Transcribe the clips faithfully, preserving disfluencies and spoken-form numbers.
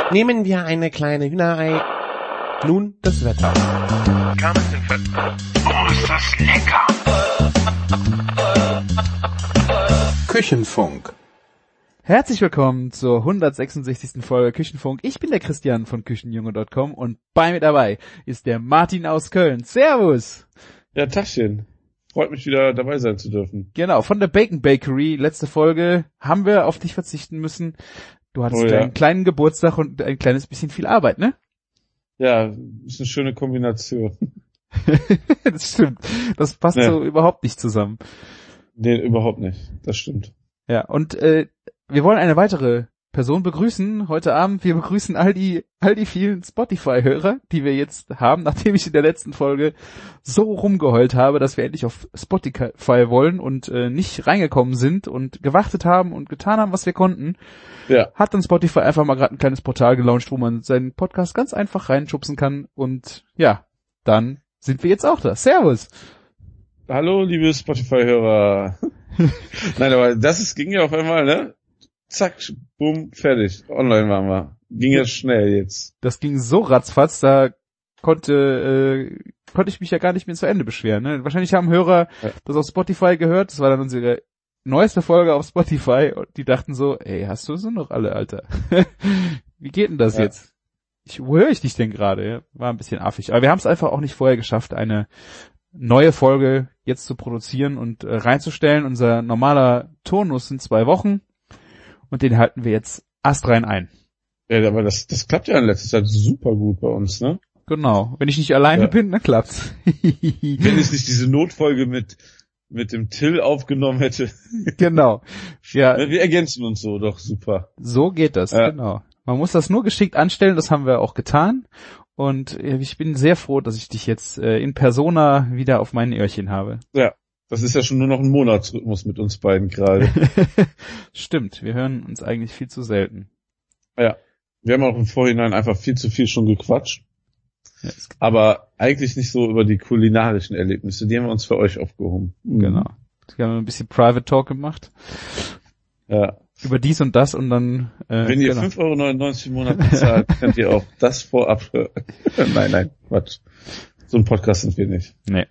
Nehmen wir eine kleine Hühnerei. Nun das Wetter. Oh, ist das lecker! Küchenfunk. Herzlich willkommen zur hundertsechsundsechzigsten Folge Küchenfunk. Ich bin der Christian von Küchenjunge Punkt com und bei mir dabei ist der Martin aus Köln. Servus! Ja, Tachchen. Freut mich wieder dabei sein zu dürfen. Genau, von der Bacon Bakery. Letzte Folge haben wir auf dich verzichten müssen. Du hattest Oh, ja. einen kleinen Geburtstag und ein kleines bisschen viel Arbeit, ne? Ja, ist eine schöne Kombination. Das stimmt. Das passt Ja. so überhaupt nicht zusammen. Nee, überhaupt nicht. Das stimmt. Ja, und äh, wir wollen eine weitere Person begrüßen heute Abend. Wir begrüßen all die all die vielen Spotify-Hörer, die wir jetzt haben, nachdem ich in der letzten Folge so rumgeheult habe, dass wir endlich auf Spotify wollen und äh, nicht reingekommen sind und gewartet haben und getan haben, was wir konnten. Ja. Hat dann Spotify einfach mal gerade ein kleines Portal gelauncht, wo man seinen Podcast ganz einfach reinschubsen kann. Und ja, dann sind wir jetzt auch da. Servus! Hallo, liebe Spotify-Hörer. Nein, aber das ist, ging ja auf einmal, ne? Zack, bumm, fertig. Online waren wir. Ging ja schnell jetzt. Das ging so ratzfatz, da konnte äh, konnte ich mich ja gar nicht mehr zu Ende beschweren. Ne? Wahrscheinlich haben Hörer Ja. das auf Spotify gehört. Das war dann unsere neueste Folge auf Spotify und die dachten so, ey, hast du so noch alle, Alter? Wie geht denn das Ja. jetzt? Ich, wo höre ich dich denn gerade? Ja, war ein bisschen affig. Aber wir haben es einfach auch nicht vorher geschafft, eine neue Folge jetzt zu produzieren und äh, reinzustellen. Unser normaler Turnus sind zwei Wochen und den halten wir jetzt astrein ein. Ja, aber das, das klappt ja in letzter Zeit super gut bei uns, ne? Genau. Wenn ich nicht alleine Ja. bin, dann klappt's. Wenn ich nicht diese Notfolge mit, mit dem Till aufgenommen hätte. Genau. Ja, Wir ergänzen uns so, doch super. so geht das, Ja. genau. Man muss das nur geschickt anstellen, das haben wir auch getan. Und äh, ich bin sehr froh, dass ich dich jetzt äh, in Persona wieder auf meinen Öhrchen habe. Ja. Das ist ja schon nur noch ein Monatsrhythmus mit uns beiden gerade. Stimmt, wir hören uns eigentlich viel zu selten. Ja. Wir haben auch im Vorhinein einfach viel zu viel schon gequatscht. Ja, es- Aber eigentlich nicht so über die kulinarischen Erlebnisse. Die haben wir uns für euch aufgehoben. Genau. Wir haben ein bisschen Private Talk gemacht Ja. über dies und das und dann äh, Wenn ihr genau. fünf Euro neunundneunzig im Monat bezahlt, könnt ihr auch das vorab hören. Nein, nein, Quatsch. So ein Podcast sind wir nicht. Nee.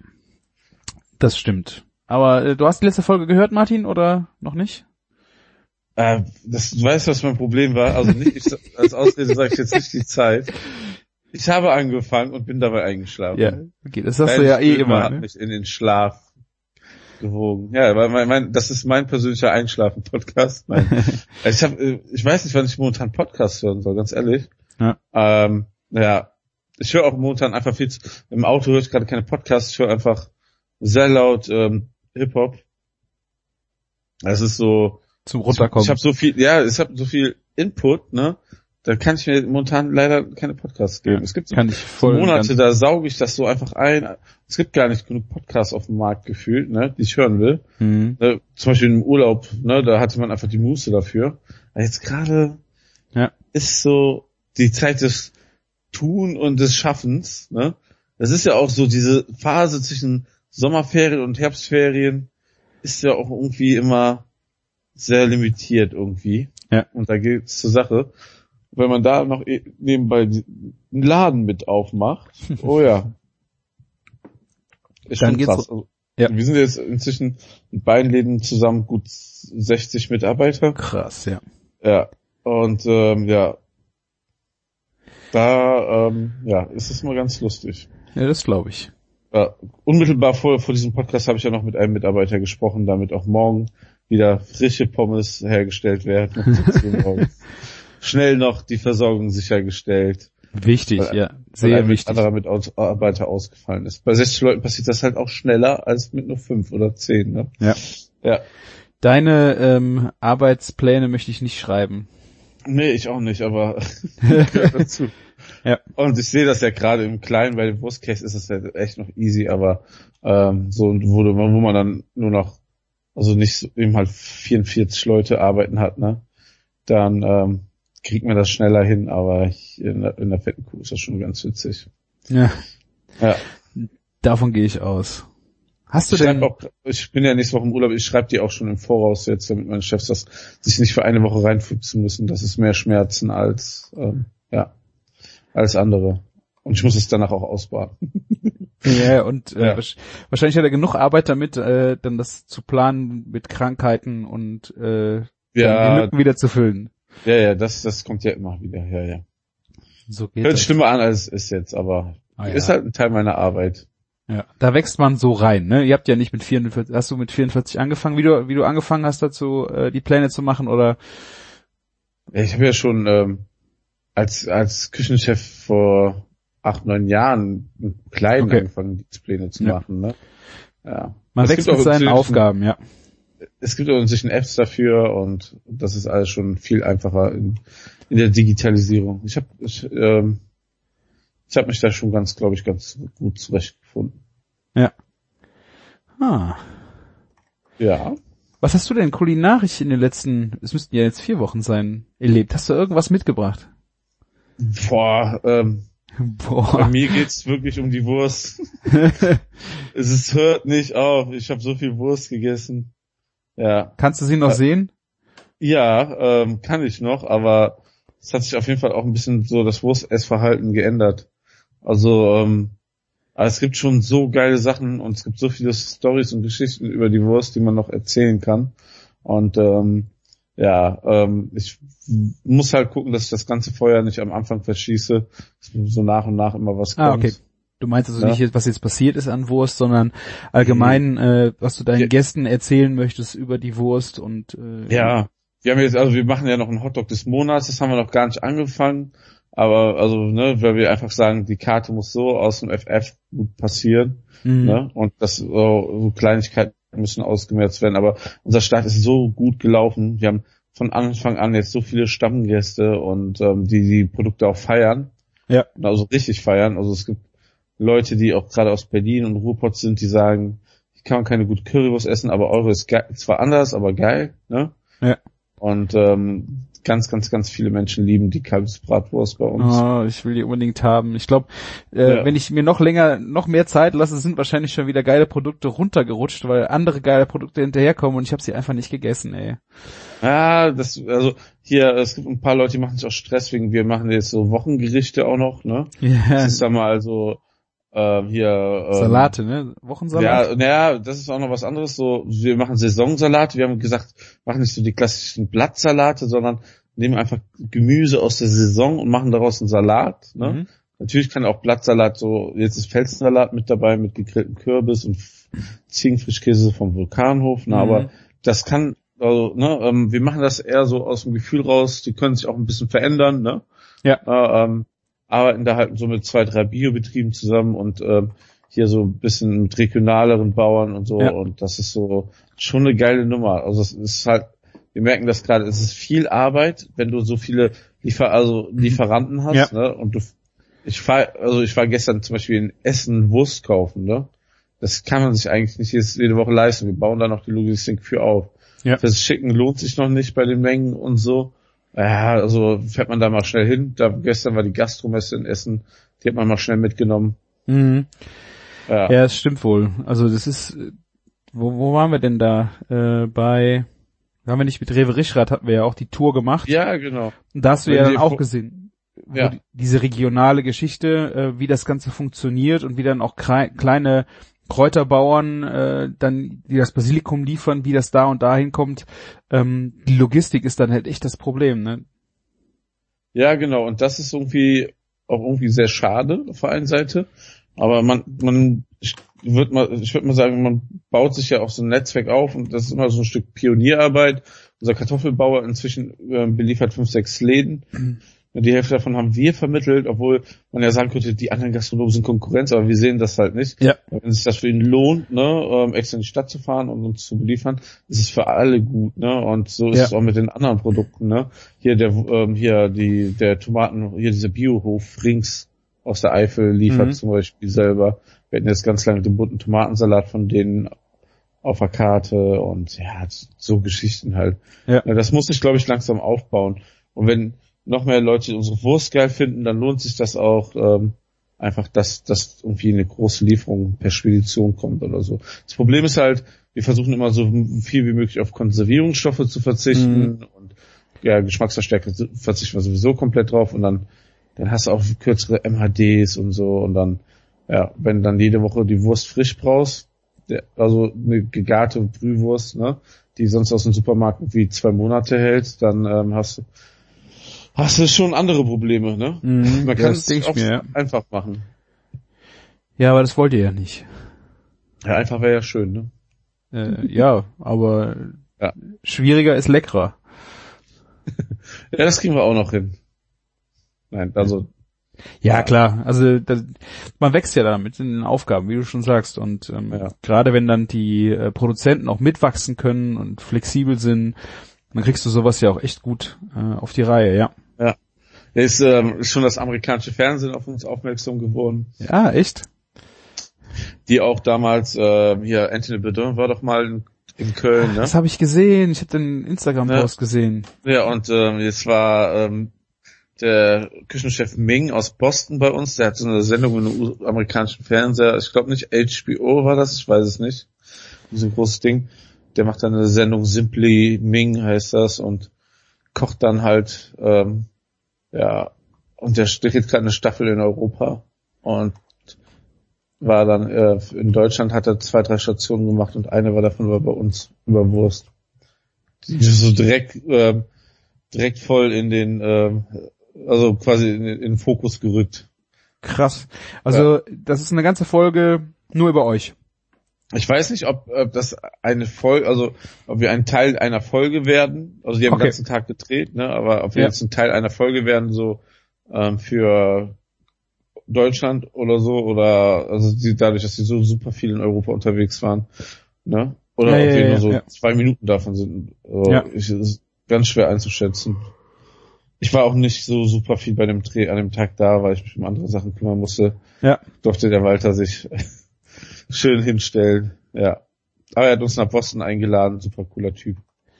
Das stimmt. Aber äh, du hast die letzte Folge gehört, Martin, oder noch nicht? Äh, das, du weißt, was mein Problem war? Also nicht, ich, als Ausrede sage ich jetzt nicht die Zeit. Ich habe angefangen und bin dabei eingeschlafen. Ja. Okay, das hast Dein du ja eh Stimme immer. hat Ne? mich in den Schlaf gewogen. Ja, weil mein, mein, das ist mein persönlicher Einschlafen-Podcast. Nein. ich hab, äh, ich weiß nicht, wann ich momentan Podcasts hören soll, ganz ehrlich. Ja. Ähm, ja, ich höre auch momentan einfach viel zu, im Auto höre ich gerade keine Podcasts, ich höre einfach sehr laut ähm, Hip-Hop. Es ist so, Zum ich, Runterkommen. ich habe so viel, ja, ich habe so viel Input, ne? Da kann ich mir momentan leider keine Podcasts geben. Es gibt so Kann ich voll und Monate, ganz- da sauge ich das so einfach ein. Es gibt gar nicht genug Podcasts auf dem Markt gefühlt, ne, die ich hören will. Mhm. Ne, zum Beispiel im Urlaub, ne, da hatte man einfach die Muße dafür. Aber jetzt gerade Ja. ist so die Zeit des Tun und des Schaffens, ne? Das ist ja auch so diese Phase zwischen Sommerferien und Herbstferien ist ja auch irgendwie immer sehr limitiert irgendwie. Ja. Und da geht's zur Sache. Wenn man da noch eh nebenbei einen Laden mit aufmacht, oh ja. Ist Dann schon geht's krass. so- Also, Ja. Wir sind jetzt inzwischen mit beiden Läden zusammen gut sechzig Mitarbeiter. Krass, ja. Ja. Und ähm, ja. Da ähm, ja, ist es mal ganz lustig. Ja, das glaube ich. Ja, unmittelbar vor, vor diesem Podcast habe ich ja noch mit einem Mitarbeiter gesprochen, damit auch morgen wieder frische Pommes hergestellt werden. Um siebzehn Uhr morgens. Schnell noch die Versorgung sichergestellt. Wichtig, Weil- ja. Weil Sehr ein wichtig. anderer Mitarbeiter ausgefallen ist. Bei sechzig Leuten passiert das halt auch schneller als mit nur fünf oder zehn. Ne? Ja. Ja. Deine ähm, Arbeitspläne möchte ich nicht schreiben. Nee, ich auch nicht, aber gehört dazu. Ja. Und ich sehe das ja gerade im Kleinen, bei dem Worst Case ist es ja echt noch easy, aber ähm, so wo, du- wo man dann nur noch, also nicht so, eben halt vierundvierzig Leute arbeiten hat, ne, dann ähm, kriegt man das schneller hin, aber ich, in, der, in der fetten Kuh ist das schon ganz witzig. Ja. Ja. Davon gehe ich aus. Hast du Ich, schreib denn... auch, ich bin ja nächste Woche im Urlaub, ich schreibe die auch schon im Voraus jetzt, damit meine Chefs das sich nicht für eine Woche reinfuchsen müssen. Das ist mehr Schmerzen als ähm, Ja. Alles andere. Und ich muss es danach auch ausbaden. Ja, und äh, Ja. wahrscheinlich hat er genug Arbeit damit, äh, dann das zu planen mit Krankheiten und äh, dann die Ja, Lücken wieder zu füllen. ja, ja, das, das kommt ja immer wieder. Ja, ja. So geht Hört das. schlimmer an, als es ist jetzt, aber Ah, ja. ist halt ein Teil meiner Arbeit. Ja, da wächst man so rein, ne? Ihr habt ja nicht mit vierundvierzig, hast du mit vierundvierzig angefangen, wie du wie du angefangen hast dazu, äh, die Pläne zu machen, oder? Ja, ich habe ja schon ähm, als als Küchenchef vor acht, neun Jahren einen kleinen Okay. angefangen, die Pläne zu Ja. machen, ne? Ja. Man Es wächst gibt mit auch seinen inzwischen- Aufgaben, ja. Es gibt auch inzwischen Apps dafür und das ist alles schon viel einfacher in, in der Digitalisierung. Ich habe ich, ähm, ich habe mich da schon ganz, glaube ich, ganz gut zurechtgefunden. Ja. Ah. Ja. Was hast du denn kulinarisch in den letzten, es müssten ja jetzt vier Wochen sein, erlebt? Hast du irgendwas mitgebracht? Boah, ähm, bei Boah. mir geht's wirklich um die Wurst. es ist, hört nicht auf. Ich habe so viel Wurst gegessen. Ja. Kannst du sie noch Äh, sehen? Ja, ähm, kann ich noch, aber es hat sich auf jeden Fall auch ein bisschen so das Wurstessverhalten geändert. Also, ähm, aber es gibt schon so geile Sachen und es gibt so viele Storys und Geschichten über die Wurst, die man noch erzählen kann. Und ähm, ja, ähm, ich muss halt gucken, dass ich das ganze Feuer nicht am Anfang verschieße, dass so nach und nach immer was kommt. Ah, okay. Du meinst also Ja. nicht, was jetzt passiert ist an Wurst, sondern allgemein, äh, was du deinen Ja. Gästen erzählen möchtest über die Wurst und äh, Ja, wir haben jetzt, also wir machen ja noch einen Hotdog des Monats, das haben wir noch gar nicht angefangen, aber also, ne, weil wir einfach sagen, die Karte muss so aus dem F F gut passieren, mhm. ne, und das so, so Kleinigkeiten müssen ausgemerzt werden, aber unser Start ist so gut gelaufen, wir haben von Anfang an jetzt so viele Stammgäste und ähm, die die Produkte auch feiern, Ja. also richtig feiern, also es gibt Leute, die auch gerade aus Berlin und Ruhrpott sind, die sagen, ich kann keine gute Currywurst essen, aber eure ist geil, zwar anders, aber geil, ne? Ja. Und ähm, ganz, ganz, ganz viele Menschen lieben die Kalbsbratwurst bei uns. Oh, ich will die unbedingt haben. Ich glaube, äh, Ja. wenn ich mir noch länger, noch mehr Zeit lasse, sind wahrscheinlich schon wieder geile Produkte runtergerutscht, weil andere geile Produkte hinterherkommen und ich habe sie einfach nicht gegessen, ey. Ja, das, also hier, es gibt ein paar Leute, die machen sich auch Stress wegen, wir machen jetzt so Wochengerichte auch noch, ne? Ja. Das ist dann mal also ähm, hier ähm, Salate, ne? Wochensalat? Ja, naja, das ist auch noch was anderes. So, wir machen Saisonsalate. Wir haben gesagt, machen nicht so die klassischen Blattsalate, sondern nehmen einfach Gemüse aus der Saison und machen daraus einen Salat. Ne? Mhm. Natürlich kann auch Blattsalat so, jetzt ist Felsensalat mit dabei mit gegrilltem Kürbis und Ziegenfrischkäse vom Vulkanhof. Ne? Mhm. Aber das kann, also, ne, ähm, wir machen das eher so aus dem Gefühl raus. Die können sich auch ein bisschen verändern. Ne? Ja. Äh, ähm, arbeiten da halt so mit zwei, drei Biobetrieben zusammen und ähm, hier so ein bisschen mit regionaleren Bauern und so, Ja. und das ist so schon eine geile Nummer. Also es ist halt, wir merken das gerade, es ist viel Arbeit, wenn du so viele Liefer also Lieferanten hast, Ja. ne? Und du, ich fahr, also ich war gestern zum Beispiel in Essen Wurst kaufen, ne? Das kann man sich eigentlich nicht jedes, jede Woche leisten. Wir bauen da noch die Logistik für auf. Ja. Fürs Schicken lohnt sich noch nicht bei den Mengen und so. Ja, also fährt man da mal schnell hin. Da gestern war die Gastromesse in Essen, die hat man mal schnell mitgenommen. Mhm. Ja, Ja, es stimmt wohl. Also das ist, äh, wo, wo waren wir denn da? Äh, bei, waren wir nicht mit Rewe Rischrad, hatten wir ja auch die Tour gemacht. ja genau. Und da hast du Wenn ja dann die auch Vo- gesehen, wo Ja. die, diese regionale Geschichte, äh, wie das Ganze funktioniert und wie dann auch krei- kleine Kräuterbauern äh, dann, die das Basilikum liefern, wie das da und da hinkommt. Ähm, die Logistik ist dann halt echt das Problem, ne? Ja, genau. Und das ist irgendwie auch irgendwie sehr schade auf der einen Seite. Aber man, man, ich würde mal, ich würde mal sagen, man baut sich ja auch so ein Netzwerk auf und das ist immer so ein Stück Pionierarbeit. Unser Kartoffelbauer inzwischen äh, beliefert fünf, sechs Läden. Die Hälfte davon haben wir vermittelt, obwohl man ja sagen könnte, die anderen Gastronomen sind Konkurrenz, aber wir sehen das halt nicht. Ja. Wenn sich das für ihn lohnt, ne, ähm, extra in die Stadt zu fahren und uns zu beliefern, ist es für alle gut, ne? Und so ist Ja. es auch mit den anderen Produkten, ne? Hier der, ähm, hier die, der Tomaten, hier dieser Biohof Rings aus der Eifel liefert Mhm. zum Beispiel selber. Wir hatten jetzt ganz lange den bunten Tomatensalat von denen auf der Karte und ja, so Geschichten halt. Ja. Ja, das muss sich, glaube ich, langsam aufbauen. Und wenn noch mehr Leute unsere Wurst geil finden, dann lohnt sich das auch ähm, einfach, dass, dass irgendwie eine große Lieferung per Spedition kommt oder so. Das Problem ist halt, wir versuchen immer so viel wie möglich auf Konservierungsstoffe zu verzichten Mhm. und ja, Geschmacksverstärker verzichten wir sowieso komplett drauf und dann dann hast du auch kürzere M H Ds und so und dann, ja, wenn dann jede Woche die Wurst frisch brauchst, der, also eine gegarte Brühwurst, ne, die sonst aus dem Supermarkt wie zwei Monate hält, dann ähm, hast du hast du schon andere Probleme, ne? Mhm, Man ja, kann das es denk auch ich mir, ja. einfach machen. Ja, aber das wollt ihr ja nicht. Ja, einfach wäre ja schön, ne? Äh, ja, aber Ja. schwieriger ist leckerer. Ja, das kriegen wir auch noch hin. Nein, also Ja, Ja. klar. Also das, man wächst ja damit in den Aufgaben, wie du schon sagst. Und ähm, Ja. gerade wenn dann die äh, Produzenten auch mitwachsen können und flexibel sind, dann kriegst du sowas ja auch echt gut äh, auf die Reihe, ja. ja, ist ähm, schon das amerikanische Fernsehen auf uns aufmerksam geworden, Ja, echt? die auch damals äh, hier Anthony Bourdain war doch mal in, in Köln, ne? Das habe ich gesehen. Ich habe den Instagram-Post Ja. gesehen. Ja, und ähm, jetzt war ähm, der Küchenchef Ming aus Boston bei uns, der hat so eine Sendung in einem amerikanischen Fernseher, ich glaube nicht H B O war das, ich weiß es nicht, so ein großes Ding, der macht dann eine Sendung, Simply Ming heißt das, und kocht dann halt, ähm, ja, und der dreht gerade eine Staffel in Europa und war dann, äh, in Deutschland hat er zwei, drei Stationen gemacht und eine war davon war bei uns über Wurst. Die so direkt, ähm, direkt voll in den, ähm, also quasi in, in den Fokus gerückt. Krass. Also das ist eine ganze Folge nur über euch. Ich weiß nicht, ob, ob das eine Folge, also ob wir ein Teil einer Folge werden. Also die haben Okay. den ganzen Tag gedreht, ne? Aber ob wir Ja. jetzt ein Teil einer Folge werden, so ähm, für Deutschland oder so, oder also die, dadurch, dass sie so super viel in Europa unterwegs waren, ne? Oder Ja, ob ja, wir ja, nur so ja. zwei Minuten davon sind. Also Ja. ich, es ist ganz schwer einzuschätzen. Ich war auch nicht so super viel bei dem Dreh an dem Tag da, weil ich mich um andere Sachen kümmern musste. Ja. Durfte der Walter sich schön hinstellen. Ja. Aber er hat uns nach Boston eingeladen, super cooler Typ.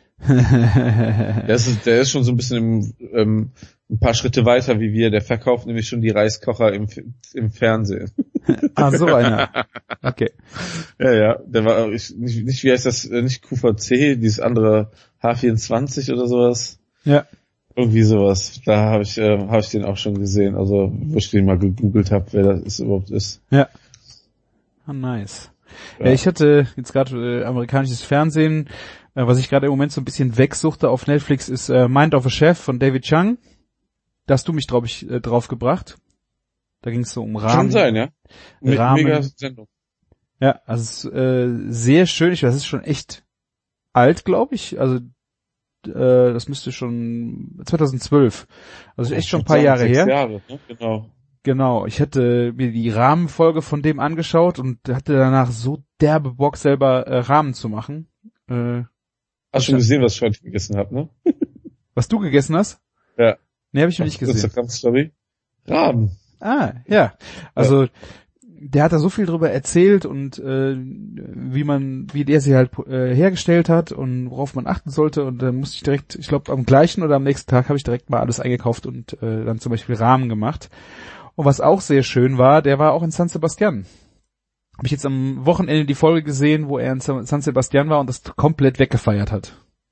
Der ist, der ist schon so ein bisschen im, ähm, ein paar Schritte weiter wie wir. Der verkauft nämlich schon die Reiskocher im, im Fernsehen. Ah, so einer. Okay. Ja, ja. Der war ich, nicht, nicht, wie heißt das, äh, nicht Q V C, dieses andere H vierundzwanzig oder sowas. Ja. Irgendwie sowas. Da habe ich, äh, habe ich den auch schon gesehen. Also, wo ich den mal gegoogelt habe, wer das ist, überhaupt ist. Ja. Ah, nice. Ja, Ja. ich hatte jetzt gerade äh, amerikanisches Fernsehen, äh, was ich gerade im Moment so ein bisschen wegsuchte auf Netflix, ist äh, Mind of a Chef von David Chang. Da hast du mich, glaube ich, äh, drauf gebracht. Da ging es so um Rahmen. Kann sein, ja. Me Rahmen. Mega Sendung. Ja, also es ist äh, sehr schön. Ich weiß, es ist schon echt alt, glaube ich. Also äh, das müsste schon zweitausendzwölf. Also echt schon ein paar Jahre Sechs her. Jahre, ne? Genau. Genau, ich hätte mir die Rahmenfolge von dem angeschaut und hatte danach so derbe Bock, selber äh, Rahmen zu machen. Äh, Hast schon gesehen, was ich heute gegessen habe, ne? was du gegessen hast? Ja. Nee, habe ich noch nicht gesehen. Instagram-Story. Raben. Ah, ja. Also der hat da so viel drüber erzählt und äh, wie man, wie der sie halt äh, hergestellt hat und worauf man achten sollte. Und dann musste ich direkt, ich glaube am gleichen oder am nächsten Tag habe ich direkt mal alles eingekauft und äh, dann zum Beispiel Rahmen gemacht. Und was auch sehr schön war, der war auch in San Sebastian. Habe ich jetzt am Wochenende die Folge gesehen, wo er in San Sebastian war und das komplett weggefeiert hat.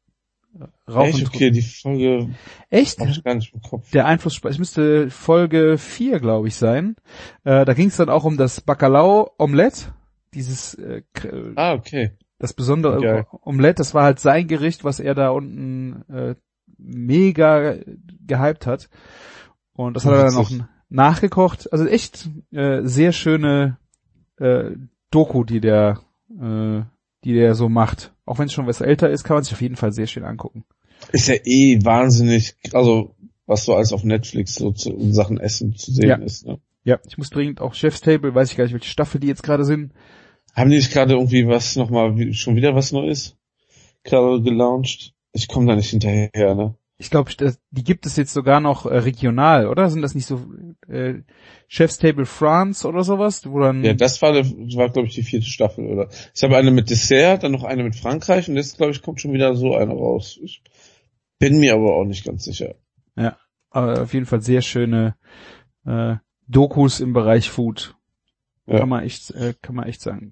Rauch Echt? und Okay, die Folge Echt? hab ich gar nicht im Kopf. Der Einfluss, es müsste Folge vier, glaube ich, sein. Äh, da ging es dann auch um das Bacalao-Omelette. Dieses, äh, k- Ah, okay. das besondere Geil. Omelette, das war halt sein Gericht, was er da unten äh, mega gehypt hat. Und das hat er dann noch Witzig. nachgekocht. Also echt äh, sehr schöne äh, Doku, die der, äh, die der so macht. Auch wenn es schon was älter ist, kann man sich auf jeden Fall sehr schön angucken. Ist ja eh wahnsinnig, also was so alles auf Netflix so zu, in Sachen Essen zu sehen Ja. ist. Ne? Ja, ich muss dringend auch Chef's Table, weiß ich gar nicht, welche Staffel die jetzt gerade sind. Haben die nicht gerade irgendwie was nochmal, schon wieder was Neues gerade gelauncht? Ich komme da nicht hinterher, ne? Ich glaube, die gibt es jetzt sogar noch äh, regional, oder? Sind das nicht so äh, Chef's Table France oder sowas? Wo dann Ja, das war, das war glaube ich, die vierte Staffel, oder? Ich habe eine mit Dessert, dann noch eine mit Frankreich und jetzt, glaube ich, kommt schon wieder so eine raus. Ich bin mir aber auch nicht ganz sicher. Ja, aber auf jeden Fall sehr schöne äh, Dokus im Bereich Food. Ja. Kann man echt, äh, kann man echt sagen.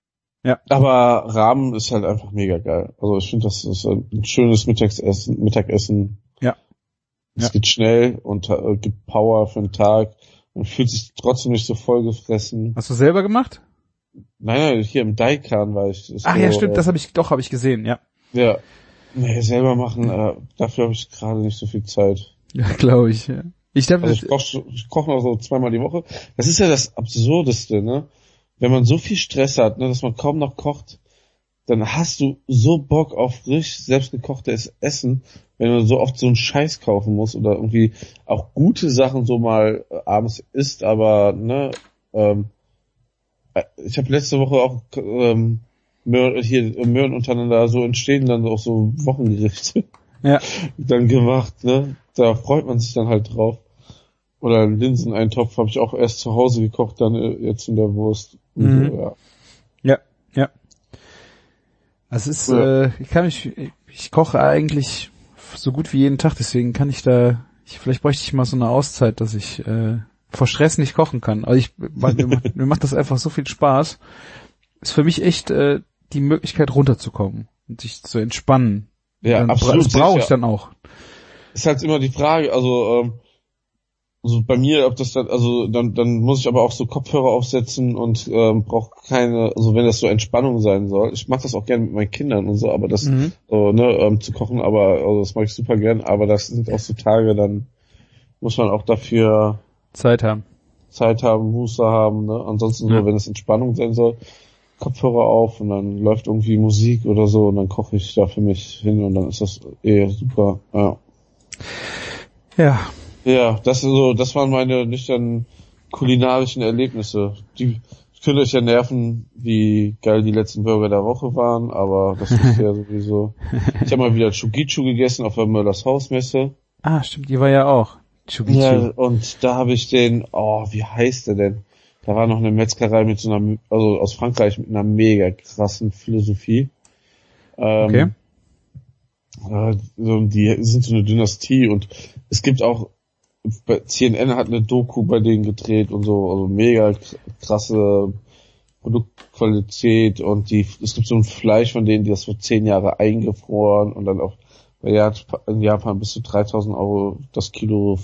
Aber Ramen ist halt einfach mega geil. Also ich finde, das ist ein schönes Mittagessen, Mittagessen. Ja. Es Ja. geht schnell und äh, gibt Power für den Tag. Man fühlt sich trotzdem nicht so vollgefressen. Hast du selber gemacht? Nein, nein, hier im Daikan war ich. Ach so, ja, stimmt, das habe ich, doch, habe ich gesehen, ja. Ja. Nee, selber machen, äh, dafür habe ich gerade nicht so viel Zeit. Ja, glaube ich, ja. Ich glaube, Also ich koche ich koch noch so zweimal die Woche. Das ist ja das Absurdeste, ne? Wenn man so viel Stress hat, ne, dass man kaum noch kocht, dann hast du so Bock auf frisch selbstgekochtes Essen, wenn du so oft so einen Scheiß kaufen musst oder irgendwie auch gute Sachen so mal äh, abends isst, aber ne, ähm, ich habe letzte Woche auch ähm, Möhren, hier Möhren untereinander so entstehen dann auch so Wochengerichte ja. dann gemacht, ne? Da freut man sich dann halt drauf. Oder einen Linseneintopf habe ich auch erst zu Hause gekocht, dann äh, jetzt in der Wurst. Mhm. So, ja. Ja, ja. Also es ist, Ja. äh, ich kann mich, ich koche eigentlich so gut wie jeden Tag, deswegen kann ich da, ich, vielleicht bräuchte ich mal so eine Auszeit, dass ich äh, vor Stress nicht kochen kann. Also ich, weil, mir, macht, mir macht das einfach so viel Spaß. Ist für mich echt äh, die Möglichkeit runterzukommen und sich zu entspannen. Ja, dann, absolut. Das brauche ich sicher. dann auch. Ist halt immer die Frage, also ähm, also bei mir, ob das dann, also dann dann muss ich aber auch so Kopfhörer aufsetzen und ähm, brauche keine, also wenn das so Entspannung sein soll. Ich mache das auch gerne mit meinen Kindern und so, aber das Mhm. so, ne, ähm, zu kochen, aber also das mache ich super gern, aber das sind auch so Tage, dann muss man auch dafür Zeit haben. Zeit haben, Muße haben, ne? Ansonsten Ja. so, wenn es Entspannung sein soll, Kopfhörer auf und dann läuft irgendwie Musik oder so und dann koche ich da für mich hin und dann ist das eh super, ja. Ja. Ja, das ist so, das waren meine nüchternen kulinarischen Erlebnisse. Die können euch ja nerven, wie geil die letzten Burger der Woche waren, aber das ist ja sowieso. Ich habe mal wieder Chugichu gegessen auf der Möllers Hausmesse. Ah, stimmt, die war ja auch. Chugichu. Ja, und da habe ich den, oh, wie heißt der denn? Da war noch eine Metzgerei mit so einer, also aus Frankreich mit einer mega krassen Philosophie. Ähm, Okay. äh, so, die sind so eine Dynastie und es gibt auch, bei C N N hat eine Doku bei denen gedreht und so, also mega krasse Produktqualität und die, es gibt so ein Fleisch von denen, die das vor zehn Jahre eingefroren und dann auch in Japan bis zu dreitausend Euro das Kilo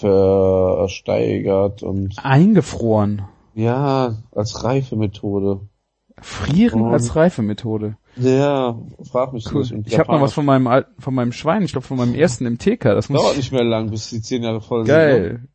versteigert und Eingefroren. ja, als Reifemethode. Frieren Und- als Reifemethode. Ja, frag mich Cool. nicht. Und Ich habe noch Japaner- was von meinem alten, von meinem Schwein, ich glaube von meinem ersten im T K. Das muss Dauert ich, nicht mehr lang, bis die zehn Jahre voll geil.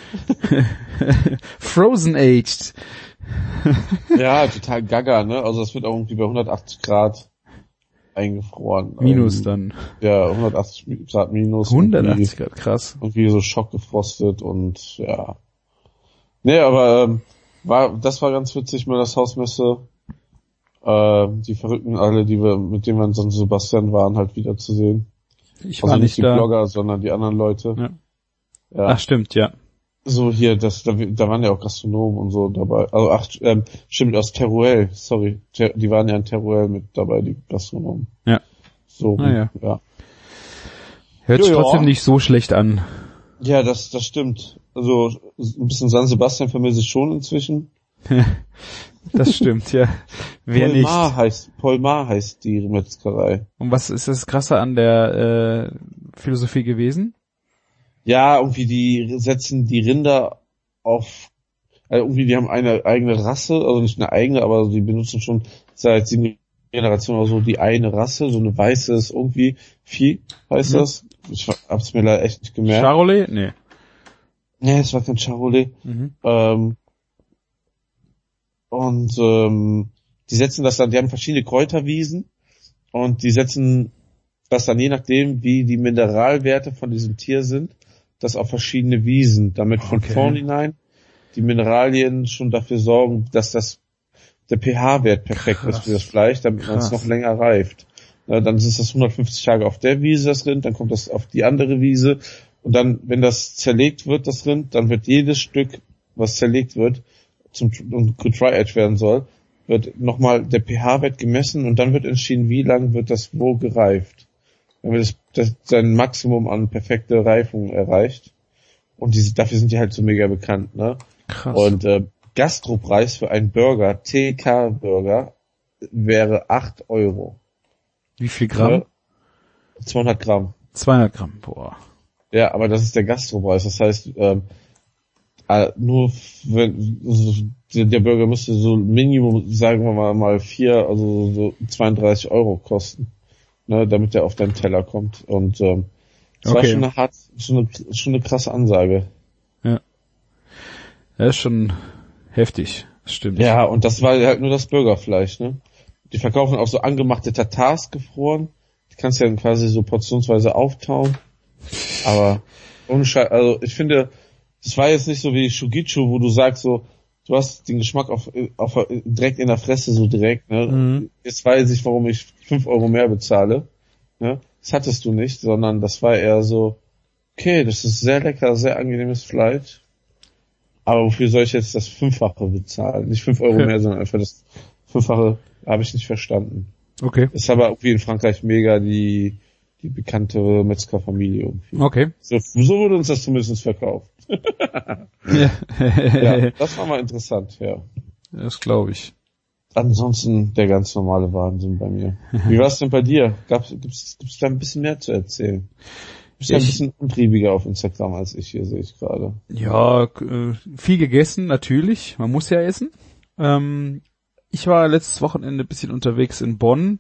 Frozen aged. sind. Ne? Ja, total gaga, ne? Also das wird auch irgendwie bei hundertachtzig Grad eingefroren. Minus Ähm, dann. Ja, hundertachtzig Grad minus. hundertachtzig Grad, krass. Irgendwie, irgendwie so schockgefrostet und ja. Nee, aber ähm, war, das war ganz witzig mit das Hausmesse. Äh, die Verrückten alle, die wir, mit denen wir in San Sebastian waren, halt wieder zu sehen. Ich Also war nicht nicht die da. Blogger, sondern die anderen Leute. Ja. Ja. Ach, stimmt, ja. So hier, das, da, da waren ja auch Gastronomen und so dabei. Also ach, ähm, stimmt, aus Teruel, sorry. Ter, die waren ja in Teruel mit dabei, die Gastronomen. Ja. So, Ah, ja. ja. Hört sich Ja, ja. trotzdem nicht so schlecht an. Ja, das, das stimmt. Also ein bisschen San Sebastian vermisse ich schon inzwischen. Das stimmt, ja. Wer nicht. Polmar heißt, Polmar heißt die Metzgerei. Und was ist das Krasse an der äh, Philosophie gewesen? Ja, irgendwie die setzen die Rinder auf, also irgendwie die haben eine eigene Rasse, also nicht eine eigene, aber die benutzen schon seit sieben Generationen oder so die eine Rasse, so eine weißes irgendwie Vieh heißt Mhm. das. Ich hab's mir leider echt nicht gemerkt. Charolais? Nee. Nee, es war kein Charolais. Mhm. Ähm, und ähm, die setzen das dann, die haben verschiedene Kräuterwiesen und die setzen das dann je nachdem, wie die Mineralwerte von diesem Tier sind, das auf verschiedene Wiesen, damit von Okay. vornherein die Mineralien schon dafür sorgen, dass das der pH-Wert perfekt Krass. ist für das Fleisch, damit man es Krass. noch länger reift. Na, dann ist das hundertfünfzig Tage auf der Wiese, das Rind, dann kommt das auf die andere Wiese und dann, wenn das zerlegt wird, das Rind, dann wird jedes Stück, was zerlegt wird, zum und Dry-Age werden soll, wird nochmal der pH-Wert gemessen und dann wird entschieden, wie lang wird das wo gereift. Wenn wir das, das sein Maximum an perfekte Reifung erreicht. Und diese, dafür sind die halt so mega bekannt, ne? Krass. Und äh, Gastropreis für einen Burger, T K-Burger, wäre acht Euro. Wie viel Gramm? Ne? zweihundert Gramm. zweihundert Gramm, boah. Ja, aber das ist der Gastropreis. Das heißt, ähm, äh, nur wenn also, der Burger müsste so Minimum, sagen wir mal, mal vier, also so zweiunddreißig Euro kosten, ne, damit der auf deinen Teller kommt. Und ähm, das Okay. war schon eine hart, schon eine, schon eine krasse Ansage. Ja. Das ist schon heftig. Das stimmt. Ja, und das war halt nur das Burgerfleisch, ne? Die verkaufen auch so angemachte Tatars gefroren. Die kannst du ja quasi so portionsweise auftauen. Aber ohne Scheiß, also ich finde, das war jetzt nicht so wie Shugichu, wo du sagst so, du hast den Geschmack auf, auf direkt in der Fresse so direkt, ne? Mhm. Jetzt weiß ich, warum ich fünf Euro mehr bezahle, ne? Das hattest du nicht, sondern das war eher so, okay, das ist sehr lecker, sehr angenehmes Fleisch. Aber wofür soll ich jetzt das Fünffache bezahlen? Nicht fünf Euro Ja. mehr, sondern einfach das Fünffache, habe ich nicht verstanden. Okay. Ist aber irgendwie in Frankreich mega die, die bekannte Metzgerfamilie irgendwie. Okay. So, so wurde uns das zumindest verkauft. Ja. Ja, das war mal interessant, ja. Das glaube ich. Ansonsten der ganz normale Wahnsinn bei mir. Wie war es denn bei dir? Gab's, gibt's, gibt's da ein bisschen mehr zu erzählen? Du bist ja ein Ich- bisschen untriebiger auf Instagram als ich hier, sehe ich gerade. Ja, äh, viel gegessen, natürlich. Man muss ja essen. Ähm, ich war letztes Wochenende ein bisschen unterwegs in Bonn.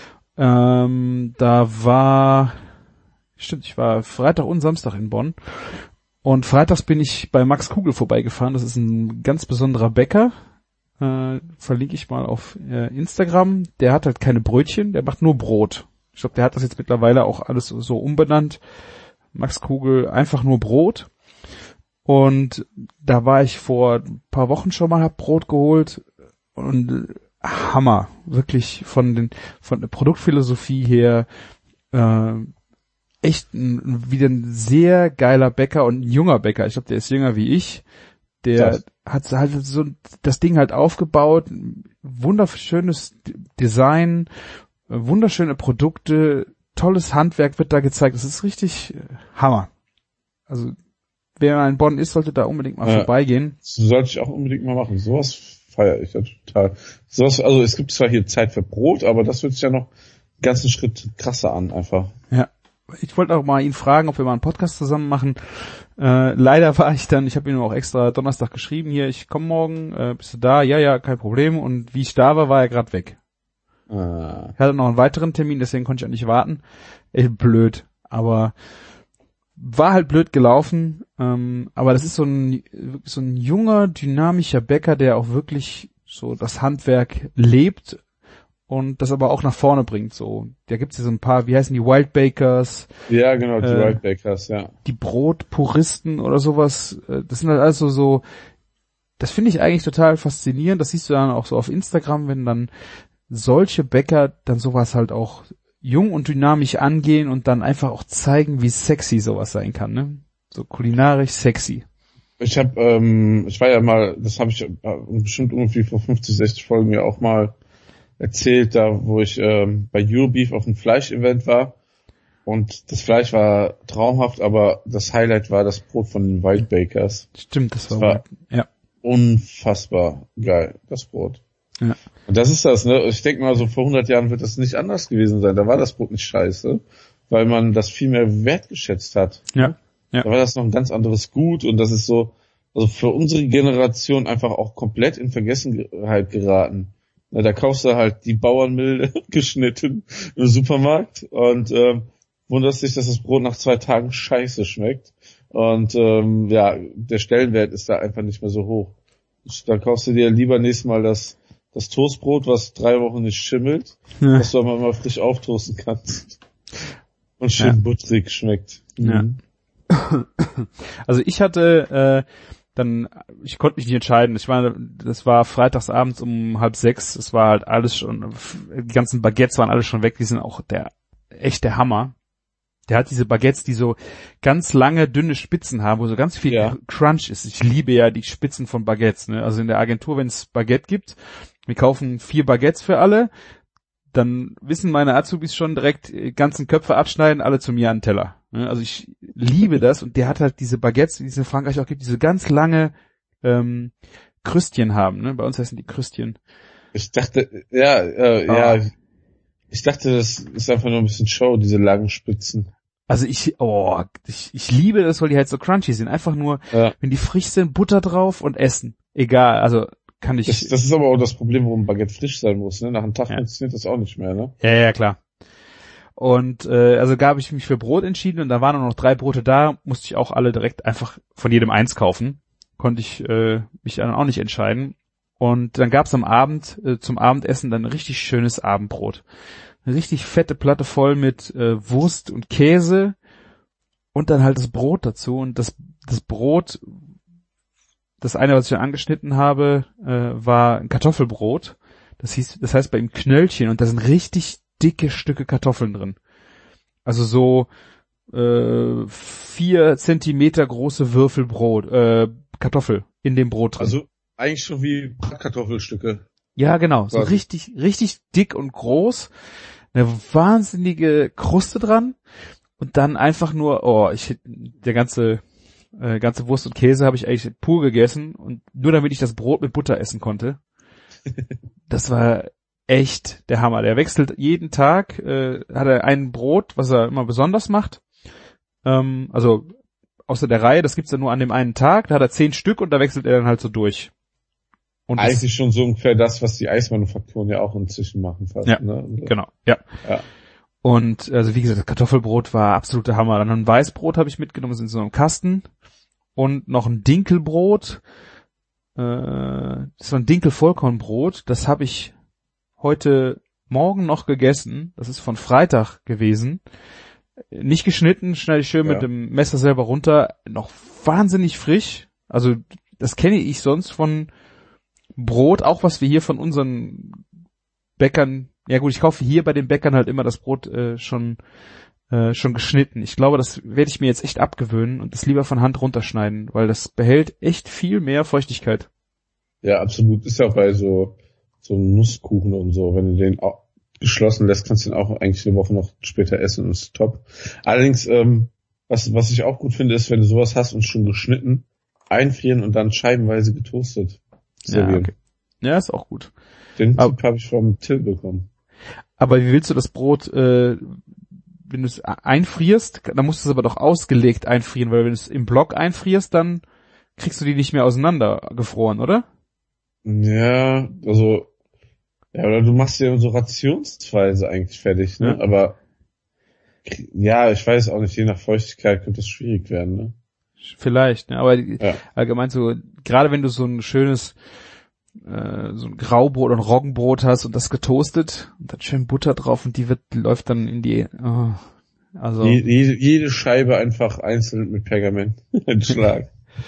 Ähm, da war, stimmt, ich war Freitag und Samstag in Bonn. Und freitags bin ich bei Max Kugel vorbeigefahren. Das ist ein ganz besonderer Bäcker. Äh, verlinke ich mal auf äh, Instagram. Der hat halt keine Brötchen, der macht nur Brot. Ich glaube, der hat das jetzt mittlerweile auch alles so, so umbenannt. Max Kugel, einfach nur Brot. Und da war ich vor ein paar Wochen schon mal, hab Brot geholt und äh, Hammer, wirklich von den von der Produktphilosophie her äh, echt ein, wieder ein sehr geiler Bäcker und ein junger Bäcker. Ich glaube, der ist jünger wie ich. Der Krass. hat halt so das Ding halt aufgebaut, wunderschönes Design, wunderschöne Produkte, tolles Handwerk wird da gezeigt. Das ist richtig äh, Hammer. Also wer mal in Bonn ist, sollte da unbedingt mal Ja. vorbeigehen. Das sollte ich auch unbedingt mal machen. Sowas feiere ich ja total. Sowas, also es gibt zwar hier Zeit für Brot, aber das wird sich ja noch einen ganzen Schritt krasser an, einfach. Ja. Ich wollte auch mal ihn fragen, ob wir mal einen Podcast zusammen machen. Äh, leider war ich dann, ich habe ihm auch extra Donnerstag geschrieben, hier, ich komme morgen, äh, bist du da? Ja, ja, kein Problem. Und wie ich da war, war er gerade weg. Ah. Ich hatte noch einen weiteren Termin, deswegen konnte ich auch nicht warten. Ey, blöd. Aber war halt blöd gelaufen. Ähm, aber das ist so ein, so ein junger, dynamischer Bäcker, der auch wirklich so das Handwerk lebt und das aber auch nach vorne bringt. So, da gibt's ja so ein paar, wie heißen die, Wild Bakers, Ja, genau, die Äh, Wild Bakers, ja. die Brotpuristen oder sowas. Äh, Das sind halt also so, das finde ich eigentlich total faszinierend. Das siehst du dann auch so auf Instagram, wenn dann solche Bäcker dann sowas halt auch jung und dynamisch angehen und dann einfach auch zeigen, wie sexy sowas sein kann, ne? So kulinarisch sexy. Ich habe, ähm, ich war ja mal, das habe ich äh, bestimmt irgendwie vor fünfzig, sechzig Folgen ja auch mal erzählt, da wo ich ähm, bei Eurobeef auf einem Fleischevent war und das Fleisch war traumhaft, aber das Highlight war das Brot von den Wild Bakers. Stimmt, das war, Das war- ja. Unfassbar geil, das Brot. Ja. Und das ist das, ne? Ich denke mal, so vor hundert Jahren wird das nicht anders gewesen sein. Da war das Brot nicht scheiße, weil man das viel mehr wertgeschätzt hat. Ja. Ja. Da war das noch ein ganz anderes Gut und das ist so, also für unsere Generation einfach auch komplett in Vergessenheit geraten. Na, da kaufst du halt die Bauernmilde geschnitten im Supermarkt und ähm, wunderst dich, dass das Brot nach zwei Tagen scheiße schmeckt. Und ähm, ja, der Stellenwert ist da einfach nicht mehr so hoch. Dann kaufst du dir lieber nächstes Mal das das Toastbrot, was drei Wochen nicht schimmelt, Ja. was du aber mal frisch auftoasten kannst und schön Ja. butterig schmeckt. Ja. Mhm. Also ich hatte äh, dann, ich konnte mich nicht entscheiden. Ich meine, das war freitags abends um halb sechs. Es war halt alles schon, die ganzen Baguettes waren alle schon weg. Die sind auch der echt der Hammer. Der hat diese Baguettes, die so ganz lange, dünne Spitzen haben, wo so ganz viel Ja. Crunch ist. Ich liebe ja die Spitzen von Baguettes. Ne? Also in der Agentur, wenn es Baguette gibt, wir kaufen vier Baguettes für alle, dann wissen meine Azubis schon direkt, äh, ganzen Köpfe abschneiden, alle zu mir an den Teller. Ne? Also ich liebe das und der hat halt diese Baguettes, die es in Frankreich auch gibt, diese ganz lange ähm, Krüstchen haben. Ne? Bei uns heißen die Krüstchen. Ich dachte, ja, äh, Ah. ja, ich dachte, das ist einfach nur ein bisschen Show, diese langen Spitzen. Also ich, oh, ich, ich liebe das, weil die halt so crunchy sind. Einfach nur, Ja. wenn die frisch sind, Butter drauf und essen. Egal, also kann ich. Das, das ist aber auch das Problem, warum Baguette frisch sein muss, ne? Nach einem Tag Ja. funktioniert das auch nicht mehr, ne? Ja, ja, klar. Und äh, also da habe ich mich für Brot entschieden und da waren nur noch drei Brote da, musste ich auch alle direkt einfach von jedem eins kaufen. Konnte ich äh, mich dann auch nicht entscheiden. Und dann gab's am Abend äh, zum Abendessen dann ein richtig schönes Abendbrot. Eine richtig fette Platte voll mit äh, Wurst und Käse und dann halt das Brot dazu. Und das das Brot, das eine, was ich dann angeschnitten habe, äh, war ein Kartoffelbrot. Das hieß, das heißt bei ihm Knöllchen und da sind richtig dicke Stücke Kartoffeln drin. Also so äh, vier Zentimeter große Würfel Brot, äh, Kartoffel in dem Brot drin. Also eigentlich schon wie Bratkartoffelstücke. Ja, genau. So Quasi. richtig, richtig dick und groß. Eine wahnsinnige Kruste dran. Und dann einfach nur, oh, ich, der ganze, äh, ganze Wurst und Käse habe ich eigentlich pur gegessen. Und nur damit ich das Brot mit Butter essen konnte. Das war echt der Hammer. Der wechselt jeden Tag, äh, hat er ein Brot, was er immer besonders macht. Ähm, also, außer der Reihe, das gibt's dann nur an dem einen Tag. Da hat er zehn Stück und da wechselt er dann halt so durch. Und das- Eigentlich schon so ungefähr das, was die Eismanufakturen ja auch inzwischen machen fast. Ja, ne? Also, Genau, ja. Ja. Und also wie gesagt, das Kartoffelbrot war absoluter Hammer. Dann ein Weißbrot habe ich mitgenommen, das ist in so einem Kasten. Und noch ein Dinkelbrot. Äh, das war ein Dinkel-Vollkornbrot. Das habe ich heute Morgen noch gegessen. Das ist von Freitag gewesen. Nicht geschnitten, schneide ich schön Ja. mit dem Messer selber runter. Noch wahnsinnig frisch. Also das kenne ich sonst von Brot, auch was wir hier von unseren Bäckern, ja gut, ich kaufe hier bei den Bäckern halt immer das Brot äh, schon äh, schon geschnitten. Ich glaube, das werde ich mir jetzt echt abgewöhnen und das lieber von Hand runterschneiden, weil das behält echt viel mehr Feuchtigkeit. Ja, absolut. Ist ja auch bei so, so Nusskuchen und so. Wenn du den auch geschlossen lässt, kannst du den auch eigentlich eine Woche noch später essen und ist top. Allerdings, ähm, was, was ich auch gut finde, ist, wenn du sowas hast und schon geschnitten, einfrieren und dann scheibenweise getoastet servieren. okay. Ja, ist auch gut. Den Aber- Tipp habe ich vom Till bekommen. Aber wie willst du das Brot, äh, wenn du es einfrierst, dann musst du es aber doch ausgelegt einfrieren, weil wenn du es im Block einfrierst, dann kriegst du die nicht mehr auseinander gefroren, oder? Ja, also, ja, oder du machst ja so rationsweise eigentlich fertig, ne? Ja. Aber, ja, ich weiß auch nicht, je nach Feuchtigkeit könnte es schwierig werden, ne? Vielleicht, ne? Aber die- Ja. allgemein so, gerade wenn du so ein schönes, äh, so ein Graubrot oder ein Roggenbrot hast und das getoastet und dann schön Butter drauf und die wird, die läuft dann in die, oh, also, Je, jede, jede Scheibe einfach einzeln mit Pergament entschlagen.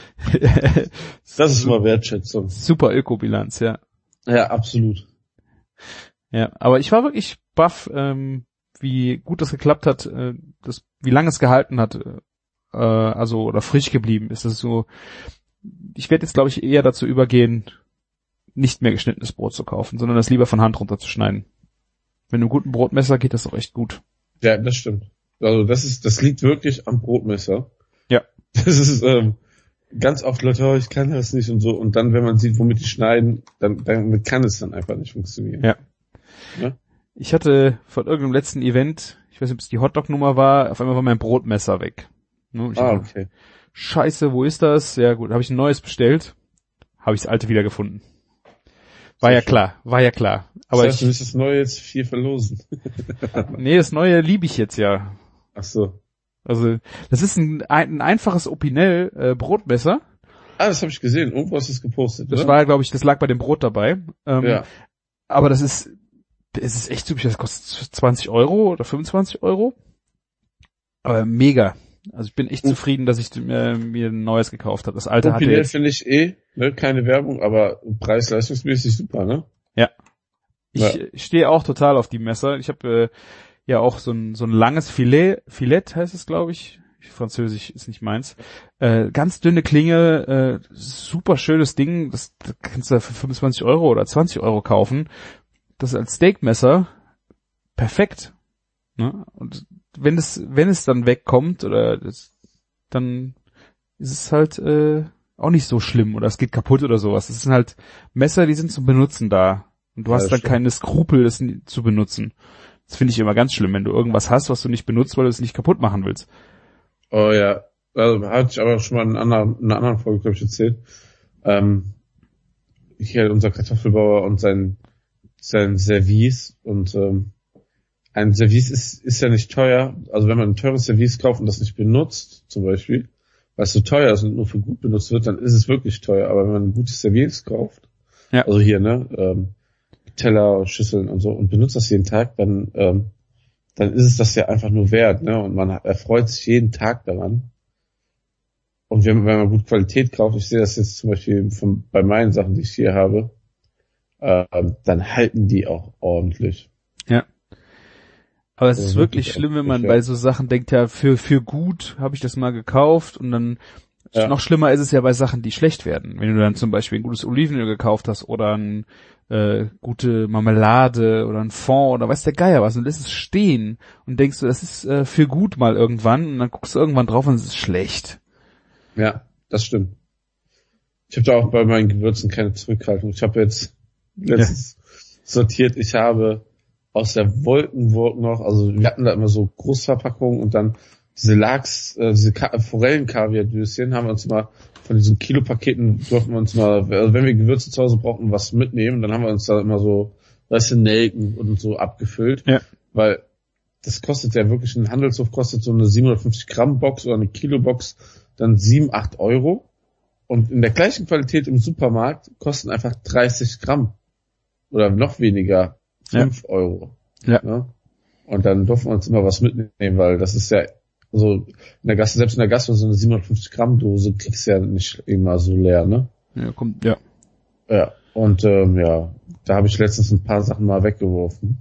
Das ist mal Wertschätzung. super Ökobilanz, ja. Ja, absolut. Ja, aber ich war wirklich baff, ähm, wie gut das geklappt hat, äh, das, wie lange es gehalten hat, äh, also oder frisch geblieben ist. Das ist so. Ich werde jetzt, glaube ich, eher dazu übergehen, nicht mehr geschnittenes Brot zu kaufen, sondern das lieber von Hand runterzuschneiden. Mit einem guten Brotmesser geht das auch echt gut. Ja, das stimmt. Also das ist, das liegt wirklich am Brotmesser. Ja. Das ist ähm, ganz oft Leute, oh, ich kann das nicht und so. Und dann, wenn man sieht, womit die schneiden, dann damit kann es dann einfach nicht funktionieren. Ja. Ja? Ich hatte von irgendeinem letzten Event, ich weiß nicht, ob es die Hotdog-Nummer war, auf einmal war mein Brotmesser weg. Ne, ich Ah, hab- okay. Scheiße, wo ist das? Ja gut, habe ich ein neues bestellt, habe ich das alte wieder gefunden. War Sehr ja schön. klar, war ja klar. Aber das heißt, du ich, willst das Neue jetzt viel verlosen. nee, das neue liebe ich jetzt ja. Ach so. Also, das ist ein, ein einfaches Opinel äh, Brotmesser. Ah, das habe ich gesehen. Irgendwo hast du es gepostet, Das oder? war, glaube ich, das lag bei dem Brot dabei. Ähm, Ja. Aber das ist, es ist echt typisch. Das kostet zwanzig Euro oder fünfundzwanzig Euro. Aber mega. Also ich bin echt Oh. zufrieden, dass ich äh, mir ein neues gekauft habe. Das alte hatte Opinel jetzt, finde ich eh, ne, keine Werbung, aber preis-leistungsmäßig super, ne? ich äh, stehe auch total auf die Messer. Ich habe äh, ja auch so ein so ein langes Filet, Filet heißt es, glaube ich. Französisch ist nicht meins. Äh, ganz dünne Klinge, äh, super schönes Ding. Das, das kannst du für fünfundzwanzig Euro oder zwanzig Euro kaufen. Das als Steakmesser perfekt. Ne? Und wenn es wenn es dann wegkommt oder das, dann ist es halt äh, auch nicht so schlimm oder es geht kaputt oder sowas. Es sind halt Messer, die sind zum Benutzen da. Und du Ja, hast das dann stimmt. keine Skrupel, das zu benutzen. Das finde ich immer ganz schlimm, wenn du irgendwas hast, was du nicht benutzt, weil du es nicht kaputt machen willst. Oh ja, also hatte ich aber schon mal in einer, in einer anderen Folge, glaube ich, erzählt. Ähm, hier unser Kartoffelbauer und sein sein Service und ähm, ein Service ist ist ja nicht teuer. Also wenn man ein teures Service kauft und das nicht benutzt, zum Beispiel, weil es so teuer ist und nur für gut benutzt wird, dann ist es wirklich teuer. Aber wenn man ein gutes Service kauft, Ja. also hier, ne, ähm, Teller, Schüsseln und so und benutzt das jeden Tag, dann ähm, dann ist es das ja einfach nur wert, ne? Und man erfreut sich jeden Tag daran. Und wenn, wenn man gut Qualität kauft, ich sehe das jetzt zum Beispiel von, bei meinen Sachen, die ich hier habe, äh, dann halten die auch ordentlich. Ja. Aber es Also ist wirklich wirklich schlimm, wenn auch man nicht bei wert. so Sachen denkt, ja, für für gut habe ich das mal gekauft und dann Ja. noch schlimmer ist es ja bei Sachen, die schlecht werden. Wenn du dann zum Beispiel ein gutes Olivenöl gekauft hast oder ein äh, gute Marmelade oder ein Fond oder weiß der Geier was und lässt es stehen und denkst du, das ist äh, für gut mal irgendwann und dann guckst du irgendwann drauf und es ist schlecht. Ja, das stimmt. Ich habe da auch bei meinen Gewürzen keine Zurückhaltung. Ich habe jetzt letztens sortiert, ich habe aus der Wolkenburg noch, also wir hatten da immer so Großverpackungen und dann diese Lachs, äh, diese Ka- Forellen-Kaviar-Döschen haben wir uns mal von diesen Kilopaketen durften wir uns mal, also wenn wir Gewürze zu Hause brauchten, was mitnehmen, dann haben wir uns da immer so, weißt du, Nelken und so abgefüllt, Ja. weil das kostet ja wirklich, ein Handelshof kostet so eine siebenhundertfünfzig Gramm Box oder eine Kilo Box dann sieben, acht Euro und in der gleichen Qualität im Supermarkt kosten einfach dreißig Gramm oder noch weniger fünf Euro. Ja. Ne? Und dann durften wir uns immer was mitnehmen, weil das ist ja also in der Gasse, selbst in der Gasse so eine siebenhundertfünfzig Gramm Dose kriegst du ja nicht immer so leer, ne? Ja, kommt, ja. Ja. Und ähm, ja, da habe ich letztens ein paar Sachen mal weggeworfen,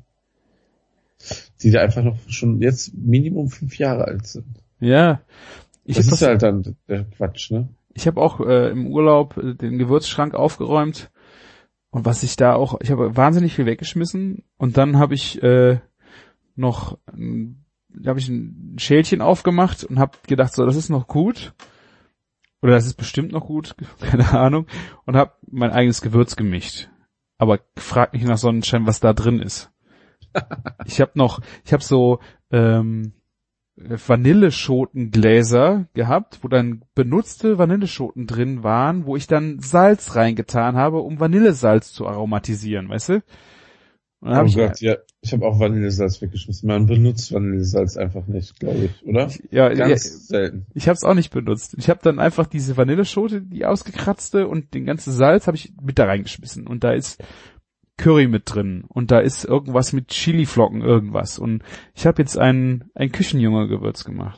die da einfach noch schon jetzt Minimum fünf Jahre alt sind. Ja. Ich Das hab ist das, halt dann der Quatsch, ne? ich habe auch äh, im Urlaub äh, den Gewürzschrank aufgeräumt und was ich da auch, ich habe wahnsinnig viel weggeschmissen und dann habe ich äh, noch ähm, da habe ich ein Schälchen aufgemacht und habe gedacht, so, das ist noch gut. Oder das ist bestimmt noch gut, keine Ahnung. Und habe mein eigenes Gewürz gemischt. Aber frag mich nach Sonnenschein, was da drin ist. Ich habe noch, ich habe so ähm, Vanilleschotengläser gehabt, wo dann benutzte Vanilleschoten drin waren, wo ich dann Salz reingetan habe, um Vanillesalz zu aromatisieren, weißt du? Und dann hab Oh ich, Gott, ja, ich habe auch Vanillesalz weggeschmissen. Man benutzt Vanillesalz einfach nicht, glaube ich, oder? ich, ja, Ganz ja, selten. ich habe es auch nicht benutzt. Ich habe dann einfach diese Vanilleschote, die ausgekratzte und den ganzen Salz habe ich mit da reingeschmissen. Und da ist Curry mit drin und da ist irgendwas mit Chiliflocken, irgendwas. Und ich habe jetzt ein ein Küchenjunge-Gewürz gemacht.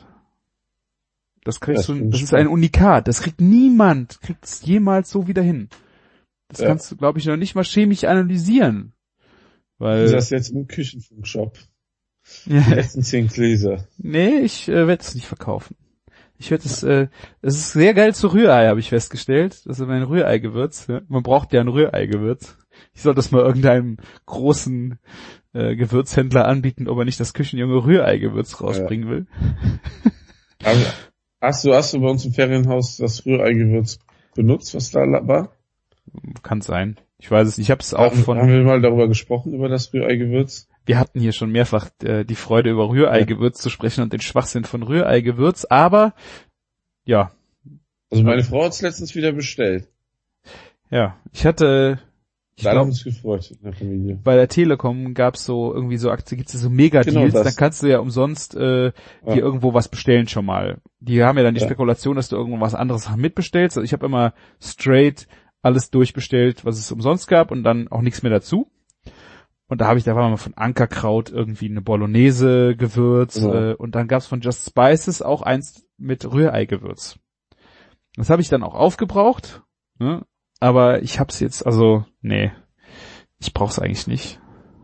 Das kriegst Ja, du, das das ist stimmt. ein Unikat. Das kriegt niemand, kriegt es jemals so wieder hin. Das Ja. kannst du, glaube ich, noch nicht mal chemisch analysieren. Weil, Ist das jetzt im Küchenfunkshop? Die ja, letzten zehn Gläser. nee, ich äh, werde es nicht verkaufen. Ich werde es, äh, es ist sehr geil zu Rührei, habe ich festgestellt. Das ist mein Rührei-Gewürz. Ja. Man braucht ja ein Rührei-Gewürz. Ich sollte das mal irgendeinem großen äh, Gewürzhändler anbieten, ob er nicht das Küchenjunge Rührei-Gewürz rausbringen will. Aber hast du, hast du bei uns im Ferienhaus das Rührei-Gewürz benutzt, was da war? Kann sein. Ich weiß es nicht. Ich habe es auch haben, von... haben wir mal darüber gesprochen, über das Rührei-Gewürz? Wir hatten hier schon mehrfach äh, die Freude, über Rührei-Gewürz zu sprechen und den Schwachsinn von Rührei-Gewürz, aber ja, Also meine Frau hat es letztens wieder bestellt. ja, ich hatte, ich Da haben glaube, wir uns gefreut in der Familie. bei der Telekom gab's so irgendwie so Aktien, gibt's ja so Mega-Deals, Genau das. dann kannst du ja umsonst äh, Ja. dir irgendwo was bestellen schon mal. Die haben ja dann die Ja. Spekulation, dass du irgendwo was anderes mitbestellst. Also ich habe immer straight alles durchbestellt, was es umsonst gab und dann auch nichts mehr dazu. Und da habe ich, da war mal von Ankerkraut irgendwie eine Bolognese-Gewürz Genau. äh, und dann gab's von Just Spices auch eins mit Rührei-Gewürz. Das habe ich dann auch aufgebraucht, ne? Aber ich hab's jetzt, also, nee, ich brauch's eigentlich nicht.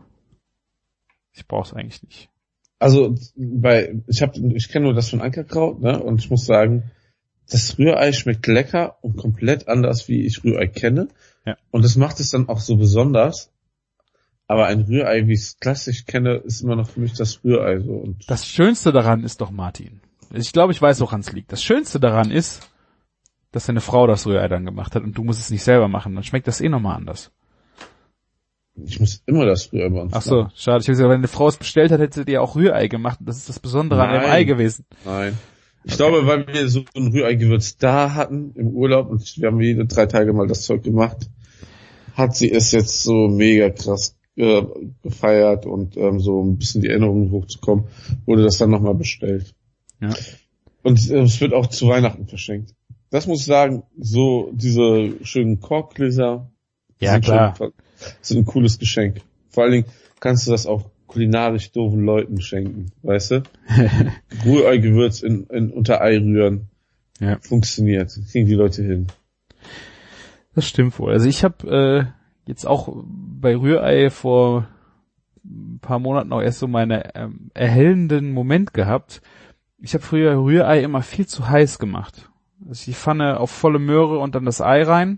Ich brauch's eigentlich nicht. Also bei ich habe ich kenne nur das von Ankerkraut, ne? Und ich muss sagen, das Rührei schmeckt lecker und komplett anders, wie ich Rührei kenne. Ja. Und das macht es dann auch so besonders. Aber ein Rührei, wie ich es klassisch kenne, ist immer noch für mich das Rührei so. Und Das Schönste daran ist doch, Martin, ich glaube, ich weiß, woran es liegt. Das Schönste daran ist, dass deine Frau das Rührei dann gemacht hat und du musst es nicht selber machen. Dann schmeckt das eh nochmal anders. Ich muss immer das Rührei bei uns Ach so, machen. schade. Ich habe gesagt, wenn eine Frau es bestellt hat, hätte die auch Rührei gemacht. Das ist das Besondere an dem Ei gewesen. Nein. Ich Okay. glaube, weil wir so ein Rührei-Gewürz da hatten im Urlaub und wir haben jede drei Tage mal das Zeug gemacht, hat sie es jetzt so mega krass äh, gefeiert und ähm, so ein bisschen die Erinnerungen hochzukommen, wurde das dann nochmal bestellt. Ja. Und äh, es wird auch zu Weihnachten verschenkt. Das muss ich sagen, so diese schönen Korkgläser Ja, sind klar. schon sind ein cooles Geschenk. Vor allen Dingen kannst du das auch kulinarisch doofen Leuten schenken, weißt du? Rührei-Gewürz in, in unter Ei rühren. Ja. Funktioniert. Kriegen die Leute hin. Das stimmt wohl. Also ich habe äh, jetzt auch bei Rührei vor ein paar Monaten auch erst so meine ähm, erhellenden Moment gehabt. Ich habe früher Rührei immer viel zu heiß gemacht. Also die Pfanne auf volle Möhre und dann das Ei rein.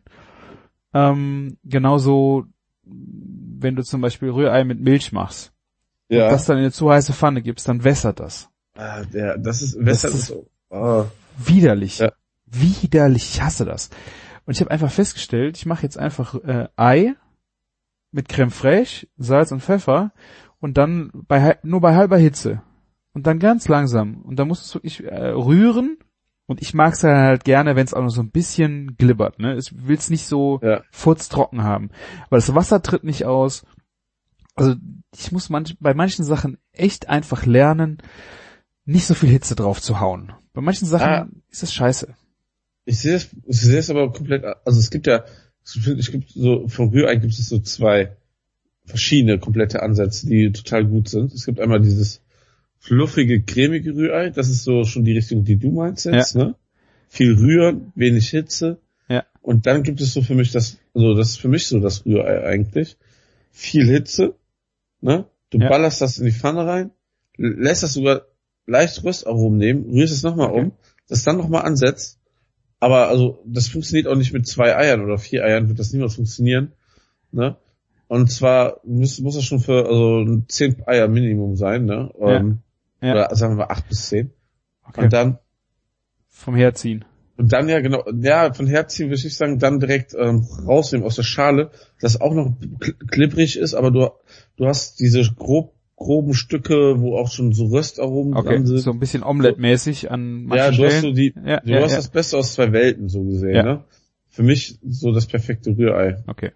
Ähm, genauso, wenn du zum Beispiel Rührei mit Milch machst. Ja. Und das dann in eine zu heiße Pfanne gibst, dann wässert das. Ah, der, das ist, Wässer Das ist, so, oh. Widerlich. Ja. Widerlich. Ich hasse das. Und ich habe einfach festgestellt, ich mache jetzt einfach äh, Ei mit Creme fraiche, Salz und Pfeffer und dann bei nur bei halber Hitze. Und dann ganz langsam. Und dann musst du wirklich äh, rühren. Und ich mag es halt gerne, wenn es auch noch so ein bisschen glibbert. Ne? Ich will es nicht so Ja. furztrocken haben. Weil das Wasser tritt nicht aus. Also ich muss manch, bei manchen Sachen echt einfach lernen, nicht so viel Hitze drauf zu hauen. Bei manchen Sachen Ah. ist das scheiße. Ich sehe es, ich sehe es aber komplett, also es gibt ja, es gibt so, von Rührei gibt es so zwei verschiedene komplette Ansätze, die total gut sind. Es gibt einmal dieses fluffige, cremige Rührei, das ist so schon die Richtung, die du meinst jetzt, Ja. ne? Viel rühren, wenig Hitze. Ja. Und dann gibt es so für mich das, also das ist für mich so das Rührei eigentlich. Viel Hitze, ne? Du Ja. ballerst das in die Pfanne rein, lässt das sogar leicht Röstaromen nehmen, rührst es nochmal Okay. um, das dann nochmal ansetzt. Aber also das funktioniert auch nicht mit zwei Eiern oder vier Eiern, wird das niemals funktionieren, ne? Und zwar muss, muss das schon für also zehn Eier Minimum sein, ne? Ja. Ähm, Ja. Oder sagen wir acht bis zehn. Okay. Und dann Vom Herziehen. und dann ja genau, ja von Herziehen würde ich sagen, dann direkt ähm, rausnehmen aus der Schale, das auch noch kl- klipprig ist, aber du du hast diese grob groben Stücke, wo auch schon so Röstaromen Okay, dran sind. so ein bisschen Omelette-mäßig an manchen Ja, du Stellen. hast so die, ja, du ja, hast ja. das Beste aus zwei Welten so gesehen, Ja. ne? Für mich so das perfekte Rührei. Okay.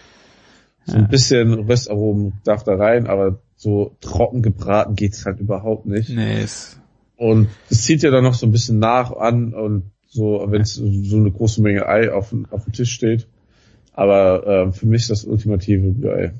So Ja. ein bisschen Röstaromen darf da rein, aber so trocken gebraten geht's halt überhaupt nicht. Nee, ist, Und es zieht ja dann noch so ein bisschen nach an und so, wenn es so eine große Menge Ei auf, dem- auf dem Tisch steht. Aber ähm, für mich ist das ultimative Rührei.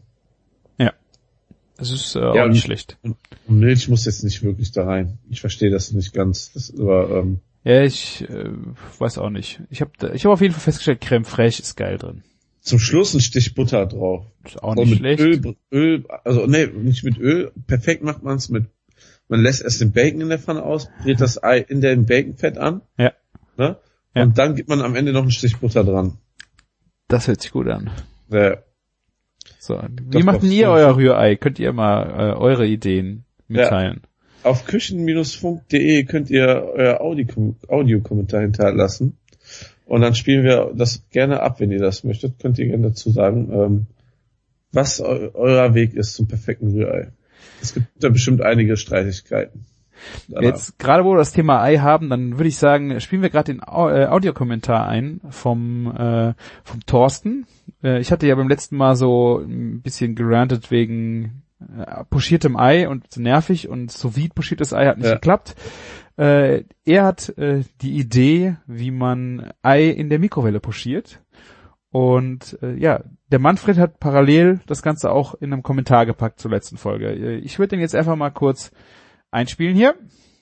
es ist äh, Ja, auch nicht und- schlecht. Und Milch muss jetzt nicht wirklich da rein. Ich verstehe das nicht ganz. Das, aber ähm, Ja, ich äh, weiß auch nicht. Ich habe ich hab auf jeden Fall festgestellt, Creme fraiche ist geil drin. zum Schluss ein Stich Butter drauf. Ist auch Und nicht mit schlecht. Öl, Öl, also nee, nicht mit Öl. Perfekt macht man es mit, man lässt erst den Bacon in der Pfanne aus, brät das Ei in dem Baconfett an. Ja. Ne? Ja. Und dann gibt man am Ende noch einen Stich Butter dran. Das hört sich gut an. Ja. So, Das wie macht denn doch ihr so. euer Rührei? Könnt ihr mal äh, eure Ideen mitteilen? Auf küchen Bindestrich funk punkt de könnt ihr euer Audio- Audiokommentar hinterlassen. Und dann spielen wir das gerne ab, wenn ihr das möchtet. Könnt ihr gerne dazu sagen, ähm, was eu euer Weg ist zum perfekten Rührei. Es gibt da bestimmt einige Streitigkeiten. danach. Jetzt, gerade wo wir das Thema Ei haben, dann würde ich sagen, spielen wir gerade den Au äh, Audiokommentar ein vom äh, vom Thorsten. Äh, ich hatte ja beim letzten Mal so ein bisschen gerantet wegen äh, pochiertem Ei und nervig und sous vide pochiertes Ei hat nicht Ja. geklappt. Äh, er hat äh, die Idee, wie man Ei in der Mikrowelle pochiert. Und äh, ja, der Manfred hat parallel das Ganze auch in einem Kommentar gepackt zur letzten Folge. Äh, Ich würde den jetzt einfach mal kurz einspielen hier.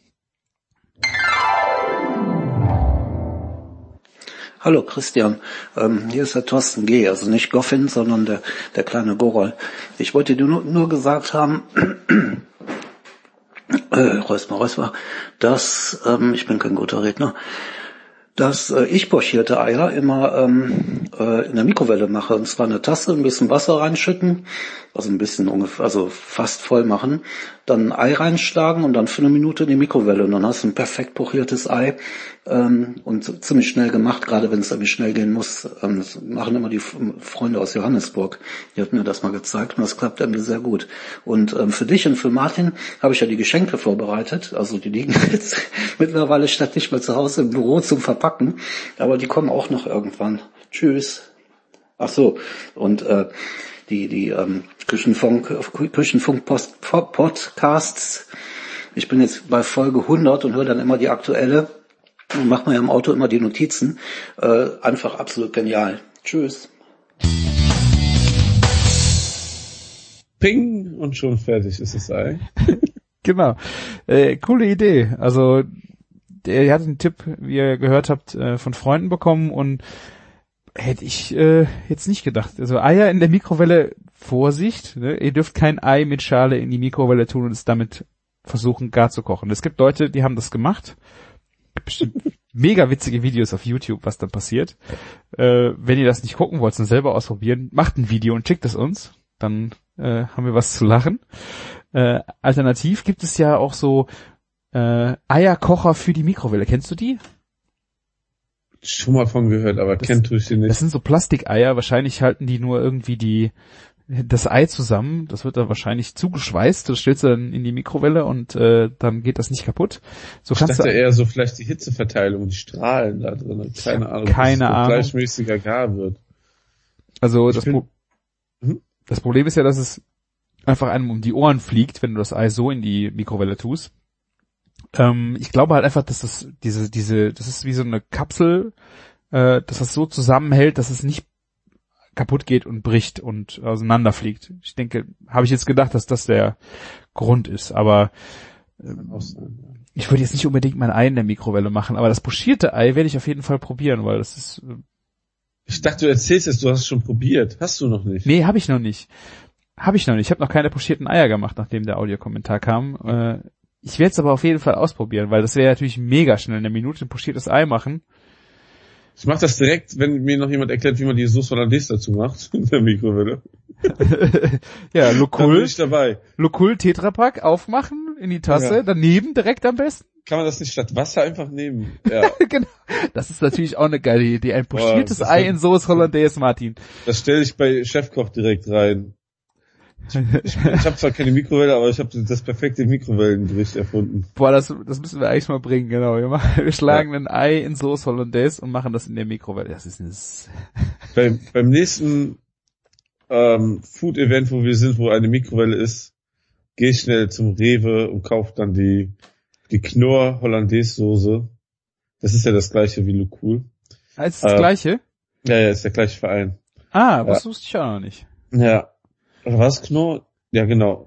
Hallo Christian, ähm, hier ist der Thorsten G., also nicht Goffin, sondern der, der kleine Gorol. Ich wollte dir nur, nur gesagt haben, äh, Räusper, Räusper, dass, ähm, ich bin kein guter Redner, dass äh, ich pochierte Eier immer ähm, äh, in der Mikrowelle mache. Und zwar eine Tasse, ein bisschen Wasser reinschütten, also ein bisschen ungefähr, also fast voll machen, dann ein Ei reinschlagen und dann für eine Minute in die Mikrowelle. Und dann hast du ein perfekt pochiertes Ei ähm, und ziemlich schnell gemacht, gerade wenn es irgendwie schnell gehen muss. Ähm, das machen immer die Freunde aus Johannesburg. Die hatten mir das mal gezeigt und das klappt irgendwie sehr gut. Und ähm, für dich und für Martin habe ich ja die Geschenke vorbereitet. Also die liegen jetzt mittlerweile statt nicht mehr zu Hause im Büro zum Verpacken, aber die kommen auch noch irgendwann. Tschüss. Ach so, und äh, die die ähm, Küchenfunk Küchenfunk Post, Podcasts. Ich bin jetzt bei Folge hundert und höre dann immer die aktuelle und mache mir im Auto immer die Notizen. Äh, einfach absolut genial. Tschüss. Ping und schon fertig ist das Ei. Genau. Äh, coole Idee. Also er hat einen Tipp, wie ihr gehört habt, äh, von Freunden bekommen und hätte ich äh, jetzt nicht gedacht. Also Eier in der Mikrowelle, Vorsicht, ne? Ihr dürft kein Ei mit Schale in die Mikrowelle tun und es damit versuchen gar zu kochen. Es gibt Leute, die haben das gemacht. Bestimmt mega witzige Videos auf YouTube, was dann passiert. Äh, wenn ihr das nicht gucken wollt und selber ausprobieren, macht ein Video und schickt es uns. Dann äh, haben wir was zu lachen. Äh, alternativ gibt es ja auch so äh, Eierkocher für die Mikrowelle. Kennst du die? Schon mal von gehört, aber das, kennt tue ich sie nicht. Das sind so Plastikeier. Wahrscheinlich halten die nur irgendwie die das Ei zusammen. Das wird dann wahrscheinlich zugeschweißt. Das stellst du dann in die Mikrowelle und äh, dann geht das nicht kaputt. So ich kannst dachte du eher so vielleicht die Hitzeverteilung, die Strahlen da drin. Keine Ahnung. Keine dass es so Ahnung. gleichmäßiger gar wird. Also ich das, bin, Pro- hm? das Problem ist ja, dass es einfach einem um die Ohren fliegt, wenn du das Ei so in die Mikrowelle tust. Ähm, ich glaube halt einfach, dass das diese diese das ist wie so eine Kapsel, äh, dass das so zusammenhält, dass es nicht kaputt geht und bricht und auseinanderfliegt. Ich denke, habe ich jetzt gedacht, dass das der Grund ist, aber äh, ich würde jetzt nicht unbedingt mein Ei in der Mikrowelle machen, aber das pochierte Ei werde ich auf jeden Fall probieren, weil das ist äh, ich dachte, du erzählst es, du hast es schon probiert. Hast du noch nicht? Nee, habe ich noch nicht. Habe ich noch nicht. Ich habe noch keine pochierten Eier gemacht, nachdem der Audiokommentar kam. Äh, ich werde es aber auf jeden Fall ausprobieren, weil das wäre natürlich mega schnell. In einer Minute ein pochiertes Ei machen. Ich mache das direkt, wenn mir noch jemand erklärt, wie man die Sauce Hollandaise dazu macht, in der Mikrowelle. Ja, Dann bin Lokul, ich dabei. Lokul Tetrapack aufmachen, in die Tasse, Ja. daneben direkt am besten. Kann man das nicht statt Wasser einfach nehmen? Ja. Genau. Das ist natürlich auch eine geile Idee. Ein pochiertes Boah, Ei in Sauce Hollandaise, Martin. Das stelle ich bei Chefkoch direkt rein. Ich, ich, ich habe zwar keine Mikrowelle, aber ich habe das perfekte Mikrowellengericht erfunden. Boah, das, das müssen wir eigentlich mal bringen, genau. Wir, machen, wir schlagen ja. ein Ei in Sauce Hollandaise und machen das in der Mikrowelle. Das ist ein Bei, beim nächsten ähm, Food-Event, wo wir sind, wo eine Mikrowelle ist, gehe ich schnell zum Rewe und kaufe dann die die Knorr Hollandaise Soße. Das ist ja das gleiche wie Lokul. Ah, ist das äh, gleiche? Ja, ja, ist der gleiche Verein. Ah, was ja. wusste ich auch noch nicht. Ja. Oder was, Knorr? Ja, genau.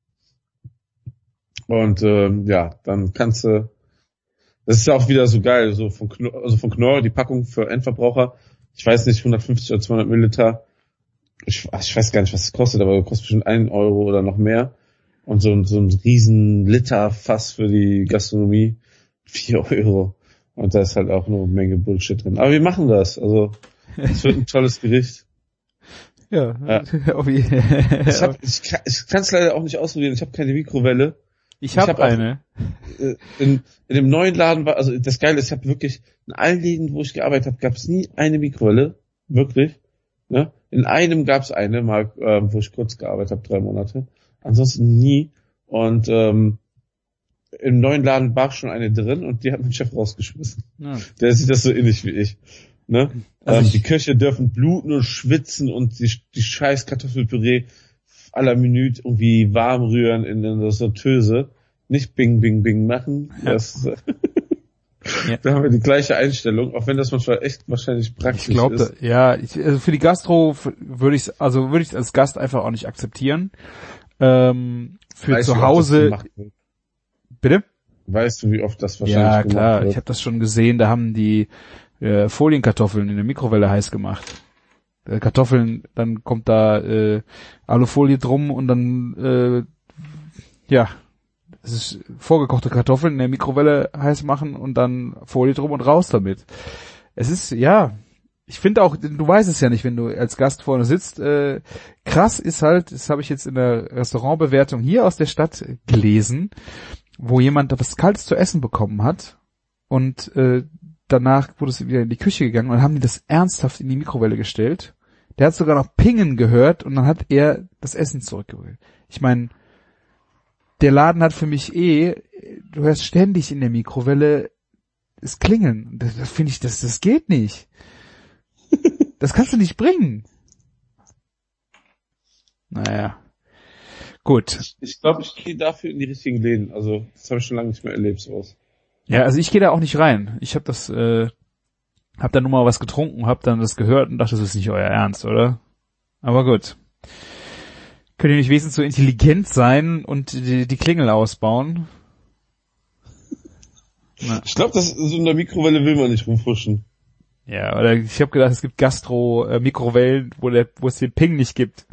Und ähm, ja, dann kannst du, das ist ja auch wieder so geil, so von Knorr, also von Knorr, die Packung für Endverbraucher, ich weiß nicht, hundertfünfzig oder zweihundert Milliliter, ich, ich weiß gar nicht, was es kostet, aber kostet bestimmt einen Euro oder noch mehr. Und so, so ein riesen Liter Fass für die Gastronomie, vier Euro. Und da ist halt auch eine Menge Bullshit drin. Aber wir machen das, also es wird ein tolles Gericht. Ja, ja. ich, hab, ich, kann, ich kann es leider auch nicht ausprobieren. Ich habe keine Mikrowelle. Ich habe hab eine. Auch, in, in dem neuen Laden war, also das Geile ist, ich habe wirklich in allen Läden, wo ich gearbeitet habe, gab es nie eine Mikrowelle, wirklich. Ne? In einem gab es eine, mal, äh, wo ich kurz gearbeitet habe, drei Monate. Ansonsten nie. Und ähm, im neuen Laden war schon eine drin und die hat mein Chef rausgeschmissen. Ja. Der sieht das so ähnlich wie ich. Ne? Also ähm, die Köche dürfen bluten und schwitzen und die, die scheiß Kartoffelpüree aller Minute irgendwie warm rühren in, in der Sauteuse. Nicht bing, bing, bing machen. Ja. Das, ja. Da haben wir die gleiche Einstellung, auch wenn das manchmal echt wahrscheinlich praktisch ich glaub, ist. Da, ja, ich, also für die Gastro würde ich also würde ich als Gast einfach auch nicht akzeptieren. Ähm, für weißt zu du, Hause. Bitte? Weißt du, wie oft das wahrscheinlich ja, gemacht klar, wird? Ich habe das schon gesehen, da haben die äh, Folienkartoffeln in der Mikrowelle heiß gemacht. Äh, Kartoffeln, dann kommt da äh, Alufolie drum und dann äh, ja, es ist vorgekochte Kartoffeln in der Mikrowelle heiß machen und dann Folie drum und raus damit. Es ist, ja, ich finde auch, du weißt es ja nicht, wenn du als Gast vorne sitzt, äh, krass ist halt, das habe ich jetzt in der Restaurantbewertung hier aus der Stadt gelesen, wo jemand was Kaltes zu essen bekommen hat und äh, danach wurde es wieder in die Küche gegangen und dann haben die das ernsthaft in die Mikrowelle gestellt. Der hat sogar noch Pingen gehört und dann hat er das Essen zurückgeholt. Ich meine, der Laden hat für mich eh, du hörst ständig in der Mikrowelle es klingeln. Das, das finde ich, das, das geht nicht. Das kannst du nicht bringen. Naja. Gut. Ich, ich glaube, ich gehe dafür in die richtigen Läden. Also, das habe ich schon lange nicht mehr erlebt, sowas. Ja, also ich gehe da auch nicht rein. Ich habe das, äh, hab da nur mal was getrunken, hab dann das gehört und dachte, das ist nicht euer Ernst, oder? Aber gut. Könnt ihr nicht wenigstens so intelligent sein und die, die Klingel ausbauen? Na. Ich glaube, das so in der Mikrowelle will man nicht rumfuschen. Ja, oder ich habe gedacht, es gibt Gastro-Mikrowellen, wo der, wo es den Ping nicht gibt.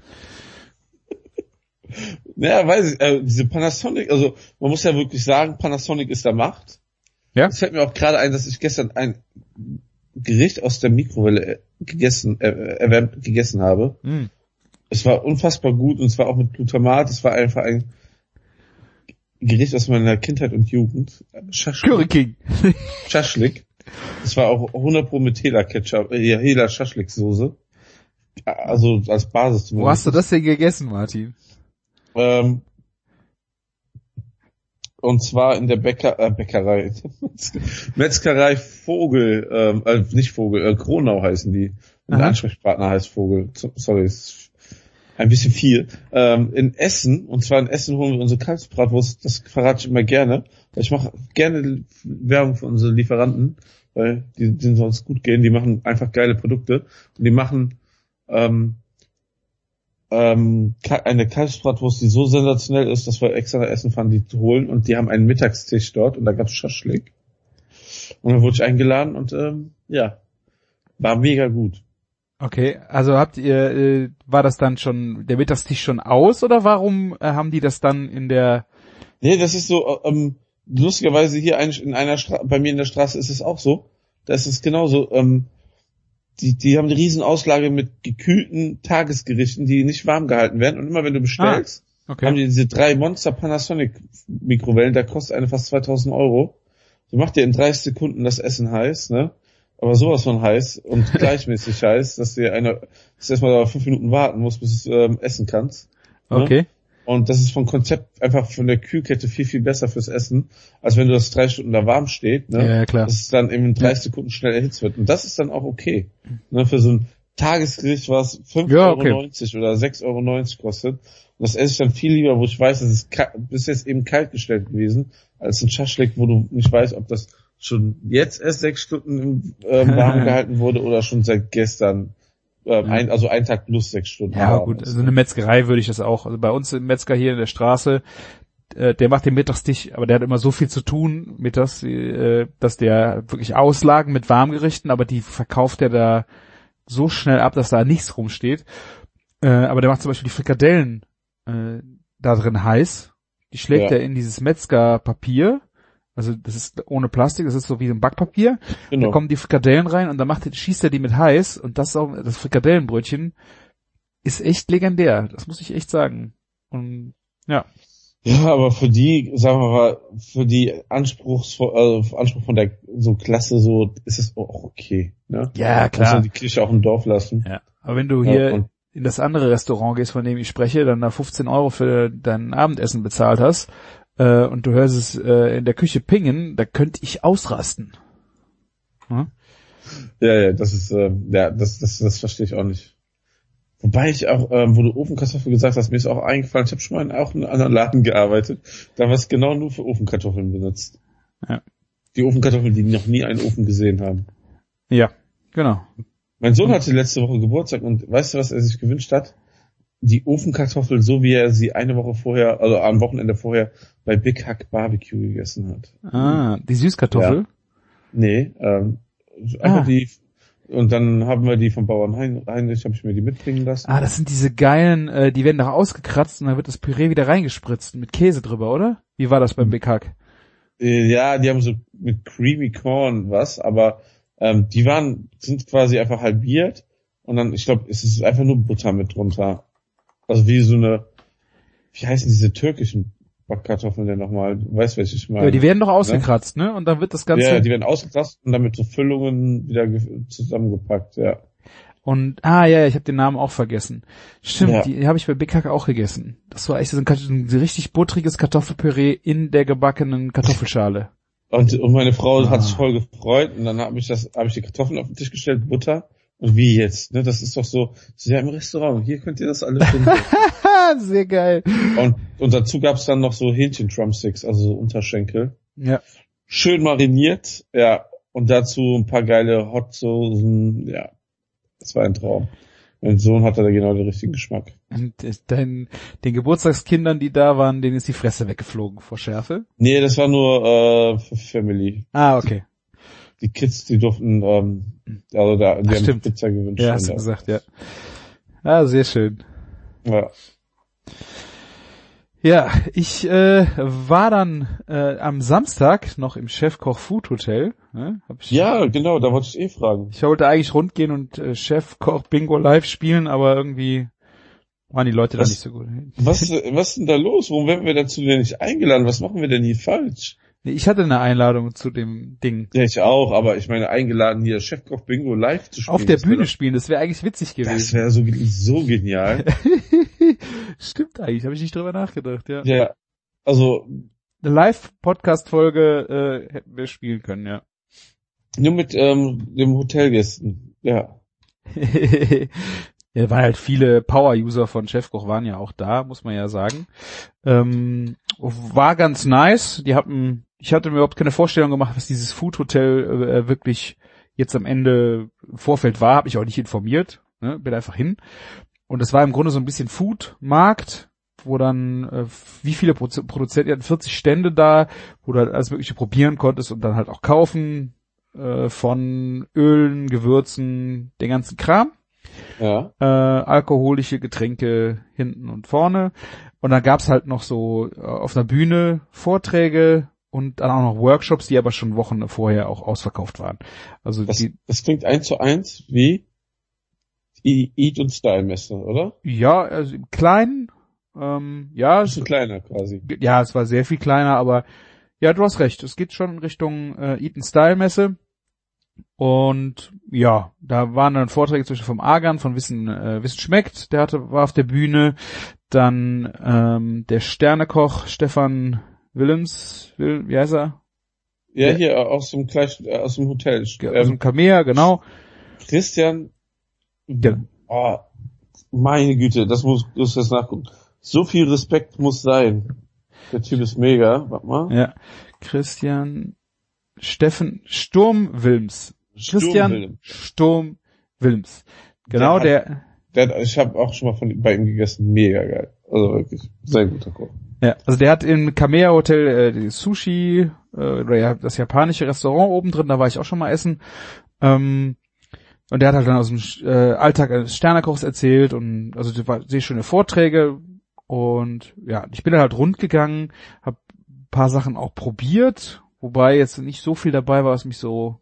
Naja, weiß ich, äh, diese Panasonic, also man muss ja wirklich sagen, Panasonic ist der Macht. Ja? Es fällt mir auch gerade ein, dass ich gestern ein Gericht aus der Mikrowelle gegessen, äh, erwärmt gegessen habe. Mm. Es war unfassbar gut und zwar auch mit Glutamat. Es war einfach ein Gericht aus meiner Kindheit und Jugend. Curry King. Schaschlik. Es war auch hundert Pro mit Hela Ketchup, äh, Hela Schaschlik Soße. Also als Basis zumindest. Wo hast du das denn gegessen, Martin? Ähm, und zwar in der Bäcker, äh, Bäckerei, Metzgerei Vogel, ähm, äh, nicht Vogel, äh, Kronau heißen die. Und der Ansprechpartner heißt Vogel. Sorry, ist ein bisschen viel. Ähm, in Essen, und zwar in Essen holen wir unsere Kalbsbratwurst, das verrate ich immer gerne. Ich mache gerne Werbung für unsere Lieferanten, weil die, denen soll es gut gehen, die machen einfach geile Produkte. Und die machen ähm, ähm, eine Kalbsbratwurst, die so sensationell ist, dass wir extra nach Essen fahren, die zu holen. Und die haben einen Mittagstisch dort und da gab's Schaschlik. Und dann wurde ich eingeladen und ähm, ja, war mega gut. Okay, also habt ihr, äh, war das dann schon, der Mittagstisch schon aus oder warum äh, haben die das dann in der... Nee, das ist so, ähm, lustigerweise hier eigentlich in einer Straße, bei mir in der Straße ist es auch so, da ist es genauso, ähm, die, die haben eine riesen Auslage mit gekühlten Tagesgerichten, die nicht warm gehalten werden und immer wenn du bestellst, ah, okay. haben die diese drei Monster Panasonic Mikrowellen, da kostet eine fast zweitausend Euro. So macht dir in dreißig Sekunden das Essen heiß, ne? Aber sowas von heiß und gleichmäßig heiß, dass dir eine, dass du erstmal fünf Minuten warten musst, bis du ähm, essen kannst. Ne? Okay. Und das ist vom Konzept einfach von der Kühlkette viel, viel besser fürs Essen, als wenn du das drei Stunden da warm steht, ne? Ja, klar. Dass es dann eben in dreißig Sekunden schnell erhitzt wird. Und das ist dann auch okay. Ne? Für so ein Tagesgericht, was fünf ja, Euro neunzig okay. oder sechs Euro neunzig kostet. Und das esse ich dann viel lieber, wo ich weiß, es ist bis jetzt eben kalt gestellt gewesen, als ein Schaschlik, wo du nicht weißt, ob das schon jetzt erst sechs Stunden im äh, warm gehalten wurde oder schon seit gestern, äh, ein, also ein Tag plus sechs Stunden. Ja, gut, also eine Metzgerei würde ich das auch. Also bei uns im Metzger hier in der Straße, äh, der macht den Mittagstisch, aber der hat immer so viel zu tun mittags, äh, dass der wirklich Auslagen mit Warmgerichten, aber die verkauft er da so schnell ab, dass da nichts rumsteht. Äh, aber der macht zum Beispiel die Frikadellen äh, da drin heiß. Die schlägt Ja. er in dieses Metzgerpapier. Also das ist ohne Plastik, das ist so wie ein Backpapier. Genau. Da kommen die Frikadellen rein und dann macht, schießt er die mit heiß und das auch, das Frikadellenbrötchen ist echt legendär. Das muss ich echt sagen. Und ja. Ja, aber für die, sagen wir mal, für die Anspruchsvoll, also Anspruch von der so Klasse so ist es auch okay. Ne? Ja, klar. Also die Kirche auch im Dorf lassen. Ja. Aber wenn du hier Ja, und in das andere Restaurant gehst, von dem ich spreche, dann da fünfzehn Euro für dein Abendessen bezahlt hast, äh, und du hörst es äh, in der Küche pingen, da könnte ich ausrasten. Hm? Ja, ja, das ist, äh, ja, das, das, das verstehe ich auch nicht. Wobei ich auch, ähm, wo du Ofenkartoffel gesagt hast, mir ist auch eingefallen, ich habe schon mal in auch in einem anderen Laden gearbeitet, da war es genau nur für Ofenkartoffeln benutzt. Ja. Die Ofenkartoffeln, die noch nie einen Ofen gesehen haben. Ja, genau. Mein Sohn hatte letzte Woche Geburtstag und weißt du, was er sich gewünscht hat? Die Ofenkartoffel, so wie er sie eine Woche vorher, also am Wochenende vorher bei Big Hack Barbecue gegessen hat. Ah, die Süßkartoffel? Ja. Nee, ähm, einfach Ah. die, und dann haben wir die vom Bauern hein, Heinrich, habe ich mir die mitbringen lassen. Ah, das sind diese geilen, äh, die werden doch ausgekratzt und dann wird das Püree wieder reingespritzt mit Käse drüber, oder? Wie war das beim Big Hack? Äh, Ja, die haben so mit Creamy Corn was, aber Ähm, die waren, sind quasi einfach halbiert und dann, ich glaube, es ist einfach nur Butter mit drunter. Also wie so eine, wie heißen diese türkischen Backkartoffeln denn nochmal? Du weißt, welche ich meine. Ja, die werden doch ausgekratzt, ne? ne? Und dann wird das Ganze... Ja, die werden ausgekratzt und dann mit so Füllungen wieder ge- zusammengepackt, ja. Und, ah ja, ich habe den Namen auch vergessen. Stimmt, Ja. die, die habe ich bei Big Hack auch gegessen. Das war echt so ein, ein richtig buttriges Kartoffelpüree in der gebackenen Kartoffelschale. Und, und meine Frau Ah. hat sich voll gefreut und dann habe ich das, habe ich die Kartoffeln auf den Tisch gestellt, Butter. Und wie jetzt, ne? Das ist doch so, so ja im Restaurant, hier könnt ihr das alles finden. Sehr geil. und, und dazu gab's dann noch so Hähnchen-Drumsticks, also so Unterschenkel. Ja. Schön mariniert, ja. Und dazu ein paar geile Hotsoßen, ja. Das war ein Traum. Mein Sohn hatte da genau den richtigen Geschmack. Und dein, den Geburtstagskindern, die da waren, denen ist die Fresse weggeflogen vor Schärfe? Nee, das war nur äh, für Family. Ah, okay. Die Kids, die durften, ähm, also da, die Ach, haben stimmt. Pizza gewünscht. Ja, hast du und, gesagt, ja. Ah, sehr schön. ja. Ja, ich äh, war dann äh, am Samstag noch im Chefkoch Food Hotel. Ne? Hab ich, ja, genau, da wollte ich eh fragen. Ich wollte eigentlich rundgehen und äh, Chefkoch Bingo live spielen, aber irgendwie waren die Leute Was- da nicht so gut. Was, was ist denn da los? Warum werden wir dazu denn nicht eingeladen? Was machen wir denn hier falsch? Ich hatte eine Einladung zu dem Ding. Ja, ich auch, aber ich meine, eingeladen hier Chefkoch Bingo live zu spielen. Auf der das Bühne wär spielen, das wäre eigentlich witzig doch- Das gewesen. wäre so, so genial. Stimmt eigentlich, habe ich nicht drüber nachgedacht, ja. Ja, also Eine Live-Podcast-Folge äh, hätten wir spielen können, ja. nur mit ähm, dem Hotelgästen. Ja. Ja, weil halt viele Power-User von Chefkoch waren ja auch da, muss man ja sagen. Ähm, war ganz nice. Die hatten, ich hatte mir überhaupt keine Vorstellung gemacht, was dieses Food Hotel äh, wirklich jetzt am Ende im Vorfeld war. Habe ich auch nicht informiert. Ne? Bin einfach hin. Und es war im Grunde so ein bisschen Food-Markt, wo dann, äh, wie viele Produ- Produzenten, die hatten vierzig Stände da, wo du halt alles Mögliche probieren konntest und dann halt auch kaufen, äh, von Ölen, Gewürzen, den ganzen Kram. Ja. Äh, alkoholische Getränke hinten und vorne. Und dann gab's halt noch so äh, auf einer Bühne Vorträge und dann auch noch Workshops, die aber schon Wochen vorher auch ausverkauft waren. Also Das, die, das klingt eins zu eins wie die Eat und Style Messe, oder? ja, also im Kleinen, ähm, ja, es, Bisschen kleiner quasi. ja, es war sehr viel kleiner, aber ja, du hast recht, es geht schon in Richtung äh, Eat Style Messe. Und ja, da waren dann Vorträge zwischen vom Argan, von Wissen, äh, Wissen schmeckt, der hatte, war auf der Bühne, dann ähm, der Sternekoch Stefan Willems, Will, wie heißt er? Ja, Ja. hier aus dem gleichen, äh, aus dem Hotel. Aus dem Ähm, Kamea, genau. Christian, Ja. oh, meine Güte, das muss, muss das nachgucken. So viel Respekt muss sein. Der Typ ist mega, warte mal. Ja, Christian Steffen Sturm Wilms. Christian Sturmwilm. Sturm Wilms. Genau, Der der, Der hat, ich habe auch schon mal von, bei ihm gegessen, mega geil. Also wirklich, sehr guter Koch. ja, also der hat im Kamea Hotel äh, die Sushi, äh, oder ja, das japanische Restaurant oben drin, da war ich auch schon mal essen. Ähm, und der hat halt dann aus dem äh, Alltag eines Sternekochs erzählt und also das war sehr schöne Vorträge und ja, ich bin dann halt rund gegangen, habe ein paar Sachen auch probiert, wobei jetzt nicht so viel dabei war, was mich so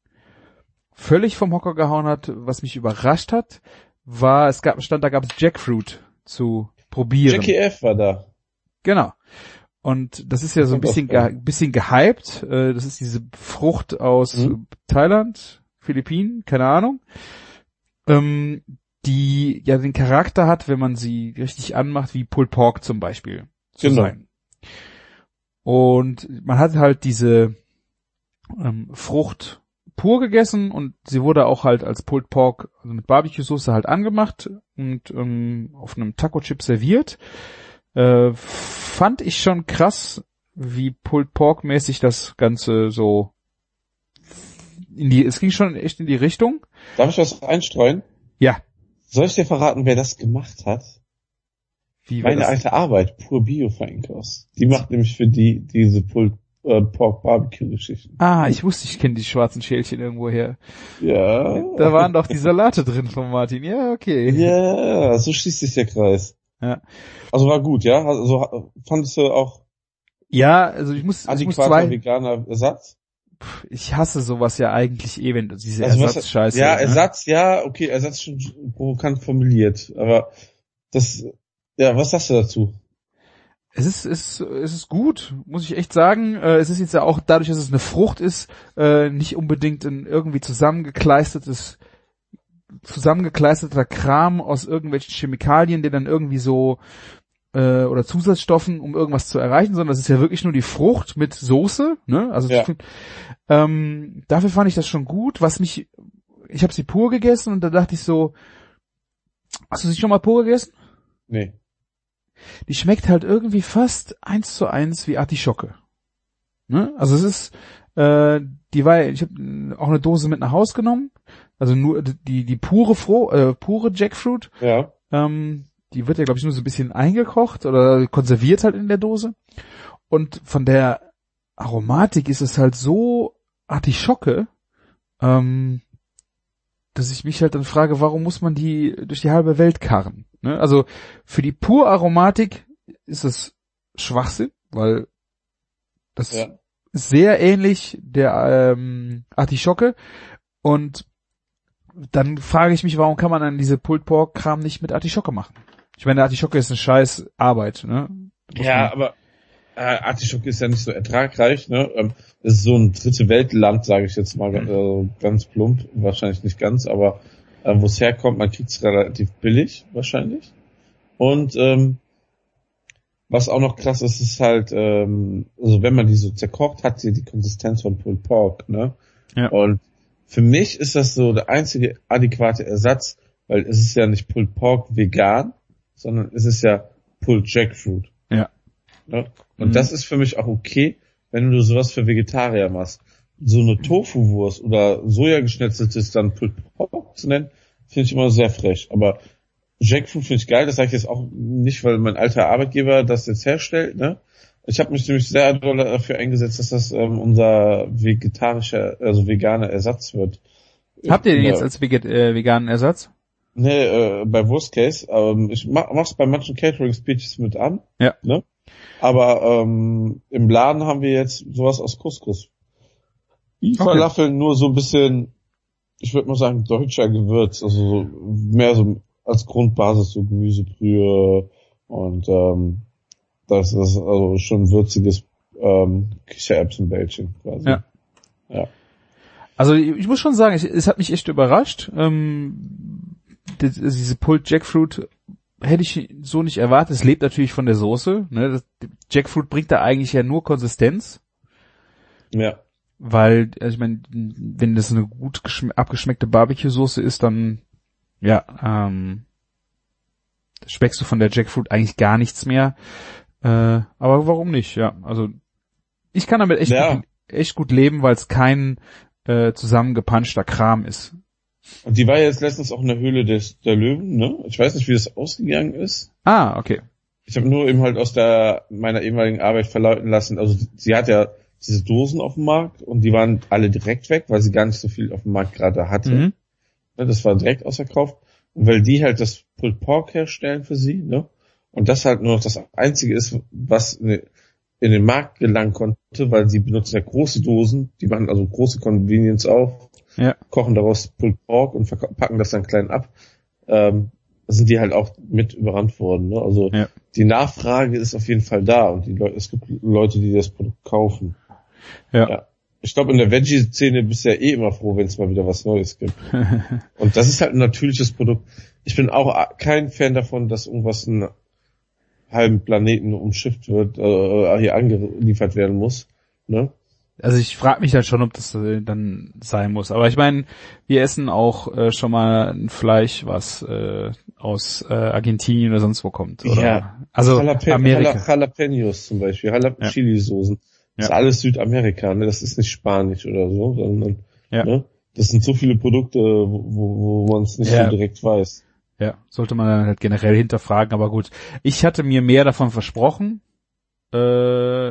völlig vom Hocker gehauen hat. Was mich überrascht hat, war, es gab, stand, da gab es Jackfruit zu probieren. Jackie F. war da. Genau. Und das ist ja so ein Kommt bisschen, aus, ge bisschen gehypt. Äh, Das ist diese Frucht aus Mhm. Thailand, Philippinen, keine Ahnung. Ähm, die ja den Charakter hat, wenn man sie richtig anmacht, wie Pulled Pork zum Beispiel zu Genau. sein. Und man hat halt diese ähm, Frucht pur gegessen und sie wurde auch halt als Pulled Pork, also mit Barbecue-Soße halt angemacht und ähm, auf einem Taco-Chip serviert. Äh, fand ich schon krass, wie Pulled Pork-mäßig das Ganze so in die, es ging schon echt in die Richtung. Darf ich was einstreuen? Ja. Soll ich dir verraten, wer das gemacht hat? Wie war Meine das? alte Arbeit, Pur Bio Feinkos. Die macht nämlich für die diese Pulled äh, Pork Barbecue Geschichten. Ah, ich wusste, ich kenne die schwarzen Schälchen irgendwo her. Ja. Da waren doch die Salate drin von Martin. Ja, okay. Ja, so schließt sich der Kreis. Ja. Also war gut, ja? Also fandest du auch Ja, also ich muss, ich muss adäquater zwei, veganer Ersatz? ich hasse sowas ja eigentlich eh, wenn diese Also was- Ersatzscheiße. Ja, ne? Ersatz, ja, okay, Ersatz schon provokant formuliert, aber das, ja, was sagst du dazu? Es ist, es, es ist gut, muss ich echt sagen. Äh, es ist jetzt ja auch dadurch, dass es eine Frucht ist, äh, nicht unbedingt ein irgendwie zusammengekleistertes, zusammengekleisterter Kram aus irgendwelchen Chemikalien, der dann irgendwie so äh, oder Zusatzstoffen, um irgendwas zu erreichen, sondern es ist ja wirklich nur die Frucht mit Soße. Ne? Also Ja. ähm, dafür fand ich das schon gut. Was mich, ich habe sie pur gegessen und da dachte ich so, hast du sie schon mal pur gegessen? Nee. Die schmeckt halt irgendwie fast eins zu eins wie Artischocke. Ne? Also es ist, äh, die war, ich habe auch eine Dose mit nach Haus genommen, also nur die die pure Fro äh, pure Jackfruit. Ja. Ähm, die wird ja glaube ich nur so ein bisschen eingekocht oder konserviert halt in der Dose. Und von der Aromatik ist es halt so Artischocke, ähm, dass ich mich halt dann frage, warum muss man die durch die halbe Welt karren? Ne? Also für die pure Aromatik ist es Schwachsinn, weil das Ja. ist sehr ähnlich der ähm, Artischocke. Und dann frage ich mich, warum kann man dann diese Pulled Pork Kram nicht mit Artischocke machen? Ich meine, Artischocke ist eine scheiß Arbeit, ne? Muss Ja, man- aber äh, Artischocke ist ja nicht so ertragreich, ne? Ähm, es ist so ein dritte Weltland, sage ich jetzt mal äh, ganz plump, wahrscheinlich nicht ganz, aber äh, wo es herkommt, man kriegt es relativ billig, wahrscheinlich. Und ähm, was auch noch krass ist, ist halt, ähm, also wenn man die so zerkocht, hat sie die Konsistenz von Pulled Pork, ne? Ja. Und für mich ist das so der einzige adäquate Ersatz, weil es ist ja nicht Pulled Pork vegan, sondern es ist ja Pulled Jackfruit. Ja. Ne? Und Mhm. das ist für mich auch okay, wenn du sowas für Vegetarier machst. So eine Tofu-Wurst oder Sojageschnetzeltes dann Pulled Pork zu nennen, finde ich immer sehr frech. Aber Jackfruit finde ich geil, das sage ich jetzt auch nicht, weil mein alter Arbeitgeber das jetzt herstellt, ne? Ich habe mich nämlich sehr doll dafür eingesetzt, dass das ähm, unser vegetarischer, also veganer Ersatz wird. Habt ihr den Ja. jetzt als veget äh, veganen Ersatz? Nee, äh, bei Worst Case. Ähm, ich mach, mach's bei manchen Catering-Speeches mit an. Ja. Ne? Aber ähm, im Laden haben wir jetzt sowas aus Couscous. Die Okay. Falafeln nur so ein bisschen, ich würde mal sagen, deutscher Gewürz. Also so, mehr so als Grundbasis so Gemüsebrühe und ähm, das ist also schon würziges ähm, Kichererbsenbällchen quasi. Ja. Ja. Also ich, ich muss schon sagen, ich, es hat mich echt überrascht. Ähm, die, diese Pulled Jackfruit hätte ich so nicht erwartet. Es lebt natürlich von der Soße. Ne? Das, Jackfruit bringt da eigentlich ja nur Konsistenz, Ja. weil, also ich meine, wenn das eine gut abgeschmeckte Barbecue-Soße ist, dann ja, ähm, schmeckst du von der Jackfruit eigentlich gar nichts mehr. Äh, aber warum nicht? Ja, also ich kann damit echt, Ja. gut, echt gut leben, weil es kein äh, zusammengepanschter Kram ist. Und die war jetzt letztens auch in der Höhle des der Löwen, ne? Ich weiß nicht, wie das ausgegangen ist. Ah, okay. Ich habe nur eben halt aus der meiner ehemaligen Arbeit verlauten lassen, also sie hat ja diese Dosen auf dem Markt und die waren alle direkt weg, weil sie gar nicht so viel auf dem Markt gerade hatte. Mhm. Ne, das war direkt ausverkauft. Und weil die halt das Pulled Pork herstellen für sie, ne? Und das halt nur noch das Einzige ist, was in den Markt gelangen konnte, weil sie benutzen ja große Dosen, die machen also große Convenience auf, Ja. kochen daraus Pulled Pork und packen das dann klein ab. Ähm, sind die halt auch mit überrannt worden. Ne? Also Ja. die Nachfrage ist auf jeden Fall da und die Leute, es gibt Leute, die das Produkt kaufen. Ja. Ja. Ich glaube, in der Veggie-Szene bist du ja eh immer froh, wenn es mal wieder was Neues gibt. Und das ist halt ein natürliches Produkt. Ich bin auch kein Fan davon, dass irgendwas einen halben Planeten umschifft wird, äh, hier angeliefert werden muss. Ne? Also ich frage mich halt schon, ob das äh, dann sein muss. Aber ich meine, wir essen auch äh, schon mal ein Fleisch, was äh, aus äh, Argentinien oder sonst wo kommt. Oder? Ja. Also Jalap- Amerika. Jala- Jalapenos zum Beispiel, Jalap- Ja. Chili-Soßen. Das Ja. ist alles Südamerika, ne? Das ist nicht Spanisch oder so, sondern Ja. ne? Das sind so viele Produkte, wo, wo, wo man es nicht Ja. so direkt weiß. Ja, sollte man dann halt generell hinterfragen, aber gut. Ich hatte mir mehr davon versprochen. Äh,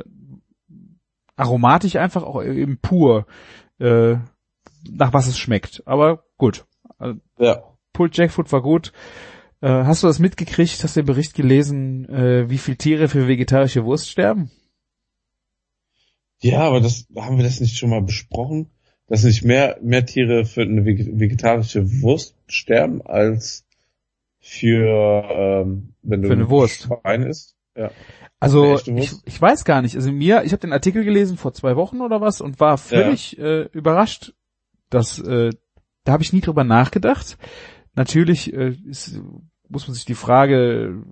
aromatisch einfach, auch eben pur, äh, nach was es schmeckt. Aber gut. Also, Ja. Pulled Jackfruit war gut. Äh, hast du das mitgekriegt? Hast du den Bericht gelesen, äh, wie viele Tiere für vegetarische Wurst sterben? Ja, aber das, haben wir das nicht schon mal besprochen? Dass nicht mehr, mehr Tiere für eine vegetarische Wurst sterben als für, ähm, wenn du Für eine Wurst. Schwein isst? Ja. Also ich, ich weiß gar nicht. Also mir, ich habe den Artikel gelesen vor zwei Wochen oder was und war völlig ja. äh, überrascht, dass äh, da habe ich nie drüber nachgedacht. Natürlich äh, ist, muss man sich die Frage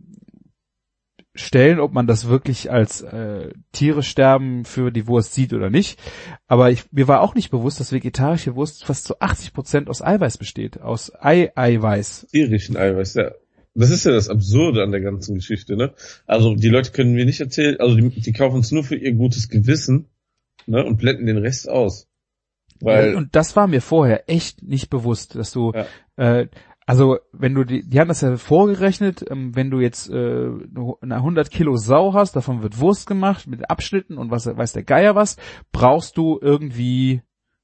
stellen, ob man das wirklich als äh, Tiere sterben für die Wurst sieht oder nicht. Aber ich, mir war auch nicht bewusst, dass vegetarische Wurst fast zu achtzig Prozent aus Eiweiß besteht, aus Ei-Eiweiß. Tierischen Eiweiß, ja. Das ist ja das Absurde an der ganzen Geschichte, ne? Also die Leute können mir nicht erzählen, also die, die kaufen es nur für ihr gutes Gewissen, ne? Und blenden den Rest aus. Weil und das war mir vorher echt nicht bewusst, dass du, ja. äh, also wenn du die, die haben das ja vorgerechnet, ähm, wenn du jetzt äh, eine hundert Kilo Sau hast, davon wird Wurst gemacht mit Abschnitten und was weiß der Geier was, brauchst du irgendwie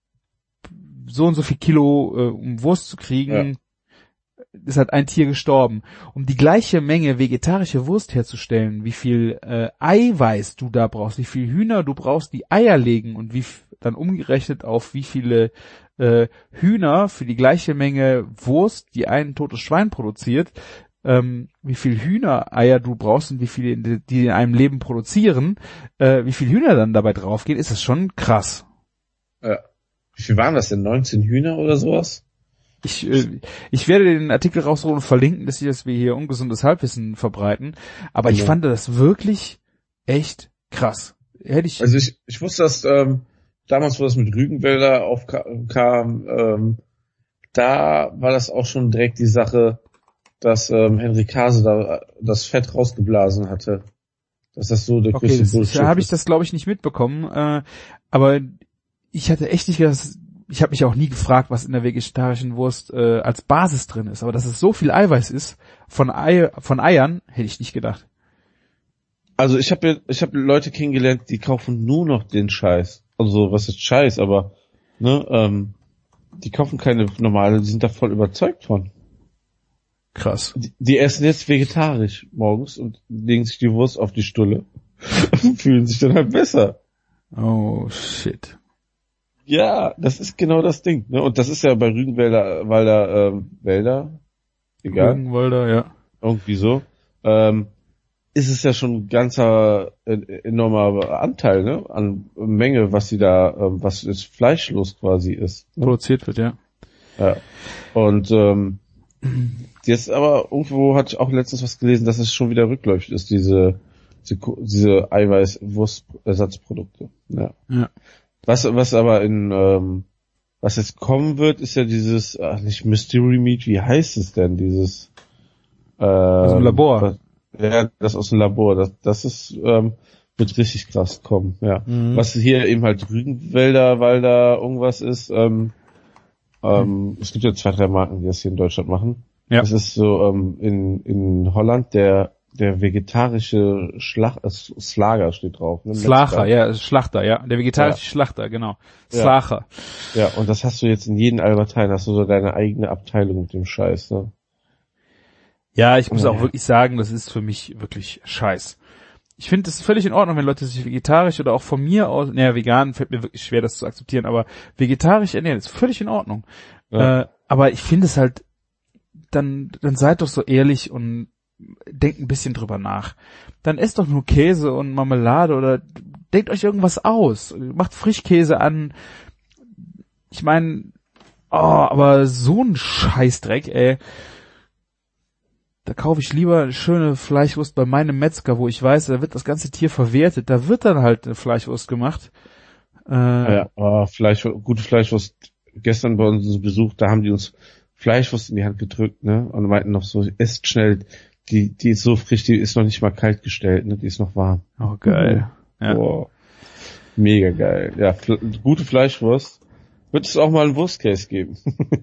so und so viel Kilo, äh, um Wurst zu kriegen. Ja. Ist halt ein Tier gestorben. Um die gleiche Menge vegetarische Wurst herzustellen, wie viel äh, Eiweiß du da brauchst, wie viel Hühner du brauchst, die Eier legen und wie f- dann umgerechnet auf wie viele äh, Hühner für die gleiche Menge Wurst, die ein totes Schwein produziert, ähm, wie viel Hühnereier du brauchst und wie viele die, die in einem Leben produzieren, äh, wie viel Hühner dann dabei draufgehen, ist das schon krass. Ja. Wie viel waren das denn? neunzehn Hühner oder sowas? Ich, äh, ich werde den Artikel rausholen und verlinken, dass, ich, dass wir hier ungesundes Halbwissen verbreiten. Aber ja. Ich fand das wirklich echt krass. Hätte ich. Also ich, ich wusste, dass ähm, damals, wo das mit Rügenwälder aufkam, ähm, da war das auch schon direkt die Sache, dass ähm, Henry Kase da das Fett rausgeblasen hatte. Dass das so der okay, größte das, Bullshit da habe ich das, glaube ich, nicht mitbekommen. Äh, aber ich hatte echt nicht gedacht, ich habe mich auch nie gefragt, was in der vegetarischen Wurst äh, als Basis drin ist. Aber dass es so viel Eiweiß ist von Ei, von Eiern, hätte ich nicht gedacht. Also ich habe ich habe Leute kennengelernt, die kaufen nur noch den Scheiß. Also was ist Scheiß, aber ne, ähm, die kaufen keine normale, die sind da voll überzeugt von. Krass. Die, die essen jetzt vegetarisch morgens und legen sich die Wurst auf die Stulle und fühlen sich dann halt besser. Oh shit. Ja, das ist genau das Ding. Ne? Und das ist ja bei Rügenwälder, Walder, ähm, Wälder, egal. Rügenwälder, ja. Irgendwie so. Ähm, ist es ja schon ein ganzer äh, enormer Anteil, ne, an Menge, was sie da, ähm, was jetzt fleischlos quasi ist. Ne? Produziert wird, ja. Ja. Und ähm, jetzt aber irgendwo hatte ich auch letztens was gelesen, dass es schon wieder rückläufig ist, diese diese, diese Eiweiß-Wurstersatzprodukte. Ja. Ja. Was, was aber in, ähm, was jetzt kommen wird, ist ja dieses, ach nicht Mystery Meat, wie heißt es denn, dieses, ähm, aus dem Labor. Was, ja, das aus dem Labor, das, das ist, ähm, wird richtig krass kommen, ja. Mhm. Was hier eben halt Rügenwälder, Walder, irgendwas ist, ähm, ähm, mhm. es gibt ja zwei, drei Marken, die das hier in Deutschland machen. Ja. Das ist so, ähm, in, in Holland der, der vegetarische Schlacht, äh, Slager steht drauf. Ne? Slacher, ja, Schlachter, ja. Der vegetarische ja. Schlachter, genau. Slacher. Ja. ja, und das hast du jetzt in jedem Alberteil, hast du so deine eigene Abteilung mit dem Scheiß, ne? Ja, ich muss ja. auch wirklich sagen, das ist für mich wirklich Scheiß. Ich finde es völlig in Ordnung, wenn Leute sich vegetarisch oder auch von mir aus, naja, vegan fällt mir wirklich schwer, das zu akzeptieren, aber vegetarisch ernähren ist völlig in Ordnung. Ja. Äh, aber ich finde es halt, dann, dann seid doch so ehrlich und denkt ein bisschen drüber nach. Dann esst doch nur Käse und Marmelade oder denkt euch irgendwas aus. Macht Frischkäse an. Ich meine, oh, aber so ein Scheißdreck, ey. Da kaufe ich lieber eine schöne Fleischwurst bei meinem Metzger, wo ich weiß, da wird das ganze Tier verwertet. Da wird dann halt eine Fleischwurst gemacht. Äh, ja, oh, Fleisch, gute Fleischwurst. Gestern bei uns Besuch, da haben die uns Fleischwurst in die Hand gedrückt, ne? Und meinten noch so, esst schnell. Die, die ist so frisch, die ist noch nicht mal kalt gestellt, ne? Die ist noch warm. Oh, geil. Mhm. Ja. Boah. Mega geil. Ja, fl- gute Fleischwurst. Wird es auch mal einen Wurstcase geben?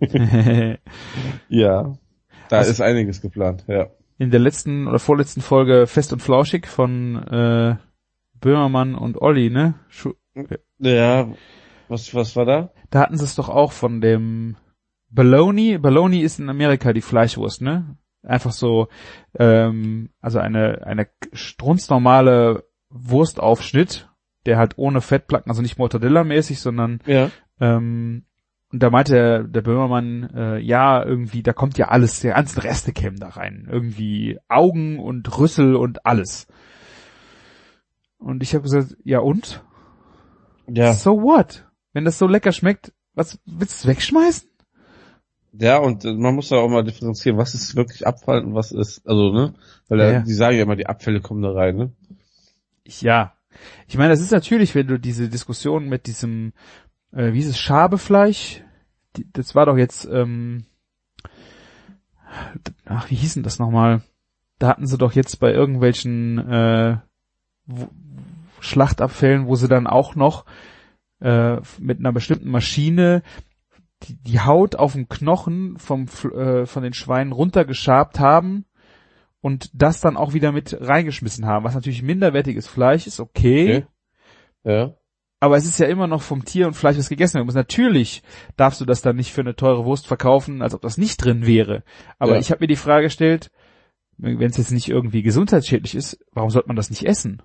Ja. Da Was? ist einiges geplant, ja. In der letzten oder vorletzten Folge Fest und Flauschig von äh, Böhmermann und Olli, ne? Schu- ja. Was, was war da? Da hatten sie es doch auch von dem Bologna. Bologna ist in Amerika die Fleischwurst, ne? Einfach so, ähm, also eine eine strunznormale Wurstaufschnitt, der halt ohne Fettplatten, also nicht Mortadella-mäßig, sondern Ja. ähm, und da meinte der, der Böhmermann, äh, ja, irgendwie, da kommt ja alles, der ganzen Reste kämen da rein. Irgendwie Augen und Rüssel und alles. Und ich habe gesagt, ja und? Ja. So what? Wenn das so lecker schmeckt, was willst du wegschmeißen? Ja, und äh, man muss ja auch mal differenzieren, was ist wirklich Abfall und was ist, also, ne? Weil Ja, ja, ja. die sagen ja immer, die Abfälle kommen da rein, ne? Ich, ja. Ich meine, das ist natürlich, wenn du diese Diskussion mit diesem, äh, wie hieß es, Schabefleisch, die, das war doch jetzt, ähm, ach, wie hieß denn das nochmal? Da hatten sie doch jetzt bei irgendwelchen äh, wo, Schlachtabfällen, wo sie dann auch noch äh, mit einer bestimmten Maschine die, die Haut auf dem Knochen vom äh, von den Schweinen runtergeschabt haben und das dann auch wieder mit reingeschmissen haben, was natürlich minderwertiges Fleisch ist, okay. Okay. Ja. Aber es ist ja immer noch vom Tier und Fleisch, was gegessen werden muss. Natürlich darfst du das dann nicht für eine teure Wurst verkaufen, als ob das nicht drin wäre. Aber Ja. ich habe mir die Frage gestellt, wenn es jetzt nicht irgendwie gesundheitsschädlich ist, warum sollte man das nicht essen?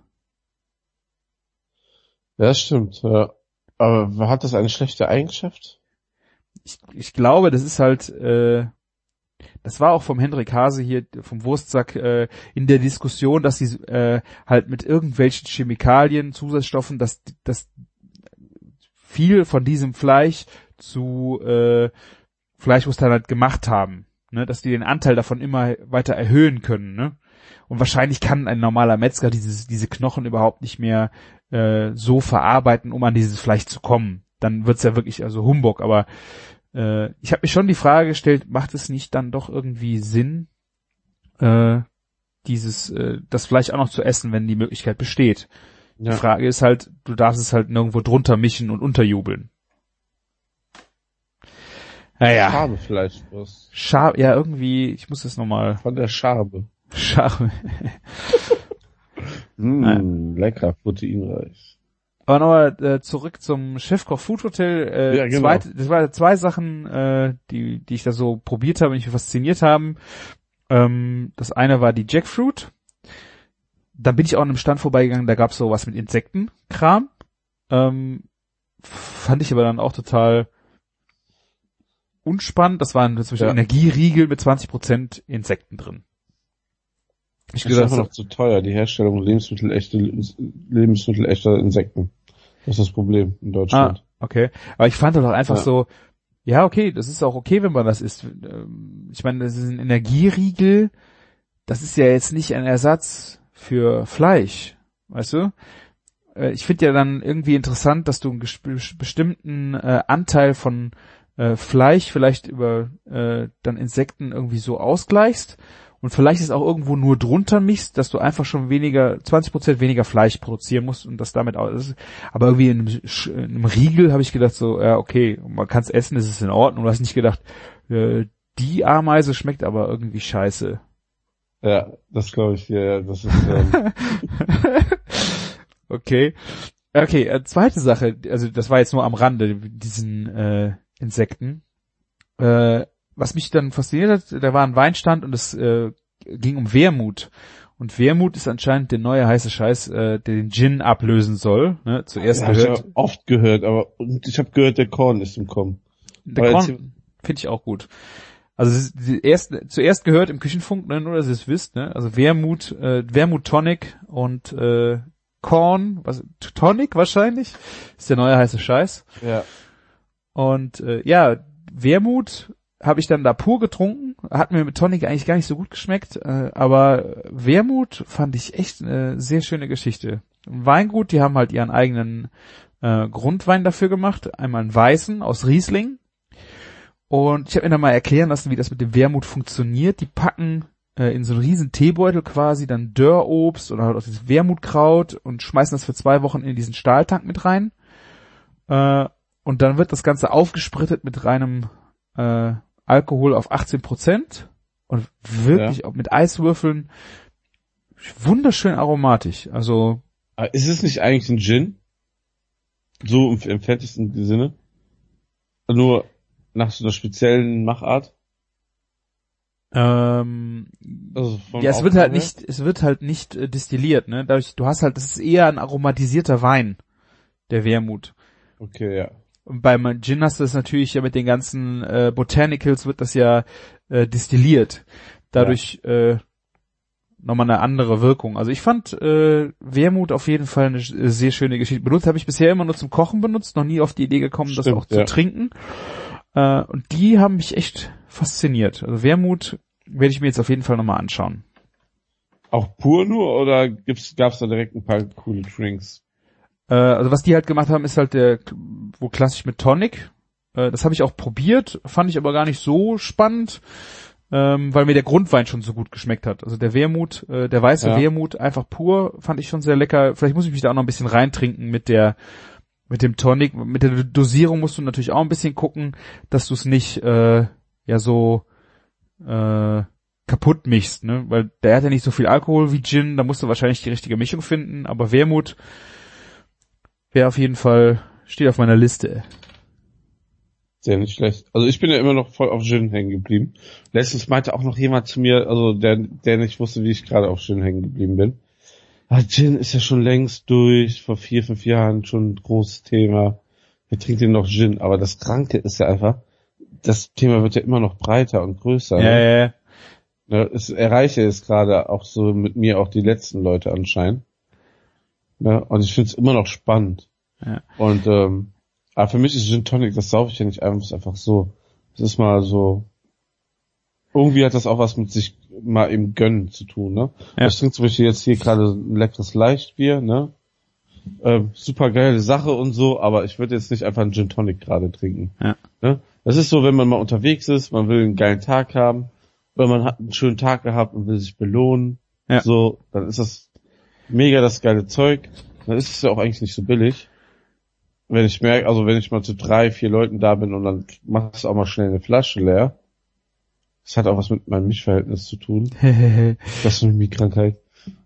Ja, das stimmt, ja. Aber hat das eine schlechte Eigenschaft? Ich, ich glaube, das ist halt, äh, das war auch vom Hendrik Hase hier, vom Wurstsack, äh, in der Diskussion, dass sie äh, halt mit irgendwelchen Chemikalien, Zusatzstoffen, dass, dass viel von diesem Fleisch zu äh, Fleischwurst halt gemacht haben, ne, dass die den Anteil davon immer weiter erhöhen können, ne? Und wahrscheinlich kann ein normaler Metzger dieses, diese Knochen überhaupt nicht mehr äh, so verarbeiten, um an dieses Fleisch zu kommen. Dann wird's ja wirklich also Humbug, aber äh, ich habe mir schon die Frage gestellt, macht es nicht dann doch irgendwie Sinn, äh, dieses äh, das Fleisch auch noch zu essen, wenn die Möglichkeit besteht? Ja. Die Frage ist halt, du darfst es halt nirgendwo drunter mischen und unterjubeln. Naja. Schabe vielleicht was. Schabe, ja irgendwie, ich muss das nochmal. Von der Schabe. Schabe. Mm, lecker, proteinreich. Aber nochmal äh, zurück zum Chefkoch Food Hotel. Äh, Ja, genau. Zweit, das waren zwei Sachen, äh, die die ich da so probiert habe und mich fasziniert haben. Ähm, das eine war die Jackfruit. Dann bin ich auch an einem Stand vorbeigegangen, da gab's so was mit Insektenkram. Ähm, fand ich aber dann auch total unspannend. Das waren zum Beispiel Ja. Energieriegel mit zwanzig Prozent Insekten drin. Ich Das ist gesagt, einfach noch zu teuer, die Herstellung Lebensmittel echte Lebensmittel echter Insekten. Das ist das Problem in Deutschland. Ah, okay. Aber ich fand doch einfach Ja. so, ja, okay, das ist auch okay, wenn man das isst. Ich meine, das ist ein Energieriegel, das ist ja jetzt nicht ein Ersatz für Fleisch, weißt du? Ich finde ja dann irgendwie interessant, dass du einen gesp- bestimmten äh, Anteil von äh, Fleisch vielleicht über äh, dann Insekten irgendwie so ausgleichst und vielleicht ist auch irgendwo nur drunter mischst, dass du einfach schon weniger, zwanzig Prozent weniger Fleisch produzieren musst und das damit auch ist. Aber irgendwie in einem, Sch- in einem Riegel habe ich gedacht so, ja okay, man kann es essen, es ist in Ordnung. Du hast nicht gedacht, äh, die Ameise schmeckt aber irgendwie scheiße. Ja, das glaube ich, ja, ja, das ist, ähm, Okay. Okay, äh, zweite Sache, also das war jetzt nur am Rande, diesen äh, Insekten. Äh, was mich dann fasziniert hat, da war ein Weinstand und es äh, ging um Wermut. Und Wermut ist anscheinend der neue heiße Scheiß, äh, der den Gin ablösen soll. Ne? Zuerst ja, hab ich gehört, ja oft gehört, aber und ich habe gehört, der Korn ist im Kommen. der aber Korn finde ich auch gut. Also es ist die erste, zuerst gehört im Küchenfunk, ne, nur dass ihr es wisst, ne? Also Wermut, äh, Wermut Tonic und äh, Korn, was Tonic wahrscheinlich, ist der neue heiße Scheiß. Ja. Und äh, ja, Wermut habe ich dann da pur getrunken, hat mir mit Tonic eigentlich gar nicht so gut geschmeckt, äh, aber Wermut fand ich echt eine sehr schöne Geschichte. Weingut, die haben halt ihren eigenen äh, Grundwein dafür gemacht, einmal einen weißen aus Riesling. Und ich habe mir dann mal erklären lassen, wie das mit dem Wermut funktioniert. Die packen äh, in so einen riesen Teebeutel quasi dann Dörrobst oder halt auch dieses Wermutkraut und schmeißen das für zwei Wochen in diesen Stahltank mit rein. Äh, und dann wird das Ganze aufgesprittet mit reinem äh, Alkohol auf achtzehn Prozent und wirklich Ja. auch mit Eiswürfeln wunderschön aromatisch. Also Aber ist es nicht eigentlich ein Gin? So im, im fertigsten Sinne? Nur nach so einer speziellen Machart? ähm, Also vom ja, es wird Aufbau halt her? nicht, es wird halt nicht äh, destilliert, ne? Dadurch, du hast halt, das ist eher ein aromatisierter Wein. der Wermut. Okay, ja. Und beim Gin hast du das natürlich ja mit den ganzen äh, Botanicals wird das ja äh, destilliert. Dadurch ja. äh, nochmal eine andere Wirkung. Also ich fand äh, Wermut auf jeden Fall eine sehr schöne Geschichte. Benutzt habe ich bisher immer nur zum Kochen benutzt, noch nie auf die Idee gekommen, Stimmt, das auch ja. zu trinken. Äh, und die haben mich echt fasziniert. Also Wermut werde ich mir jetzt auf jeden Fall nochmal anschauen. Auch pur nur oder gibt's gab's da direkt ein paar coole Drinks? Äh, also was die halt gemacht haben, ist halt der wo klassisch mit Tonic. Äh, das habe ich auch probiert, fand ich aber gar nicht so spannend. Ähm, weil mir der Grundwein schon so gut geschmeckt hat. Also der Wermut, äh, der weiße ja. Wermut, einfach pur, fand ich schon sehr lecker. Vielleicht muss ich mich da auch noch ein bisschen reintrinken mit der, mit dem Tonic. Mit der Dosierung musst du natürlich auch ein bisschen gucken, dass du es nicht, äh, ja so, äh, kaputt mischst, ne? Weil der hat ja nicht so viel Alkohol wie Gin, da musst du wahrscheinlich die richtige Mischung finden, aber Wermut wäre auf jeden Fall, steht auf meiner Liste. Sehr nicht schlecht. Also ich bin ja immer noch voll auf Gin hängen geblieben. Letztens meinte auch noch jemand zu mir, also der, der nicht wusste, wie ich gerade auf Gin hängen geblieben bin. Ah, Gin ist ja schon längst durch, vor vier, fünf Jahren schon ein großes Thema. Wir trinken noch Gin, aber das Kranke ist ja einfach, das Thema wird ja immer noch breiter und größer. Ja, ne? ja, ja. Ne, es erreiche es gerade auch so mit mir auch die letzten Leute anscheinend. Ne? Und ich finde es immer noch spannend. Ja. Und ähm, aber für mich ist Gin Tonic, das saufe ich ja nicht einfach, einfach so. Es ist mal so, irgendwie hat das auch was mit sich mal eben gönnen zu tun, ne? Ja. Ich trinke zum Beispiel jetzt hier gerade ein leckeres Leichtbier, ne? Ähm, super geile Sache und so, aber ich würde jetzt nicht einfach einen Gin Tonic gerade trinken. Ja. Ne? Das ist so, wenn man mal unterwegs ist, man will einen geilen Tag haben, oder man hat einen schönen Tag gehabt und will sich belohnen, ja. so, dann ist das mega das geile Zeug. Dann ist es ja auch eigentlich nicht so billig. Wenn ich merke, also wenn ich mal zu drei, vier Leuten da bin und dann machst du auch mal schnell eine Flasche leer. Das hat auch was mit meinem Mischverhältnis zu tun. Das ist eine Mimikkrankheit.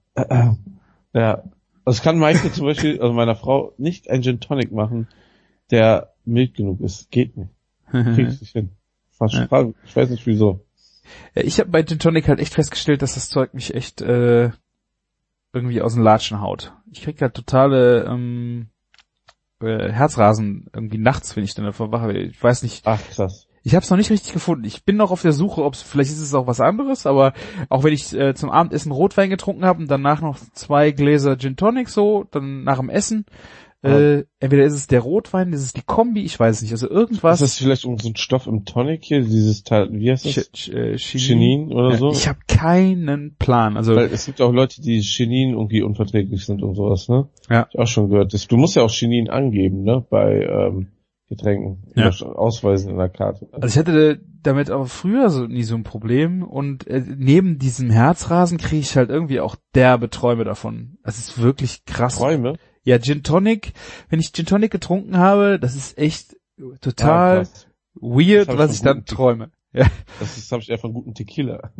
Ja. Also kann Maike zum Beispiel, also meiner Frau, nicht einen Gin Tonic machen, der mild genug ist. Geht nicht. Krieg ich nicht hin. Fast ja. Fragen. Ich weiß nicht wieso. Ja, ich habe bei Gin Tonic halt echt festgestellt, dass das Zeug mich echt äh, irgendwie aus den Latschen haut. Ich krieg halt totale ähm, äh, Herzrasen irgendwie nachts, wenn ich dann davor wache. Ich weiß nicht. Ach, krass. Ich habe es noch nicht richtig gefunden. Ich bin noch auf der Suche, ob es vielleicht ist es auch was anderes, aber auch wenn ich äh, zum Abendessen Rotwein getrunken habe und danach noch zwei Gläser Gin Tonic so, dann nach dem Essen, äh, entweder ist es der Rotwein, ist es die Kombi, ich weiß nicht, also irgendwas. Ist das vielleicht so ein Stoff im Tonic hier, dieses Teil, wie heißt das? Ch- ch- äh, Chinin. Chinin oder so? Ja, ich habe keinen Plan. Also weil es gibt auch Leute, die Chinin irgendwie unverträglich sind und sowas, ne? Ja. Hab ich auch schon gehört. Das, du musst ja auch Chinin angeben, ne? Bei ähm, Getränken. Ja. Ausweisen in der Karte. Also ich hatte damit aber früher so nie so ein Problem und äh, neben diesem Herzrasen kriege ich halt irgendwie auch derbe Träume davon. Das ist wirklich krass. Träume? Ja, Gin Tonic, wenn ich Gin Tonic getrunken habe, das ist echt total ja, weird, was ich, ich dann träume. Ja. Das, das habe ich eher von guten Tequila.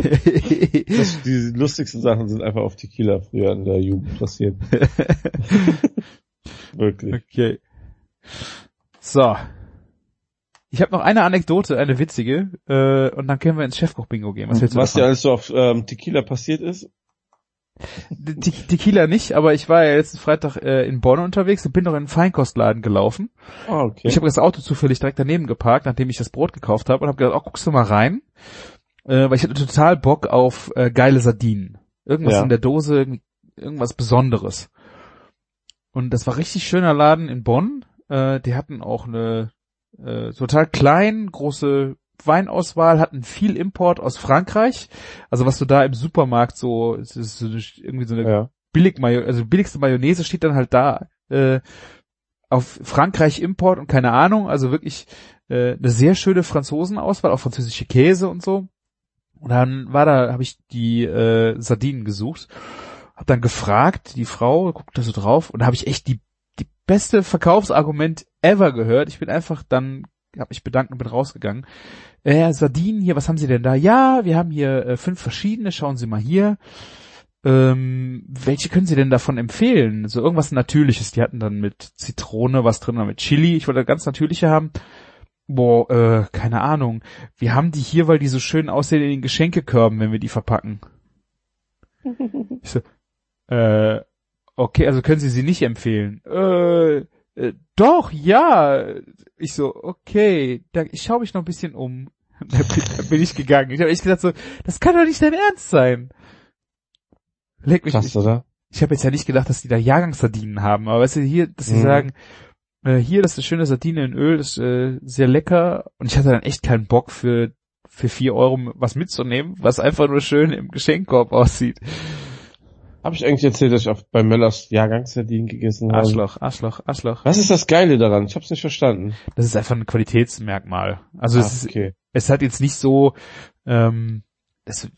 das, die lustigsten Sachen sind einfach auf Tequila früher in der Jugend passiert. Wirklich. Okay. So. Ich habe noch eine Anekdote, eine witzige, äh, und dann können wir ins Chefkoch-Bingo gehen. Was, was dir alles so auf ähm, Tequila passiert ist? Te- Tequila nicht, aber ich war ja letzten Freitag äh, in Bonn unterwegs und bin noch in einen Feinkostladen gelaufen. Ah, okay. Ich habe das Auto zufällig direkt daneben geparkt, nachdem ich das Brot gekauft habe und habe gedacht, oh, guckst du mal rein, äh, weil ich hatte total Bock auf äh, geile Sardinen. Irgendwas Ja. in der Dose, irgendwas Besonderes. Und das war richtig schöner Laden in Bonn. Äh, die hatten auch eine äh, total klein, große Weinauswahl, hatten viel Import aus Frankreich. Also was du da im Supermarkt so, es ist so irgendwie so eine Ja. billig Mayo, also billigste Mayonnaise steht dann halt da äh, auf Frankreich Import und keine Ahnung, also wirklich äh, eine sehr schöne Franzosenauswahl, auch französische Käse und so. Und dann war da, habe ich die äh, Sardinen gesucht, hab dann gefragt, die Frau guckt da so drauf und da habe ich echt die die beste Verkaufsargument ever gehört. Ich bin einfach dann, habe mich bedankt und bin rausgegangen. Äh, Sardinen hier, was haben Sie denn da? Ja, wir haben hier äh, fünf verschiedene, schauen Sie mal hier. Ähm, welche können Sie denn davon empfehlen? So irgendwas Natürliches. Die hatten dann mit Zitrone was drin, mit Chili. Ich wollte ganz natürliche haben. Boah, äh, keine Ahnung. Wir haben die hier, weil die so schön aussehen in den Geschenkekörben, wenn wir die verpacken. Ich so, äh, okay, also können Sie sie nicht empfehlen? Äh, äh doch, ja. Ich so, okay, da, ich schaue mich noch ein bisschen um. Da bin, da bin ich gegangen. Ich habe echt gedacht so, das kann doch nicht dein Ernst sein. Leck mich Krass, nicht. oder? Ich habe jetzt ja nicht gedacht, dass die da Jahrgangssardinen haben, aber weißt du, hier, dass sie Mhm. sagen, äh, hier, das ist eine schöne Sardine in Öl, das ist äh, sehr lecker. Und ich hatte dann echt keinen Bock für für vier Euro was mitzunehmen, was einfach nur schön im Geschenkkorb aussieht. Habe ich eigentlich erzählt, dass ich auf, bei Möllers Jahrgangssardinen gegessen habe? Arschloch, Arschloch, Arschloch. Was ist das Geile daran? Ich hab's nicht verstanden. Das ist einfach ein Qualitätsmerkmal. Also Ah, es ist, okay. es hat jetzt nicht so, ähm, es,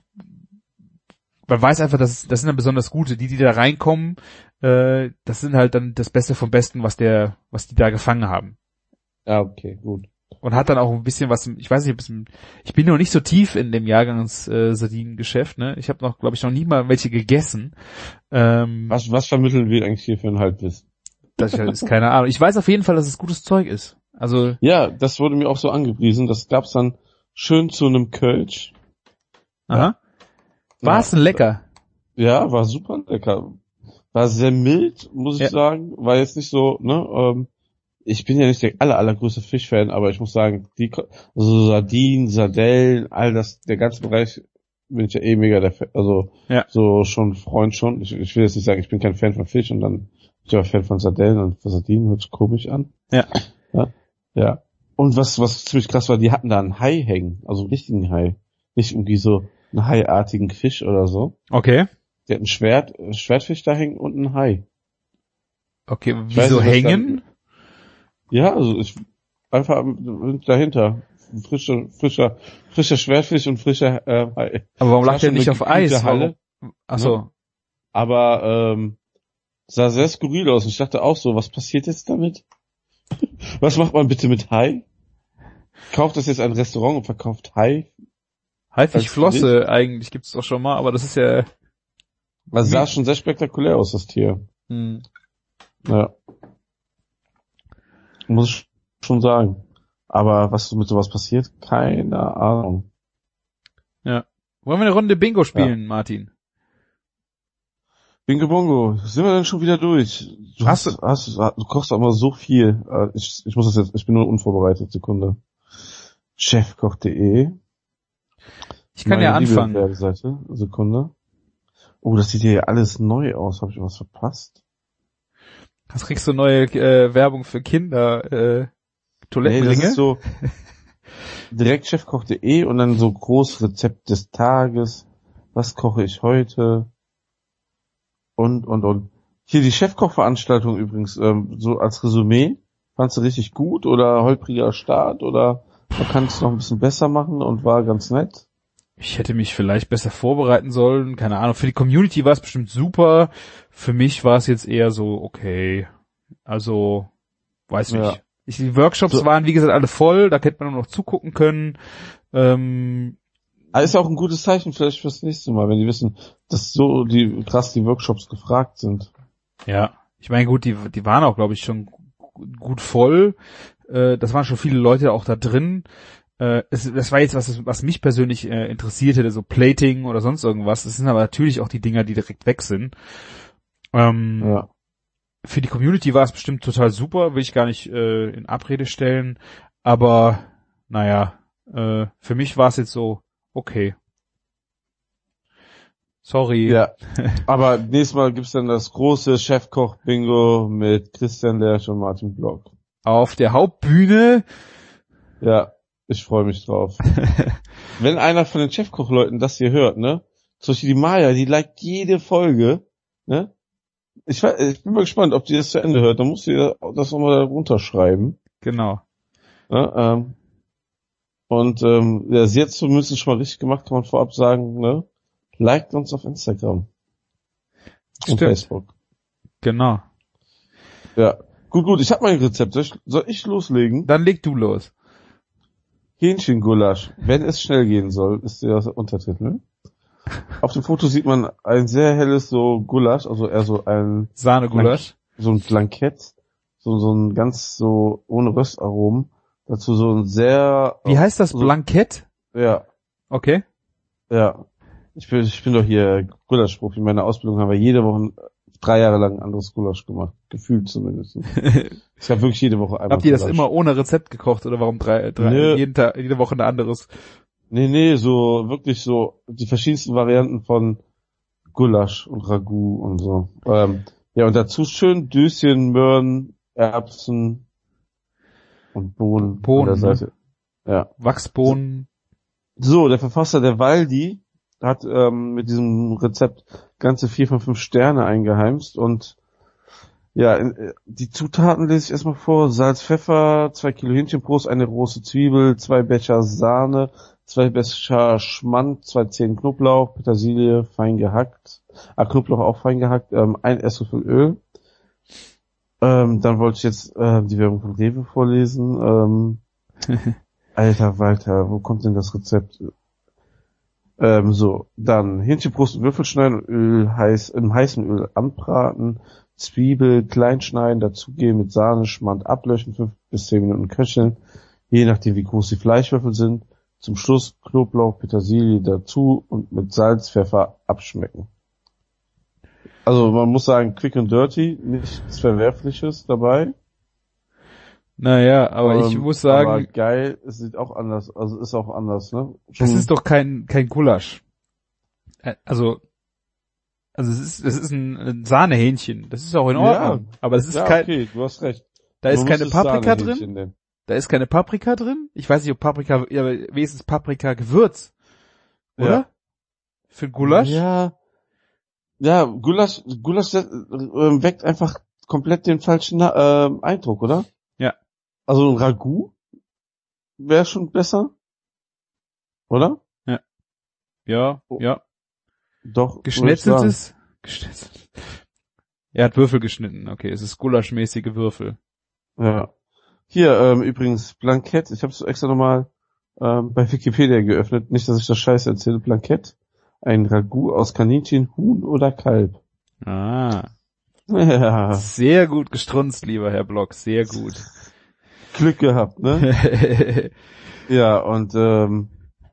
man weiß einfach, dass das sind dann besonders gute, die, die da reinkommen, äh, das sind halt dann das Beste vom Besten, was der, was die da gefangen haben. Ja, okay, gut. Und hat dann auch ein bisschen was, ich weiß nicht, ein bisschen, ich bin noch nicht so tief in dem Jahrgangs-Sardinen-Geschäft, ne? Ich habe noch, glaube ich, noch nie mal welche gegessen. Ähm, Was, was vermitteln wir eigentlich hier für ein Halbwissen? das ist keine Ahnung. Ich weiß auf jeden Fall, dass es gutes Zeug ist. Also, Ja, das wurde mir auch so angepriesen. Das gab's dann schön zu einem Kölsch. aha. War es denn lecker? Ja, war super lecker. War sehr mild, muss ich Ja. sagen. War jetzt nicht so, ne, ähm, ich bin ja nicht der aller, allergrößte Fischfan, aber ich muss sagen, die, Ko- also Sardinen, Sardellen, all das, der ganze Bereich bin ich ja eh mega der Fan, also, Ja. so schon Freund schon. Ich, ich will jetzt nicht sagen, ich bin kein Fan von Fisch und dann bin ich aber Fan von Sardellen und von Sardinen, hört sich komisch an. Ja. Ja. Ja. Und was, was ziemlich krass war, die hatten da einen Hai hängen, also einen richtigen Hai. Nicht irgendwie so einen haiartigen Fisch oder so. Okay. Die hatten ein Schwert, ein Schwertfisch da hängen und ein Hai. Okay, Ich weiß wieso nicht, was hängen? Ja, also ich einfach dahinter. Frischer, frischer, frischer Schwertfisch und frischer äh, Hai. Aber warum Das war lag der schon nicht eine auf Eis? gekühlte Halle. Warum? Ach so. Aber ähm, sah sehr skurril aus. Und ich dachte auch so, was passiert jetzt damit? Was macht man bitte mit Hai? Kauft das jetzt ein Restaurant und verkauft Hai? Haifischflosse eigentlich gibt's doch schon mal, aber das ist ja, Das sah schon sehr spektakulär aus, das Tier. hm. Ja. Muss ich schon sagen. Aber was mit sowas passiert? Keine Ahnung. Ja. Wollen wir eine Runde Bingo spielen, Martin? Bingo Bongo, sind wir denn schon wieder durch? Du Hast hast, hast, du kochst aber so viel. Äh, Ich, ich muss das jetzt, ich bin nur unvorbereitet, Sekunde. chefkoch punkt de. Ich kann ja Meine liebe anfangen. Webseite. Sekunde. Oh, das sieht hier ja alles neu aus. Habe ich was verpasst? Was kriegst du neue äh, Werbung für Kinder, äh, Nee, Toilettenringe? das ist so direkt chefkoch punkt de und dann so groß Rezept des Tages. Was koche ich heute? Und, und, und. Hier die Chefkoch-Veranstaltung übrigens, ähm, so als Resümee. Fandst du richtig gut oder holpriger Start oder man kann es noch ein bisschen besser machen und war ganz nett? Ich hätte mich vielleicht besser vorbereiten sollen, keine Ahnung. Für die Community war es bestimmt super. Für mich war es jetzt eher so, okay. Also, weiß Ja. nicht. Ich, die Workshops So. waren, wie gesagt, alle voll, da hätte man nur noch zugucken können. Ähm, Aber ist auch ein gutes Zeichen vielleicht fürs nächste Mal, wenn die wissen, dass so die krass die Workshops gefragt sind. ja, ich meine, gut, die, die waren auch, glaube ich, schon gut voll. Äh, das waren schon viele Leute auch da drin. Äh, es, das war jetzt was, was mich persönlich äh, interessiert hätte, so Plating oder sonst irgendwas. Das sind aber natürlich auch die Dinger, die direkt weg sind. Ähm, Ja. Für die Community war es bestimmt total super, will ich gar nicht äh, in Abrede stellen. Aber, naja, äh, für mich war es jetzt so, okay. Sorry. Ja. Aber nächstes Mal gibt's dann das große Chefkoch-Bingo mit Christian Lerch und Martin Block. Auf der Hauptbühne. Ja, ich freue mich drauf. Wenn einer von den Chefkoch-Leuten das hier hört, ne? Zum Beispiel die Maya, die liked jede Folge, ne? Ich, weiß- ich bin mal gespannt, ob die das zu Ende hört. Dann musst du das nochmal da runterschreiben. Genau. Ne? Ähm, und ähm, ja, sie hat zumindest schon mal richtig gemacht, kann man vorab sagen, ne? Liked uns auf Instagram. Und Stimmt. Facebook. Genau. Ja. Gut, gut, ich habe mein Rezept. Soll ich, soll ich loslegen? Dann leg du los. Hähnchengulasch. Wenn es schnell gehen soll, ist der Untertitel. Auf dem Foto sieht man ein sehr helles so Gulasch, also eher so ein Sahne-Gulasch. so ein Blankett, so so ein ganz so ohne Röstaromen. Dazu so ein sehr Wie heißt das? so, Blankett? Ja, Okay. ja. Ich bin ich bin doch hier Gulaschprofi. In meiner Ausbildung haben wir jede Woche drei Jahre lang ein anderes Gulasch gemacht. Gefühlt zumindest. Ich habe wirklich jede Woche einmal Habt ihr das Gulasch. immer ohne Rezept gekocht oder warum drei, drei Nö. jeden Tag, jede Woche ein anderes? Nee, nee, so wirklich so die verschiedensten Varianten von Gulasch und Ragout und so. Ähm, ja, und dazu schön Döschen, Möhren, Erbsen und Bohnen. Bohnen, an der Seite. Ja. Wachsbohnen. So, der Verfasser, der Waldi, hat ähm, mit diesem Rezept ganze vier von fünf Sterne eingeheimst und ja, in, die Zutaten lese ich erstmal vor. Salz, Pfeffer, zwei Kilo Hähnchenbrust, eine große Zwiebel, zwei Becher Sahne, zwei Becher Schmand, zwei Zehen Knoblauch, Petersilie fein gehackt, ah, Knoblauch auch fein gehackt, ähm, ein Esslöffel Öl. Ähm, dann wollte ich jetzt äh, die Werbung von Rewe vorlesen. Ähm, Alter Walter, wo kommt denn das Rezept? Ähm, so, dann Hähnchenbrust in Würfel schneiden und Öl heiß, im heißen Öl anbraten, Zwiebel klein schneiden, dazugeben mit Sahne, Schmand ablöschen, fünf bis zehn Minuten köcheln, je nachdem wie groß die Fleischwürfel sind. Zum Schluss Knoblauch, Petersilie dazu und mit Salz, Pfeffer abschmecken. Also man muss sagen, quick and dirty, nichts Verwerfliches dabei. Naja, aber ähm, ich muss sagen, aber geil, es sieht auch anders, also ist auch anders, ne? das Schon- ist doch kein kein Gulasch. Äh, Also also es ist es ist ein, ein Sahnehähnchen. Das ist auch in Ordnung. Ja. Aber es ist ja, kein, okay, du hast recht. da ist Man keine muss es Paprika Sahnehähnchen drin. nennen. Da ist keine Paprika drin. Ich weiß nicht, ob Paprika, ja, wenigstens Paprika Gewürz, oder? Ja. Für Gulasch? Ja, ja, Gulasch, Gulasch äh, weckt einfach komplett den falschen äh, Eindruck, oder? Ja. Also ein Ragout wäre schon besser, oder? Ja, Oh. ja. Doch. würd ich sagen. Geschnetzeltes? Geschnetzelt. Er hat Würfel geschnitten. Okay, es ist gulaschmäßige Würfel. Ja. Hier, ähm, übrigens, Blankett, ich habe es extra nochmal ähm, bei Wikipedia geöffnet, nicht, dass ich das Scheiß erzähle. Blankett, ein Ragout aus Kaninchen, Huhn oder Kalb. Ah. Ja, Sehr gut gestrunzt, lieber Herr Block. Sehr gut. Glück gehabt, ne? Ja, und ähm,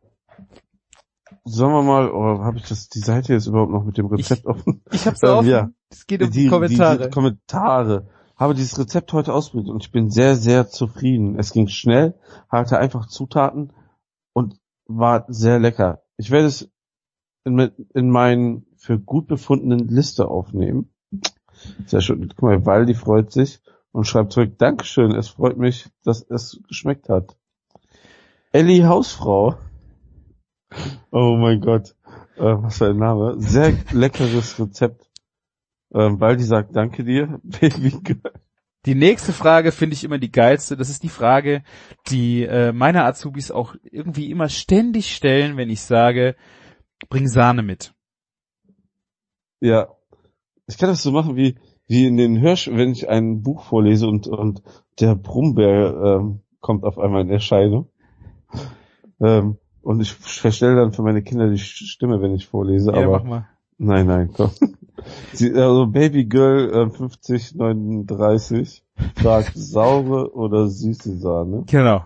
sagen wir mal, oh, habe ich das die Seite jetzt überhaupt noch mit dem Rezept offen? Ich hab's Ähm, offen. ja. Es geht um die, die Kommentare. Die Kommentare. Habe dieses Rezept heute ausprobiert und ich bin sehr, sehr zufrieden. Es ging schnell, hatte einfach Zutaten und war sehr lecker. Ich werde es in, in meinen für gut befundenen Liste aufnehmen. Sehr schön. Guck mal, Waldi freut sich und schreibt zurück, Dankeschön, es freut mich, dass es geschmeckt hat. Ellie Hausfrau. Oh mein Gott. Äh, was für ein Name. Sehr leckeres Rezept. Ähm, Waldi sagt, danke dir, Baby Girl. Die nächste Frage finde ich immer die geilste. Das ist die Frage, die äh, meine Azubis auch irgendwie immer ständig stellen, wenn ich sage, bring Sahne mit. Ja. Ich kann das so machen wie, wie in den Hörsch, wenn ich ein Buch vorlese und, und der Brummbär ähm, kommt auf einmal in Erscheinung. Ähm, und ich verstelle dann für meine Kinder die Stimme, wenn ich vorlese, Ja, aber mach mal. nein, nein, komm. Sie, also Baby Girl äh, fünfzig neununddreißig fragt saure oder süße Sahne. Genau.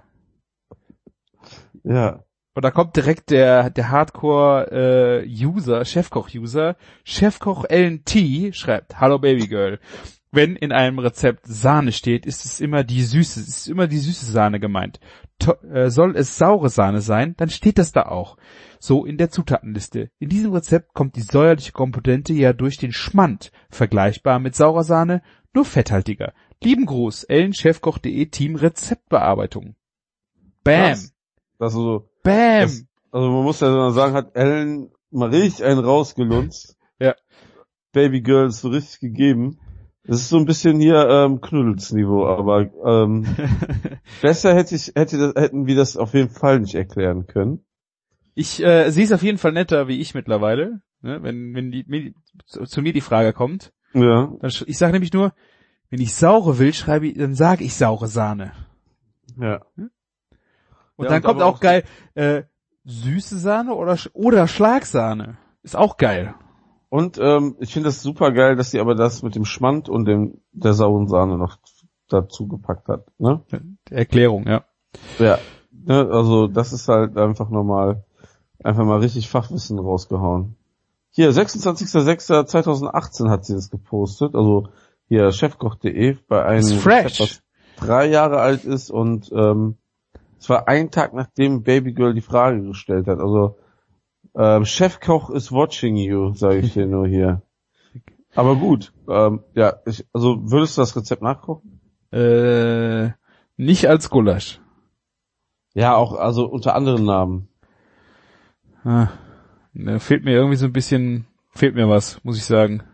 Ja. Und da kommt direkt der der Hardcore-User, Chefkoch-User, Chefkoch L N T schreibt, Hallo Babygirl. Wenn in einem Rezept Sahne steht, ist es immer die süße, ist immer die süße Sahne gemeint. To äh, soll es saure Sahne sein, dann steht das da auch. So in der Zutatenliste. In diesem Rezept kommt die säuerliche Komponente ja durch den Schmand, vergleichbar mit saurer Sahne, nur fetthaltiger. Lieben Gruß, ellenchefkoch punkt de Team Rezeptbearbeitung. Bam. Krass. Also, Bam. das, also man muss ja sagen, hat Ellen mal richtig einen rausgelunzt. Ja. Baby Girl ist so richtig gegeben. Das ist so ein bisschen hier ähm, Knuddelsniveau, aber ähm, besser hätte ich hätte das, hätten wir das auf jeden Fall nicht erklären können. Ich, äh, sie ist auf jeden Fall netter wie ich mittlerweile, ne? wenn, wenn die, mir, zu, zu mir die Frage kommt. Ja. Dann, sch- ich sage nämlich nur, wenn ich saure will, schreibe ich, dann sage ich saure Sahne. Ja. Und Ja, dann und kommt aber auch auch- geil, äh, süße Sahne oder, Sch- oder Schlagsahne. Ist auch geil. Und ähm, ich finde das super geil, dass sie aber das mit dem Schmand und dem der sauren Sahne noch dazu gepackt hat. Ne? Die Erklärung, ja. Ja. Ne, also das ist halt einfach nochmal, einfach mal richtig Fachwissen rausgehauen. Hier, sechsundzwanzigster sechster zweitausendachtzehn hat sie das gepostet, also hier chefkoch punkt de bei einem Ist fresh. Chef, was drei Jahre alt ist und ähm, es war ein Tag, nachdem Babygirl die Frage gestellt hat. Also ähm, Chefkoch is watching you, sage ich dir nur hier. Aber gut, ähm, ja, ich, also würdest du das Rezept nachkochen? Äh, nicht als Gulasch. Ja, auch, also unter anderen Namen. Ah, ne, fehlt mir irgendwie so ein bisschen, fehlt mir was, muss ich sagen.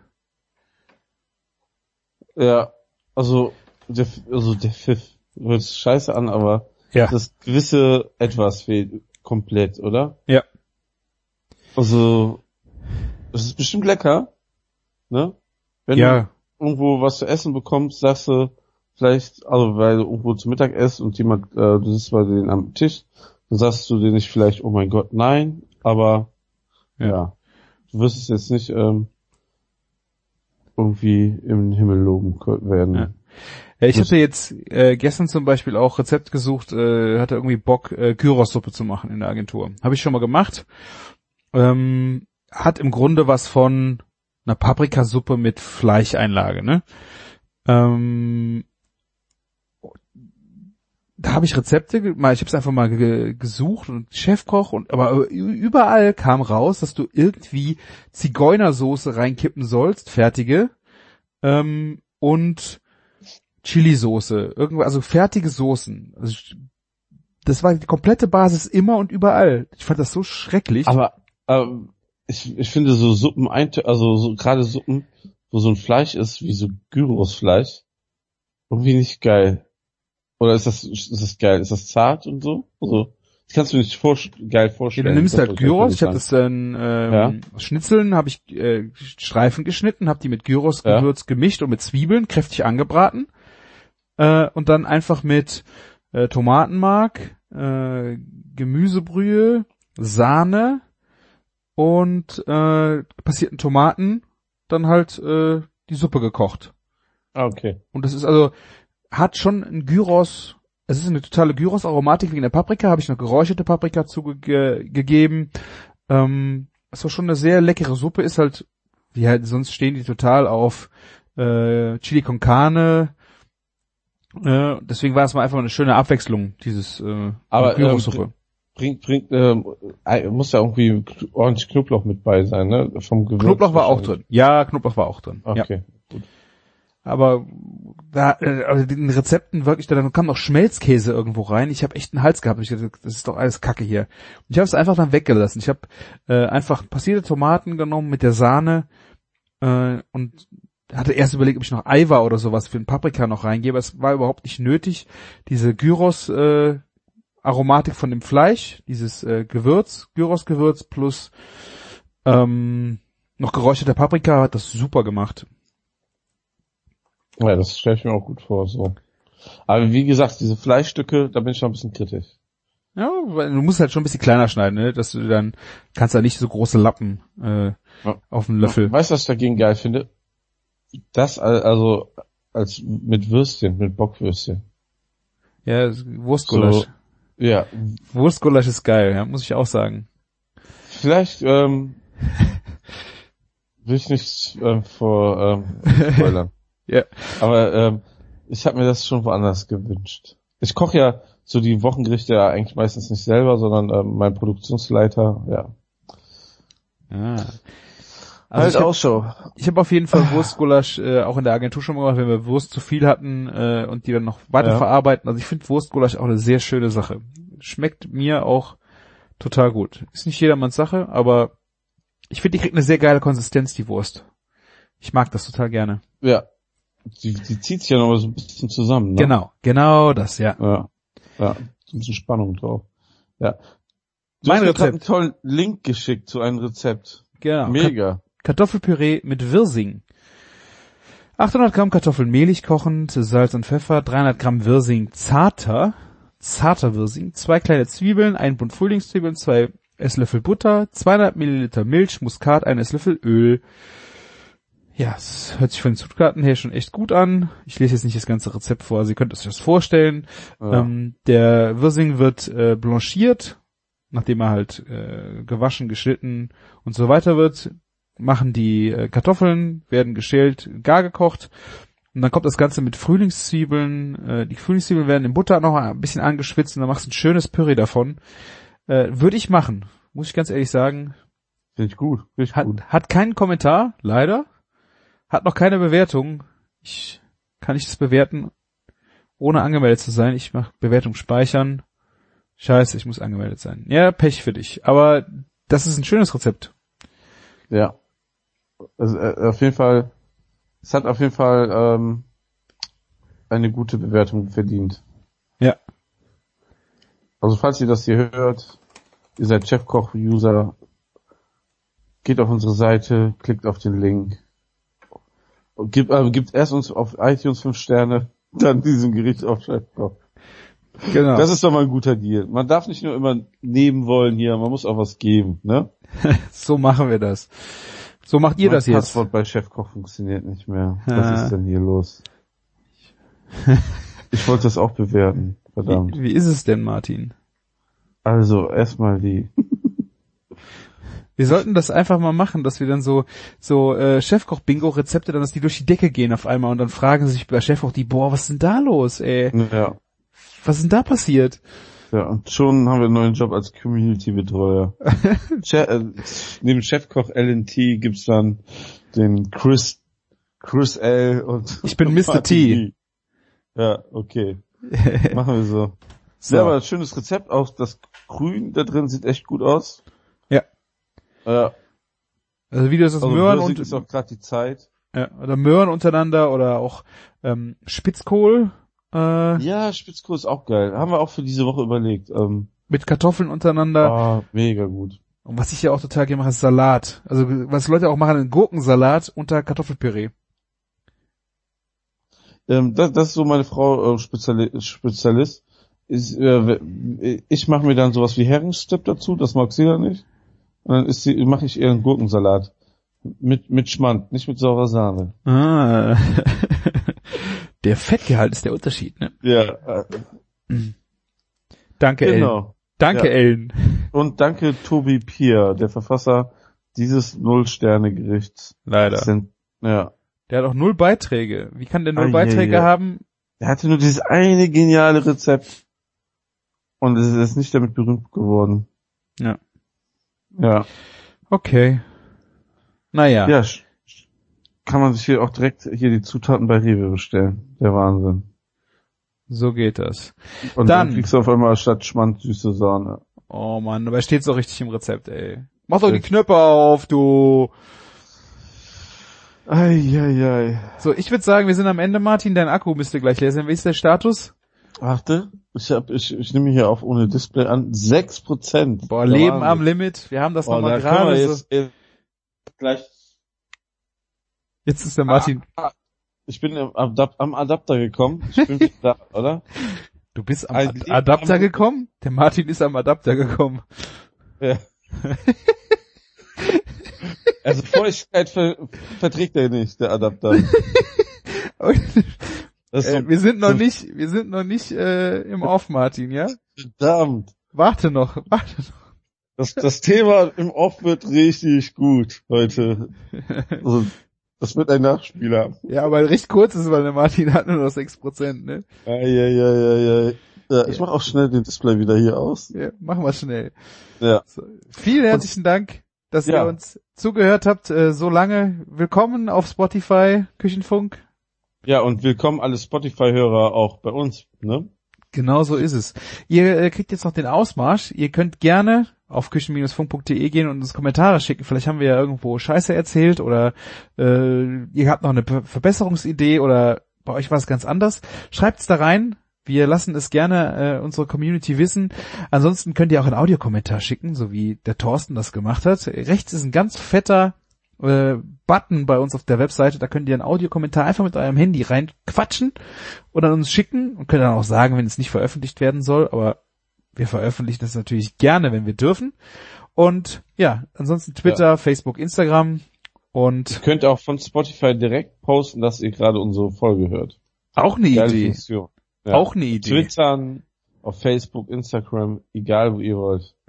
Ja, also der, also der Pfiff hört sich scheiße an, aber Ja. das gewisse Etwas fehlt komplett, oder? Ja. Also, es ist bestimmt lecker, ne? Wenn Ja. du irgendwo was zu essen bekommst, sagst du vielleicht, also weil du irgendwo zu Mittag isst und jemand, äh, du sitzt bei denen am Tisch, dann sagst du dir nicht vielleicht, oh mein Gott, nein, aber ja, Ja. du wirst es jetzt nicht ähm, irgendwie im Himmel loben kö- werden. Ja. Ja, ich hatte jetzt äh, gestern zum Beispiel auch Rezept gesucht, äh, hatte irgendwie Bock, äh, Gyros-Suppe zu machen in der Agentur. Habe ich schon mal gemacht. Ähm, hat im Grunde was von einer Paprikasuppe mit Fleischeinlage, ne? Ähm, da habe ich Rezepte, ge- mal, ich habe es einfach mal ge gesucht und Chefkoch und aber überall kam raus, dass du irgendwie Zigeunersoße reinkippen sollst, fertige, ähm, und Chili-Soße, irgendwo, also fertige Soßen. Also ich, das war die komplette Basis immer und überall. Ich fand das so schrecklich. Aber ähm, ich, ich finde so Suppen, eint- also so gerade Suppen, wo so ein Fleisch ist, wie so Gyrosfleisch, irgendwie nicht geil. Oder ist das, ist das geil? Ist das zart und so? Also, das kannst du dir nicht vor, geil Ja, vorstellen. du nimmst Das halt wollte ich Gyros, ich habe sagen. das dann ähm, Schnitzeln, habe ich äh, Streifen geschnitten, habe die mit Gyros-Gewürz gemischt und mit Zwiebeln kräftig angebraten äh, und dann einfach mit äh, Tomatenmark, äh, Gemüsebrühe, Sahne und äh, passierten Tomaten dann halt äh, die Suppe gekocht. Ah, okay. Und das ist also, hat schon ein Gyros, es ist eine totale Gyros-Aromatik wegen der Paprika, habe ich noch geräucherte Paprika zugegeben. Ähm, es war schon eine sehr leckere Suppe, ist halt, wie halt, sonst stehen die total auf äh, Chili con Carne. Äh, deswegen war es mal einfach eine schöne Abwechslung, dieses äh, Aber, Gyros-Suppe. Bringt, bringt, ähm, äh, muss ja irgendwie ordentlich Knoblauch mit bei sein, ne? Vom Gewürz. Knoblauch war auch wahrscheinlich. drin. Ja, Knoblauch war auch drin. Ja. Okay, gut. Aber da, äh, also den Rezepten wirklich, da dann kam noch Schmelzkäse irgendwo rein. Ich habe echt einen Hals gehabt. Ich dachte, das ist doch alles Kacke hier. Und ich habe es einfach dann weggelassen. Ich habe äh, einfach passierte Tomaten genommen mit der Sahne äh, und hatte erst überlegt, ob ich noch Eiweiß oder sowas für den Paprika noch reingebe. Es war überhaupt nicht nötig. Diese Gyros äh, Aromatik von dem Fleisch, dieses äh, Gewürz, Gyros-Gewürz plus ähm, noch geräucherte Paprika hat das super gemacht. Ja, das stelle ich mir auch gut vor, so. Aber wie gesagt, diese Fleischstücke, da bin ich noch ein bisschen kritisch. Ja, weil du musst halt schon ein bisschen kleiner schneiden, ne? Dass du dann kannst da nicht so große Lappen äh, Ja. auf dem Löffel. Weißt du, was ich dagegen geil finde? Das al- also als mit Würstchen, mit Bockwürstchen. Ja, Wurstgulasch. So, ja, Wurstgulasch ist geil, ja, muss ich auch sagen. vielleicht ähm, will ich nicht ähm, vor ähm, spoilern. Ja. Aber ähm, ich habe mir das schon woanders gewünscht. Ich koche ja so die Wochengerichte ja eigentlich meistens nicht selber, sondern ähm, mein Produktionsleiter, ja. Ah. Also Also halt ich hab, Ausschau. ich habe auf jeden Fall Wurstgulasch äh, auch in der Agentur schon mal gemacht, wenn wir Wurst zu viel hatten äh, und die dann noch weiter Ja. verarbeiten. Also ich finde Wurstgulasch auch eine sehr schöne Sache. Schmeckt mir auch total gut. Ist nicht jedermanns Sache, aber ich finde, die kriegt eine sehr geile Konsistenz, die Wurst. Ich mag das total gerne. Ja. Die, die zieht sich ja noch mal so ein bisschen zusammen, ne? Genau, genau das, ja. Ja. Ja, so ein bisschen Spannung drauf. Ja. Du Mein hast mir gerade einen Rezept. tollen Link geschickt zu einem Rezept. Genau. Mega. Kartoffelpüree mit Wirsing. achthundert Gramm Kartoffeln mehlig kochend, Salz und Pfeffer, dreihundert Gramm Wirsing zarter, zarter Wirsing, zwei kleine Zwiebeln, ein Bund Frühlingszwiebeln, zwei Esslöffel Butter, zweihundert Milliliter Milch, Muskat, ein Esslöffel Öl. Ja, es hört sich von den Zutaten her schon echt gut an. Ich lese jetzt nicht das ganze Rezept vor, also ihr könnt euch das vorstellen. Ja. Ähm, der Wirsing wird äh, blanchiert, nachdem er halt äh, gewaschen, geschnitten und so weiter wird. machen die äh, Kartoffeln, werden geschält, gar gekocht. Und dann kommt das Ganze mit Frühlingszwiebeln. Äh, die Frühlingszwiebeln werden in Butter noch ein bisschen angeschwitzt und dann machst du ein schönes Püree davon. Äh, würde ich machen, muss ich ganz ehrlich sagen. Finde ich gut, finde ich Hat, gut. hat keinen Kommentar, leider. Hat noch keine Bewertung. Ich kann nicht das bewerten, ohne angemeldet zu sein. Ich mache Bewertung speichern. Scheiße, ich muss angemeldet sein. Ja, Pech für dich. Aber das ist ein schönes Rezept. Ja. Also, äh, auf jeden Fall, es hat auf jeden Fall ähm, eine gute Bewertung verdient. Ja. Also falls ihr das hier hört, ihr seid Chefkoch-User, geht auf unsere Seite, klickt auf den Link, und gibt, äh, gibt erst uns auf iTunes fünf Sterne, dann diesem Gericht auf Chefkoch. Genau. Das ist doch mal ein guter Deal. Man darf nicht nur immer nehmen wollen hier, man muss auch was geben, ne? So machen wir das. So macht ihr Mein das jetzt. Passwort bei Chefkoch funktioniert nicht mehr. Ja. Was ist denn hier los? Ich wollte das auch bewerten, verdammt. Wie, wie ist es denn, Martin? Also, erstmal die. Wir sollten das einfach mal machen, dass wir dann so so äh, Chefkoch-Bingo-Rezepte, dann dass die durch die Decke gehen auf einmal und dann fragen sich bei Chefkoch die, boah, was ist denn da los, ey? Ja. Was ist denn da passiert? Ja, und schon haben wir einen neuen Job als Community-Betreuer. Che- äh, neben Chefkoch L N T gibt's dann den Chris, Chris L. und Ich bin Mister T. Ja, okay. Machen wir so. So. Ja, aber ein schönes Rezept, auch das Grün da drin sieht echt gut aus. Ja. Ja. Also wie das ist Also Möhren Börsig und ist auch gerade die Zeit. ja, oder Möhren untereinander oder auch ähm, Spitzkohl äh, Ja, Spitzkohl ist auch geil. Haben wir auch für diese Woche überlegt. Ähm, mit Kartoffeln untereinander. ah, mega gut. Und was ich ja auch total gerne mache, ist Salat. Also was Leute auch machen, ein Gurkensalat unter Kartoffelpüree. Ähm, das, das ist so meine Frau äh, Speziali- Spezialist. Ist, äh, ich mache mir dann sowas wie Heringsstipp dazu, das mag sie ja nicht. Und dann ist sie, mache ich ihr einen Gurkensalat. Mit, mit Schmand, nicht mit saurer Sahne. Ah. Der Fettgehalt ist der Unterschied, ne? Ja, äh, Danke, Ellen. genau. Danke, Ja. Ellen. Und danke Tobi Pier, der Verfasser dieses Null-Sterne-Gerichts. Leider. Sind, ja. Der hat auch null Beiträge. Wie kann der null Ah, Beiträge je, je. haben? Er hatte nur dieses eine geniale Rezept. Und es ist nicht damit berühmt geworden. Ja. Ja. Okay. Naja. Ja, sch- kann man sich hier auch direkt hier die Zutaten bei Rewe bestellen. Der Wahnsinn. So geht das. Und Dann- dann kriegst du auf einmal statt Schmand süße Sahne. Oh Mann, dabei steht's doch richtig im Rezept, ey. Mach doch die Knöpfe auf, du. Eieiei. So, ich würde sagen, wir sind am Ende, Martin. Dein Akku müsste gleich leer sein. Wie ist der Status? Warte, ich hab, ich, ich nehme hier auf ohne Display an. sechs Prozent. Boah, Der Leben Wahnsinn. am Limit. Wir haben das Boah, nochmal da können wir gerade so. jetzt, jetzt gleich. Jetzt ist der Martin. Ich bin am, Adap- am Adapter gekommen. Ich bin wieder da, oder? Du bist am Ein Ad Leben Adapter am- gekommen? Der Martin ist am Adapter gekommen. Ja. Also Feuchtigkeit ver verträgt er nicht, der Adapter. Das ist äh, so, wir sind noch so nicht, wir sind noch nicht äh, im Off, Martin, ja? verdammt. Warte noch, warte noch. Das, das Thema im Off wird richtig gut heute. Also, das wird ein Nachspieler. Ja, aber recht kurz ist, weil der Martin hat nur noch sechs Prozent, ne? Eieieiei. Ja, ich mach auch schnell den Display wieder hier aus. Ja, machen wir schnell. Ja. So, vielen herzlichen Dank, dass Ja. ihr uns zugehört habt, äh, so lange. Willkommen auf Spotify, Küchenfunk. Ja, und willkommen alle Spotify-Hörer auch bei uns, ne? Genau so ist es. Ihr äh, kriegt jetzt noch den Ausmarsch. Ihr könnt gerne auf küchen Bindestrich funk punkt de gehen und uns Kommentare schicken. Vielleicht haben wir ja irgendwo Scheiße erzählt oder äh, ihr habt noch eine Be- Verbesserungsidee oder bei euch war es ganz anders. Schreibt's da rein. Wir lassen es gerne äh, unsere Community wissen. Ansonsten könnt ihr auch einen Audiokommentar schicken, so wie der Thorsten das gemacht hat. Rechts ist ein ganz fetter äh, Button bei uns auf der Webseite. Da könnt ihr einen Audiokommentar einfach mit eurem Handy reinquatschen und an uns schicken und könnt dann auch sagen, wenn es nicht veröffentlicht werden soll. Aber wir veröffentlichen das natürlich gerne, wenn wir dürfen. Und ja, ansonsten Twitter, Ja. Facebook, Instagram und Ihr könnt auch von Spotify direkt posten, dass ihr gerade unsere Folge hört. auch eine Geile Idee. Funktion. Ja. Auch eine Idee. Twittern, auf Facebook, Instagram, egal wo ihr wollt.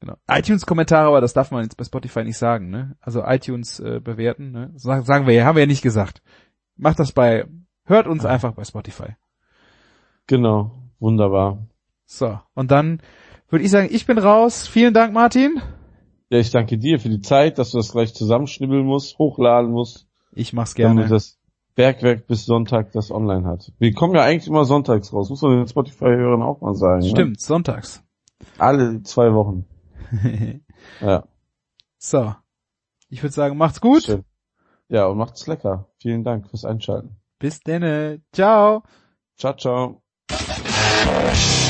Genau. iTunes-Kommentare, aber das darf man jetzt bei Spotify nicht sagen, ne? Also iTunes äh, bewerten, ne? Sagen, sagen wir ja, haben wir ja nicht gesagt. Macht das bei, hört uns einfach bei Spotify. Genau, wunderbar. So, und dann würde ich sagen, ich bin raus. Vielen Dank, Martin. Ja, ich danke dir für die Zeit, dass du das gleich zusammenschnibbeln musst, hochladen musst. Ich mach's gerne. Damit das Bergwerk bis Sonntag das online hat. Wir kommen ja eigentlich immer sonntags raus, muss man den Spotify-Hörern auch mal sagen. Stimmt, ne? sonntags. Alle zwei Wochen. Ja. So. Ich würde sagen, macht's gut. Schön. Ja, und macht's lecker. Vielen Dank fürs Einschalten. Bis denne. Ciao. Ciao, ciao.